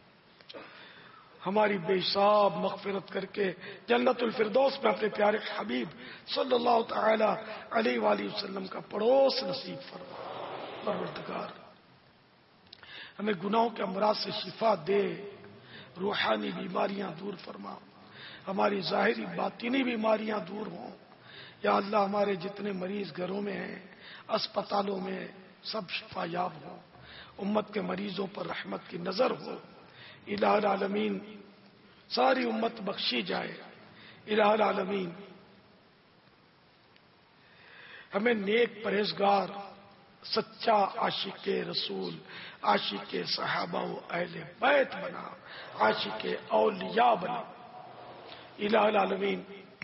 ہماری بے حساب مغفرت کر کے جنت الفردوس میں اپنے پیارے حبیب صلی اللہ تعالی علیہ وآلہ وسلم کا پڑوس نصیب فرما. پروردگار ہمیں گناہوں کے امراض سے شفا دے، روحانی بیماریاں دور فرما، ہماری ظاہری باطنی بیماریاں دور ہوں. یا اللہ ہمارے جتنے مریض گھروں میں ہیں، اسپتالوں میں، سب شفا یاب ہوں. امت کے مریضوں پر رحمت کی نظر ہو. الہ العالمین ساری امت بخشی جائے. الہ العالمین ہمیں نیک پرہیزگار سچا عاشق رسول، عاشق صحابہ و اہل بیت بنا، عاشق اولیاء بنا. الہ العالمین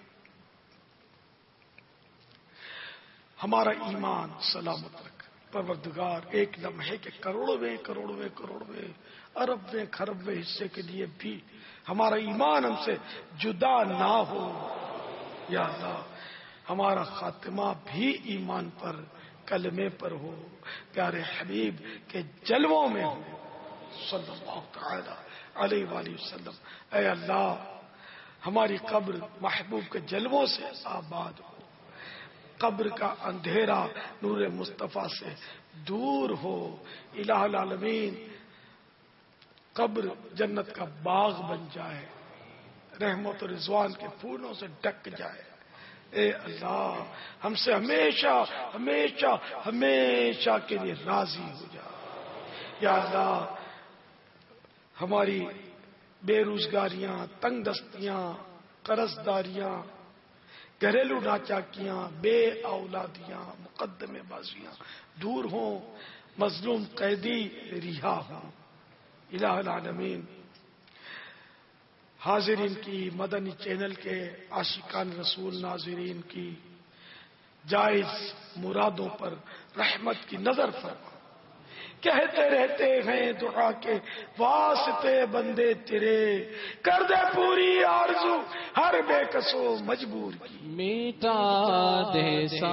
ہمارا ایمان سلامت رکھ. پروردگار ایک لمحے کے کروڑویں کروڑویں کروڑویں اربویں کھربویں حصے کے لیے بھی ہمارا ایمان ہم سے جدا نہ ہو. یا اللہ ہمارا خاتمہ بھی ایمان پر، کلمے پر ہو، پیارے حبیب کے جلووں میں ہو صلی اللہ تعالی علیہ وآلہ وسلم. اے اللہ ہماری قبر محبوب کے جلووں سے آباد ہو، قبر کا اندھیرا نور مصطفیٰ سے دور ہو. الہ العالمین قبر جنت کا باغ بن جائے، رحمت و رضوان کے پھولوں سے ڈک جائے. اے اللہ ہم سے ہمیشہ ہمیشہ ہمیشہ کے لیے راضی ہو جا. یا اللہ ہماری بے روزگاریاں، تنگ دستیاں، قرض داریاں، گھریلو ناچاکیاں، بے اولادیاں، مقدمے بازیاں دور ہوں، مظلوم قیدی رہا ہوں. الہ العالمین حاضرین کی، مدنی چینل کے عاشقان رسول ناظرین کی جائز مرادوں پر رحمت کی نظر فرما. کہتے رہتے ہیں دعا کے واسطے بندے تیرے، کر دے پوری آرزو ہر بے کسو مجبور کی. میٹا دے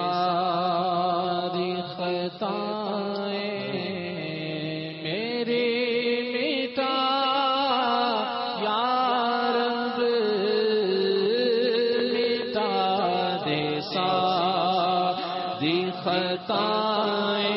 ساری خطائیں میری، میٹا یا رب، میٹا دے ساری خطائیں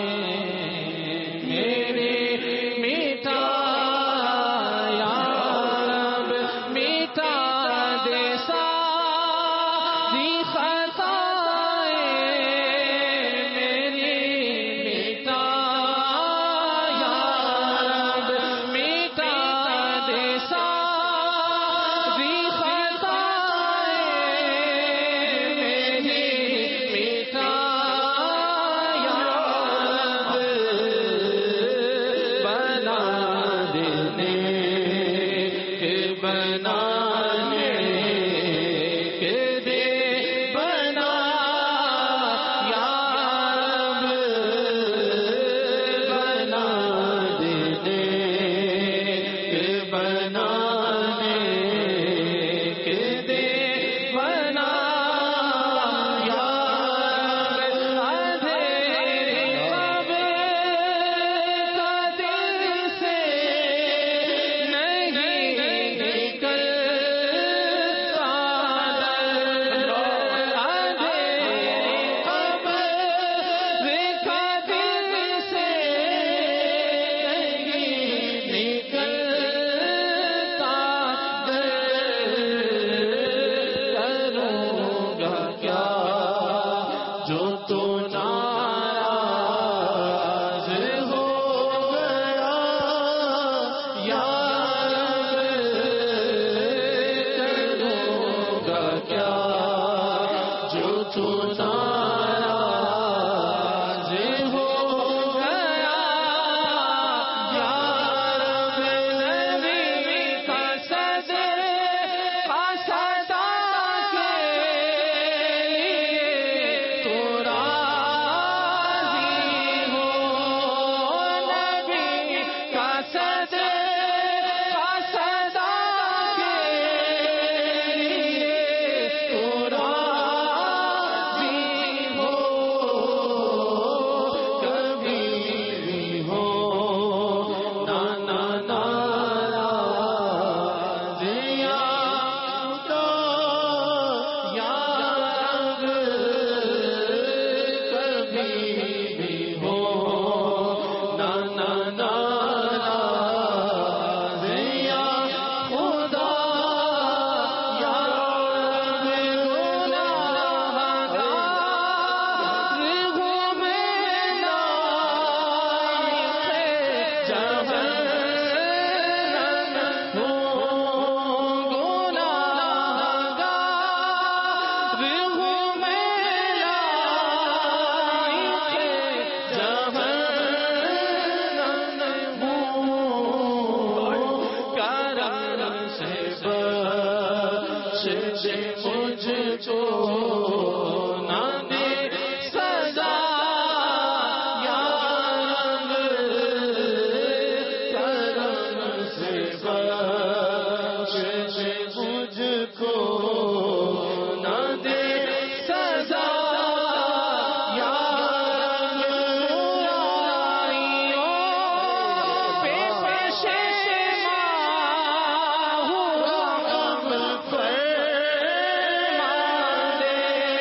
نکل تو ناراض ہو گیا یا رب نبی کا صدقہ صدا کے لیے تو راضی ہو نبی کا صدقہ صدا کے لیے تو راضی ہو کبھی بھی ہو نا نا ناراض یا خدا یا رب کبھی بھی ہو نا نا ناراض یا خدا یا رب گناہگار ہوں میں لائق جہنم ہوں گناہگار ہوں میں لائق جہنم ہوں کرم سے بخش دے مجھ کو نہ دے سزا یا رب کرم سے بخش دے مجھ کو نہ دے سزا یا رب برائیوں پہ پشیماں ہوا ہم فرما دے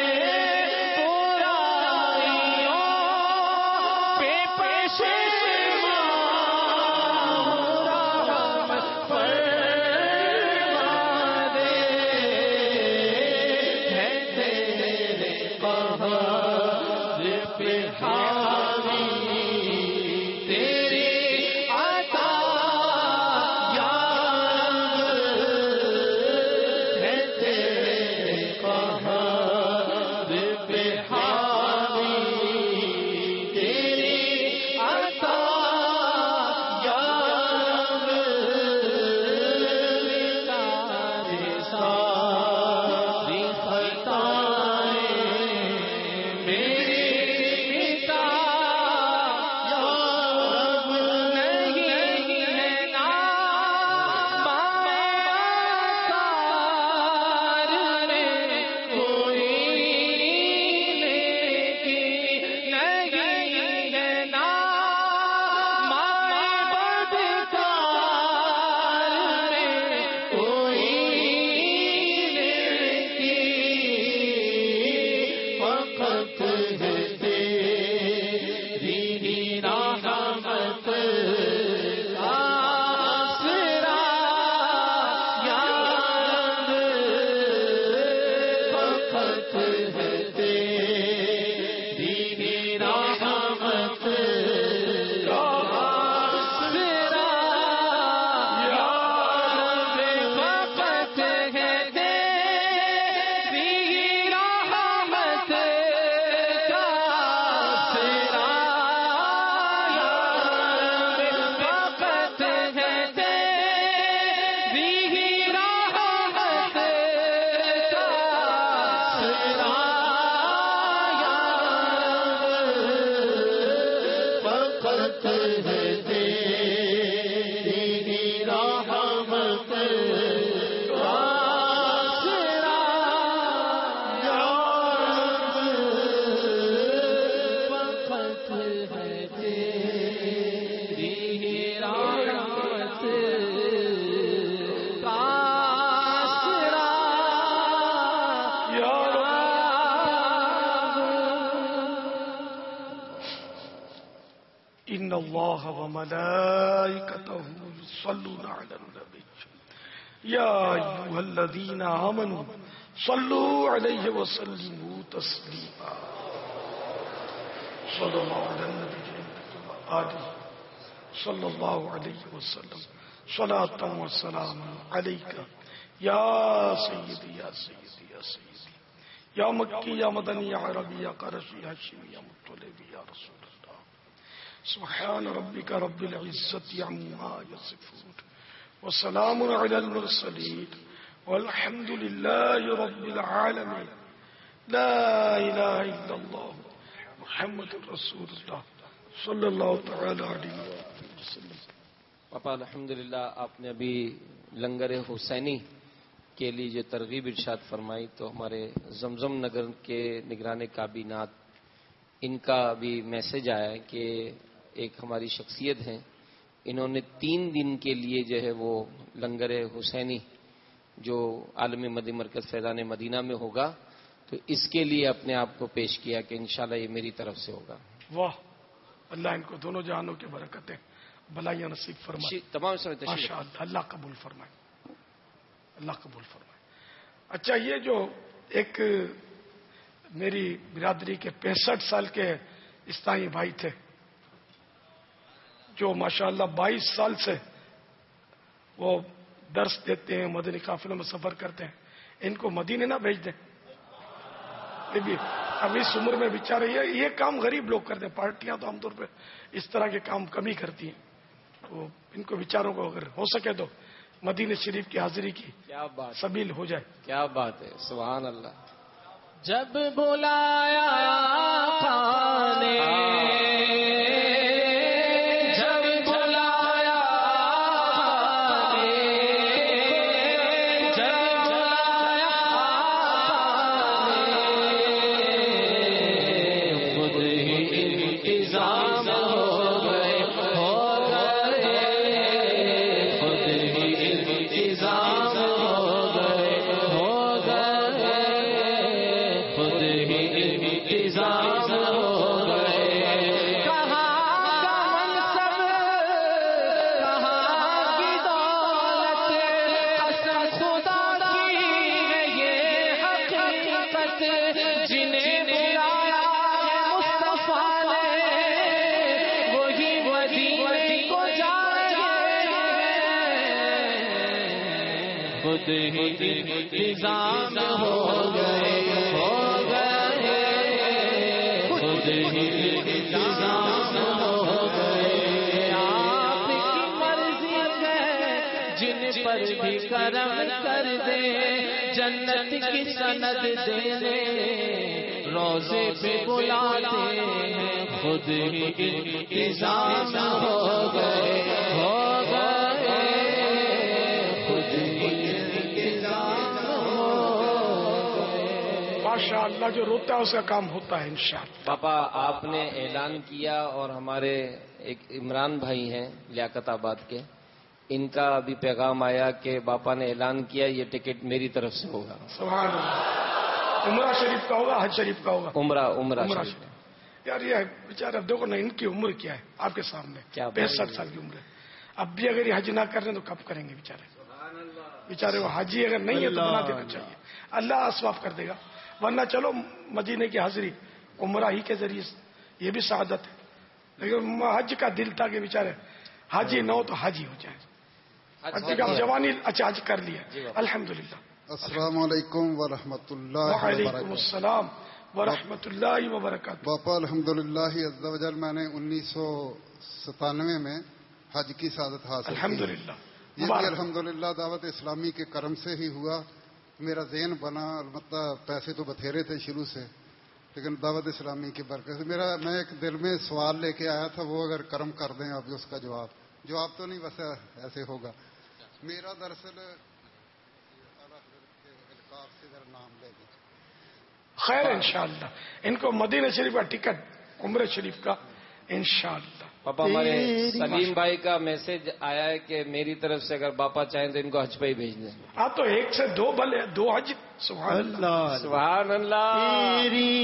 برائیوں پہ پشیماں ہوا ہم فرما دے ہے تیرے قہر پہ حاوی تیری عطا یا رب ہے تیرے قہر پہ حاوی تیری عطا یا رب تارے ساری خطائیں میری مٹا یا رب نہیں ہے نا بائیں آثار میں کوئی نیکی نہیں ہے نا بائیں بدکار میں کوئی نیکی فقط ہے تیری رحمت کا آسرا یا رب فقط ہے تیری رحمت کا آسرا یا رب فقط ہے تیری رحمت کا آسرا یا رب فقط ہے تیری رحمت کا آسرا یا رب فقط ہے تیری رحمت کا آسرا یا رب فقط ہے تیری رحمت کا آسرا یا رب ان اللہ وملائکتہ یصلون علی النبی یا ایھا الذین آمنوا صلوا علیہ وسلموا تسلیما صلی اللہ علی النبی آلہ صلی اللہ علیہ وسلم صلاۃ و سلام علیک یا سیدی یا سیدی یا سیدی یا مکی یا مدنی یا عربی یا قرشی یا شیمی یا مطلبی یا رسول اللہ. سبحان ربک رب العزت عما یصفون وسلام علی المرسلین والحمد للہ رب العالمین. لا الہ الا اللہ محمد رسول اللہ صلی اللہ تعالی علیہ وسلم. پاپا الحمدللہ آپ نے ابھی لنگر حسینی کے لیے جو ترغیب ارشاد فرمائی، تو ہمارے زمزم نگر کے نگران کابینات ان کا بھی میسج آیا ہے کہ ایک ہماری شخصیت ہیں، انہوں نے تین دن کے لیے جو ہے وہ لنگر حسینی جو عالمی مدی مرکز فیضان مدینہ میں ہوگا، تو اس کے لیے اپنے آپ کو پیش کیا کہ انشاءاللہ یہ میری طرف سے ہوگا. واہ، اللہ ان کو دونوں جہانوں کی برکتیں بلائیاں نصیب فرمائے. تمام ماشاء اللہ، اللہ قبول فرمائے، اللہ قبول فرمائے. اچھا، یہ جو ایک میری برادری کے پینسٹھ سال کے استائی بھائی تھے جو ماشاءاللہ بائیس سال سے وہ درس دیتے ہیں، مدنی قافلوں میں سفر کرتے ہیں، ان کو مدینے نہ بھیج دیں. اب اس عمر میں بیچارے یہ یہ کام غریب لوگ کرتے ہیں. پارٹیاں تو عام طور پہ اس طرح کے کام کم ہی کرتی ہیں، تو ان کو بیچاروں کو اگر ہو سکے تو مدینہ شریف کی حاضری کی کیا بات سبیل ہو جائے. کیا بات ہے، سبحان اللہ. جب بلایا نے انتظام ہو گئے ہو گئے خود ہی انتظام ہو گئے. آپ کی مرضی ہے جن پر بھی کرم کر دے، جنت کی سند دینے روزے پہ بلاتے ہیں. خود ہی انتظام ہو گئے ہو گئے خود ہی. ماشاء اللہ، جو روتا ہے اس کا کام ہوتا ہے انشاءاللہ. پاپا آپ نے اعلان کیا اور ہمارے ایک عمران بھائی ہیں لیاقت آباد کے، ان کا ابھی پیغام آیا کہ باپا نے اعلان کیا یہ ٹکٹ میری طرف سے ہوگا. سبحان اللہ. عمرہ شریف کا ہوگا، حج شریف کا ہوگا. عمرہ عمرہ عمرہ شریف. یار یہ بیچارے اب دیکھو نا، ان کی عمر کیا ہے آپ کے سامنے، پینسٹھ سال کی عمر ہے. اب بھی اگر یہ حج نہ کر رہے ہیں تو کب کریں گے بیچارے؟ بیچارے وہ حاجی اگر نہیں ہے تو بنا دینا چاہیے، اللہ اسباب کر دے گا. ورنہ چلو مدینے کی حاضری عمرہ ہی کے ذریعے یہ بھی سعادت ہے، لیکن حج کا دل تھا کہ بیچارے حاجی نہ ہو تو حاجی ہو جائے. حج کا جوانی اچھا حج کر لیا الحمدللہ. السلام علیکم ورحمۃ اللہ. وعلیکم السلام ورحمۃ اللہ وبرکاتہ. باپا الحمدللہ عز و جل میں نے انیس سو ستانوے میں حج کی سعادت حاصل کی. الحمدللہ. یہ بھی الحمدللہ دعوت اسلامی کے کرم سے ہی ہوا. میرا ذہن بنا، البتہ پیسے تو بتھیرے تھے شروع سے، لیکن دعوت اسلامی کی برکت سے میرا میں ایک دل میں سوال لے کے آیا تھا، وہ اگر کرم کر دیں اب اس کا جواب جواب تو نہیں، بس ایسے ہوگا. میرا دراصل سے ذرا نام لے دیں. خیر انشاءاللہ ان کو مدینہ شریف کا ٹکٹ عمرہ شریف کا انشاءاللہ. پاپا ہمارے سلیم بھائی کا میسج آیا ہے کہ میری طرف سے اگر باپا چاہیں تو ان کو حج پہ ہی بھیج دیں. ہاں تو ایک سے دو بھلے دو حج. سبحان اللہ سبحان اللہ. تیری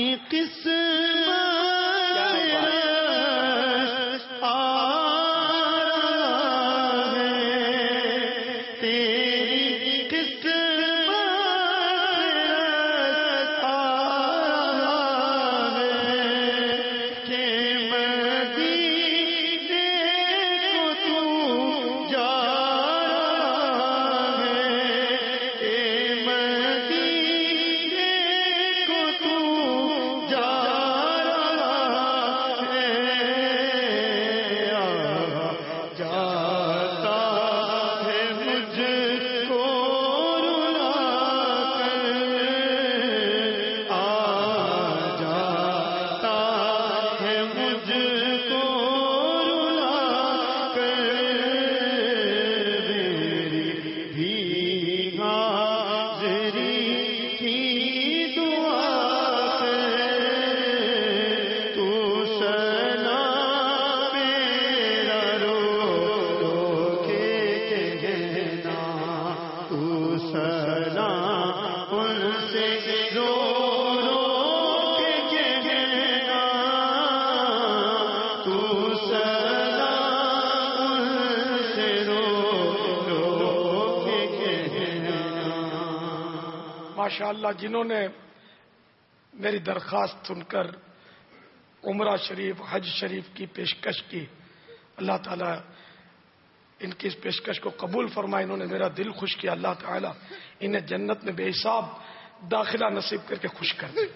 माशाअल्लाह जिन्होंने मेरी दरख्वास्त सुनकर उमरा शरीफ हज शरीफ की पेशकश की, अल्लाह ताला इनकी इस पेशकश को कबूल फरमाए। इन्होंने मेरा दिल खुश किया। अल्लाह ताला इन्हें जन्नत में बेहिसाब दाखिला नसीब करके खुश कर दे।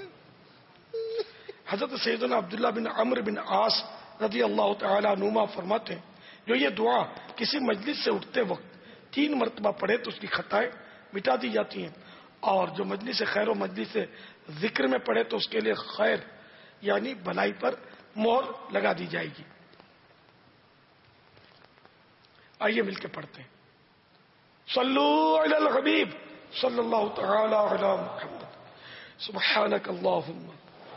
हजरत सैयदना अब्दुल्लाह बिन अम्र बिन आस रजी अल्लाह ताला अनुमा फरमाते हैं, जो ये दुआ किसी मजलिस से उठते वक्त तीन मरतबा पढ़े तो उसकी खताएं मिटा दी जाती हैं, और जो मजलिस से खैर मजलिस से जिक्र में पढ़े तो उसके लिए खैर यानी भलाई पर मोहर लगा दी जाएगी। आइए मिलकर पढ़ते हैं। सल्लू अलल हबीब सल्लल्लाहु तआला अला मुहम्मद सुब्हानक अल्लाहुम्मा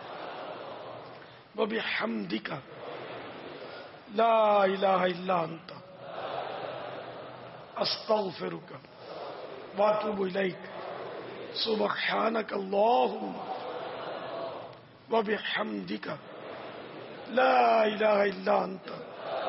व बिहम्दिका ला इलाहा इल्ला अंता अस्तगफिरुका व अतूबु इलैक सुब्हानक अल्लाहुम्मा व बिहम्दिका ला इलाहा इल्ला अंता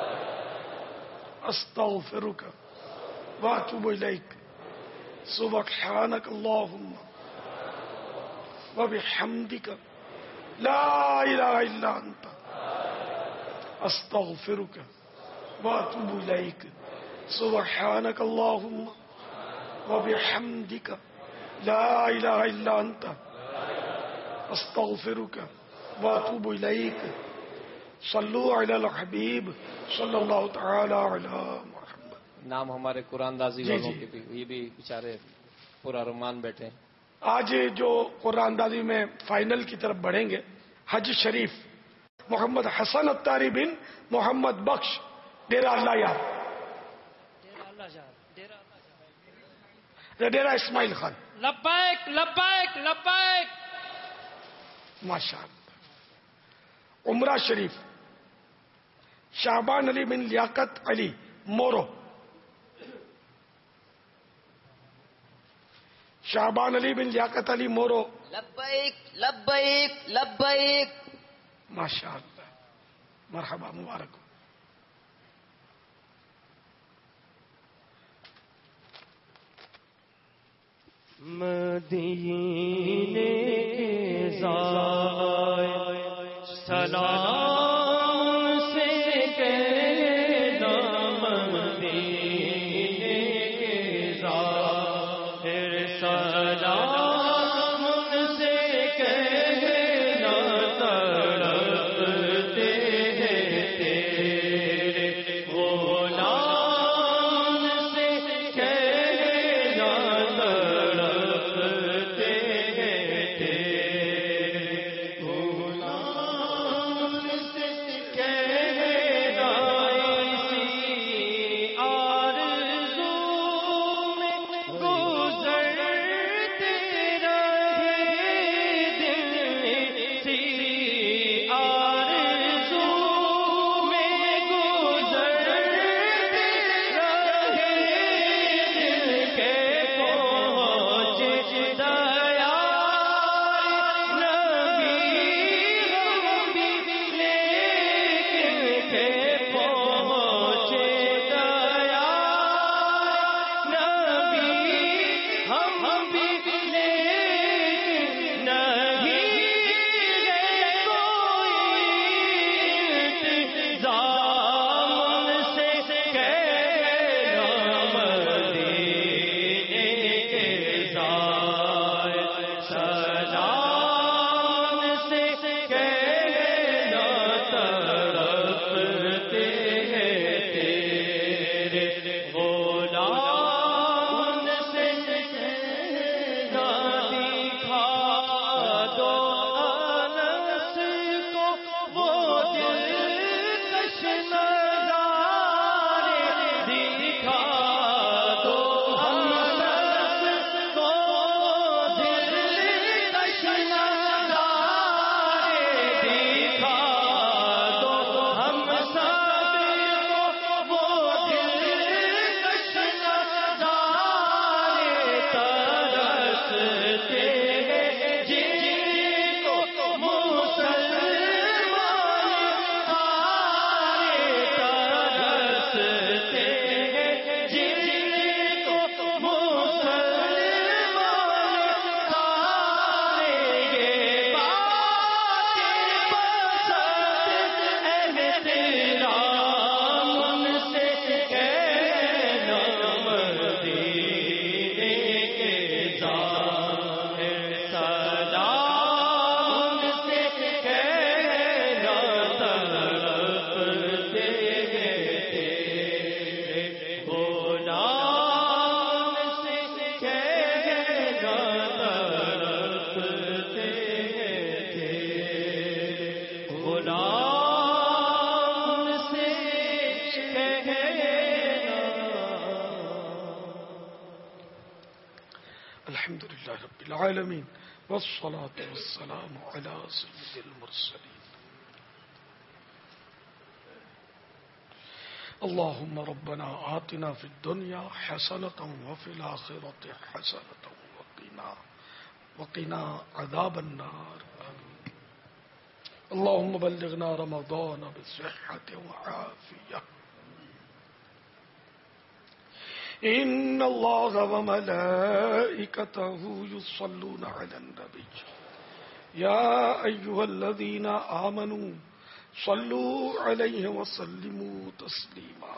अस्तगफिरुका व अतूबु इलैक सुब्हानक अल्लाहुम्मा व बिहम्दिका ला इलाहा इल्ला अंता अस्तगफिरुका व अतूबु इलैक सुब्हानक अल्लाहुम्मा व बिहम्दिका ला इलाहा इल्ला अंता अस्तगफिरुका व अतूबु इलैक सल्लू अलल हबीब सल्लल्लाहु तआला अला मुहम्मद। नाम हमारे कुरानदाजी वालों के भी, ये भी बेचारे पूरा रुमान बैठे। आज जो कुरानदाजी में फाइनल की तरफ बढ़ेंगे, हज शरीफ मोहम्मद हसन अत्तारी बिन मोहम्मद बख्श डेरा अल्लाह यार डेरा इस्माइल खान। लब्बैक लब्बैक लब्बैक। माशाअल्लाह। उमरा शरीफ शाहबान अली बिन लियाकत अली मोरो। शाहबान अली बिन लियाकत अली मोरो। लब्बैक लब्बैक लब्बैक। माशाअल्लाह, मरहबा, मुबारक हो। मदीने के ज़ाय सलाम से कहना, मदीने के ज़ाहिर सलाम से कहना, तड़पते हैं तेरे गुलाम से कहना, तड़पते الحمد لله رب العالمين والصلاة والسلام على سيد المرسلين. اللهم ربنا آتنا في الدنيا حسنة وفي الآخرة حسنة وقنا وقنا عذاب النار. اللهم بلغنا رمضان بصحة وعافية. إن الله وملائكته يصلون على النبي يا أيها الذين آمنوا صلوا عليه وسلموا تسليما.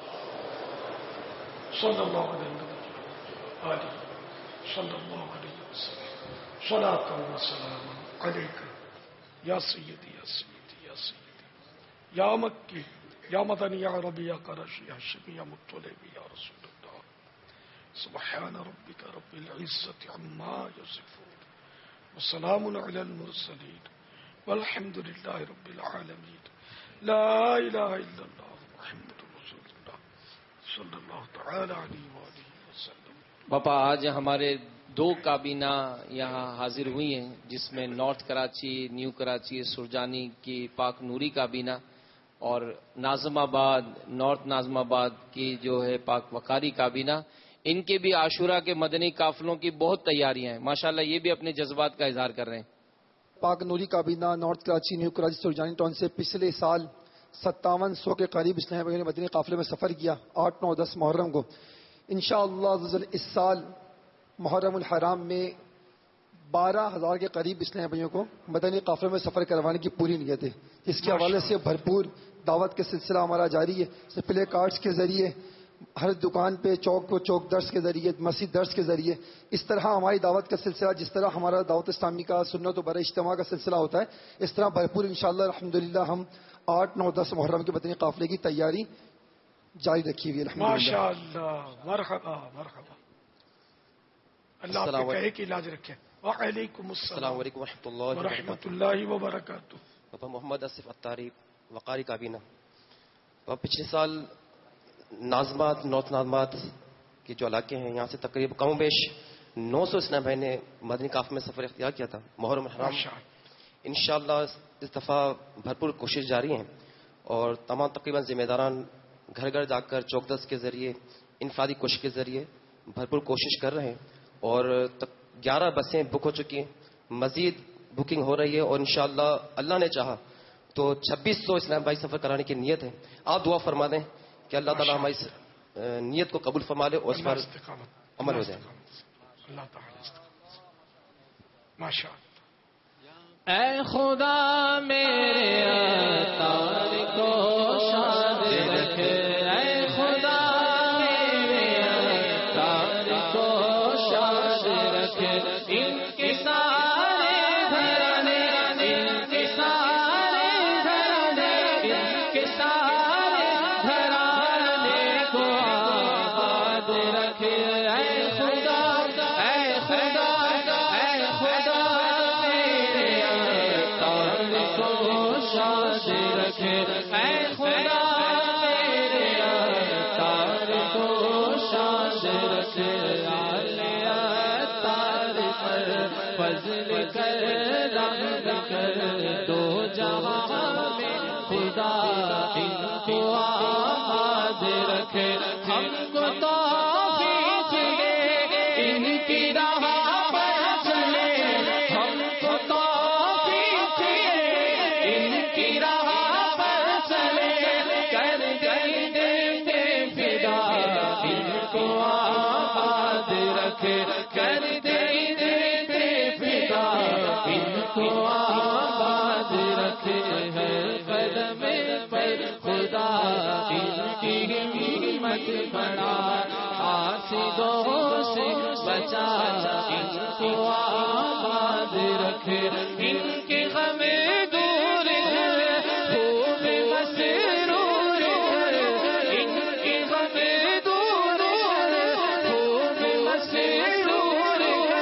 صلى الله على النبي آله صلى الله عليه وسلم صلاة وسلاما عليك يا سيدي يا سيدي يا سيدي يا مكي يا مدني يا عربي يا قرشي يا هاشمي يا مطلبي يا رسول الله. سبحان ربك رب العزة عما يصفون وسلام على المرسلين والحمد لله رب العالمين. لا إله إلا الله محمد رسول الله صلی اللہ تعالی علیہ وآلہ وسلم. باپا آج ہمارے دو کابینہ یہاں حاضر ہوئی ہیں جس میں نارتھ کراچی، نیو کراچی، سرجانی کی پاک نوری کابینہ اور ناظم آباد، نارتھ ناظم آباد کی جو ہے پاک وقاری کابینہ. ان کے بھی عاشورہ کے مدنی قافلوں کی بہت تیاریاں ہیں ماشاءاللہ. یہ بھی اپنے جذبات کا اظہار کر رہے ہیں. پاک نوری کابینہ north Karachi, new Karachi, Surjani town سے پچھلے سال ستاون سو کے قریب اسلامی بھائیوں نے مدنی قافلے میں سفر کیا آٹھ نو دس محرم کو. انشاءاللہ اس سال محرم الحرام میں بارہ ہزار کے قریب اسلامی بھائیوں کو مدنی قافلے میں سفر کروانے کی پوری نیت ہے. اس کے حوالے سے بھرپور دعوت کا سلسلہ ہمارا جاری ہے. پلے کارڈز کے ذریعے ہر دکان پہ، چوک پہ چوک درس کے ذریعے، مسجد درس کے ذریعے، اس طرح ہماری دعوت کا سلسلہ جس طرح ہمارا دعوت اسلامی کا سنت و برائے اجتماع کا سلسلہ ہوتا ہے اس طرح بھرپور انشاءاللہ الحمدللہ ہم آٹھ نو دس محرم کے مدنی قافلے کی تیاری جاری رکھی ہوئی ہے. ماشاءاللہ مرحبا مرحبا. اللہ آپ کے کہے کی لاج رکھے. وعلیکم السلام علیکم ورحمۃ اللہ ورحمۃ اللہ وبرکاتہ. پاپا محمد آصف اتاری وقاری کابینہ. پاپا پچھلے سال ناظمات، نارتھ ناظمات کے جو علاقے ہیں یہاں سے تقریباً کم و بیش نو سو اسلام بھائی نے مدنی قافلے میں سفر اختیار کیا تھا محرم الحرام. انشاءاللہ اس دفعہ بھرپور کوشش جاری ہیں اور تمام تقریباً ذمہ داران گھر گھر جا کر چوک دس کے ذریعے انفرادی کوشش کے ذریعے بھرپور کوشش کر رہے ہیں اور گیارہ بسیں بک ہو چکی ہیں، مزید بکنگ ہو رہی ہے اور انشاءاللہ اللہ نے چاہا تو چھبیس سو اسلام بھائی سفر کرانے کی نیت ہے. آپ دعا فرما دیں کہ اللہ تعالیٰ ہماری نیت کو قبول فرما لے اور اس پر عمل ہو جائے. اللہ تعالیٰ ماشاء اللہ. اے خدا میرے اتار کو شاد رکھے، اے خدا میرے اتار کو شاد رکھے. ان کے سارے گھرانے، ان کے سارے گھرانے، ان کے سارے گھرانے کو آباد رکھے. اے خدا اے خدا اے خدا میرے اتار کو شاد رکھے. اے خدا میرے اتار کو شاد رکھے. اتار پر فضل کر رحم کر دو جہاں میں خدا ان کو آباد رکھے. ہم کو توفیق دے ان کی راہ پر چلے، ہم کو توفیق دے ان کی راہ پر چلے. کر گئی دیتے فدا ان کو آباد رکھے، کر گئی دیتے فدا ان کو آباد رکھے. ہے قدم پر خدا ان کی ہمت بڑھا، آسیدوں سے بچا ان کو آباد رکھے. ان کے غم دور خوب مسرور، ان کے غم دور خوب مسرور،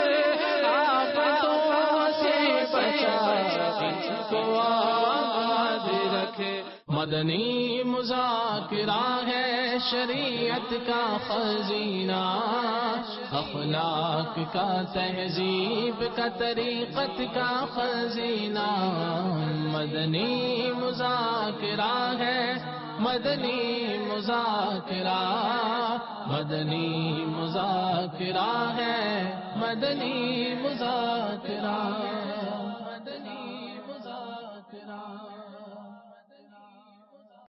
آفتوں سے بچا ان کو آباد رکھے. مدنی مذاکرہ ہے شریعت کا خزینہ، اخلاق کا تہذیب کا طریقت کا خزینہ، مدنی مذاکرہ ہے، مدنی مذاکرہ، مدنی مذاکرہ ہے، مدنی مذاکرہ، مدنی مذاکرہ۔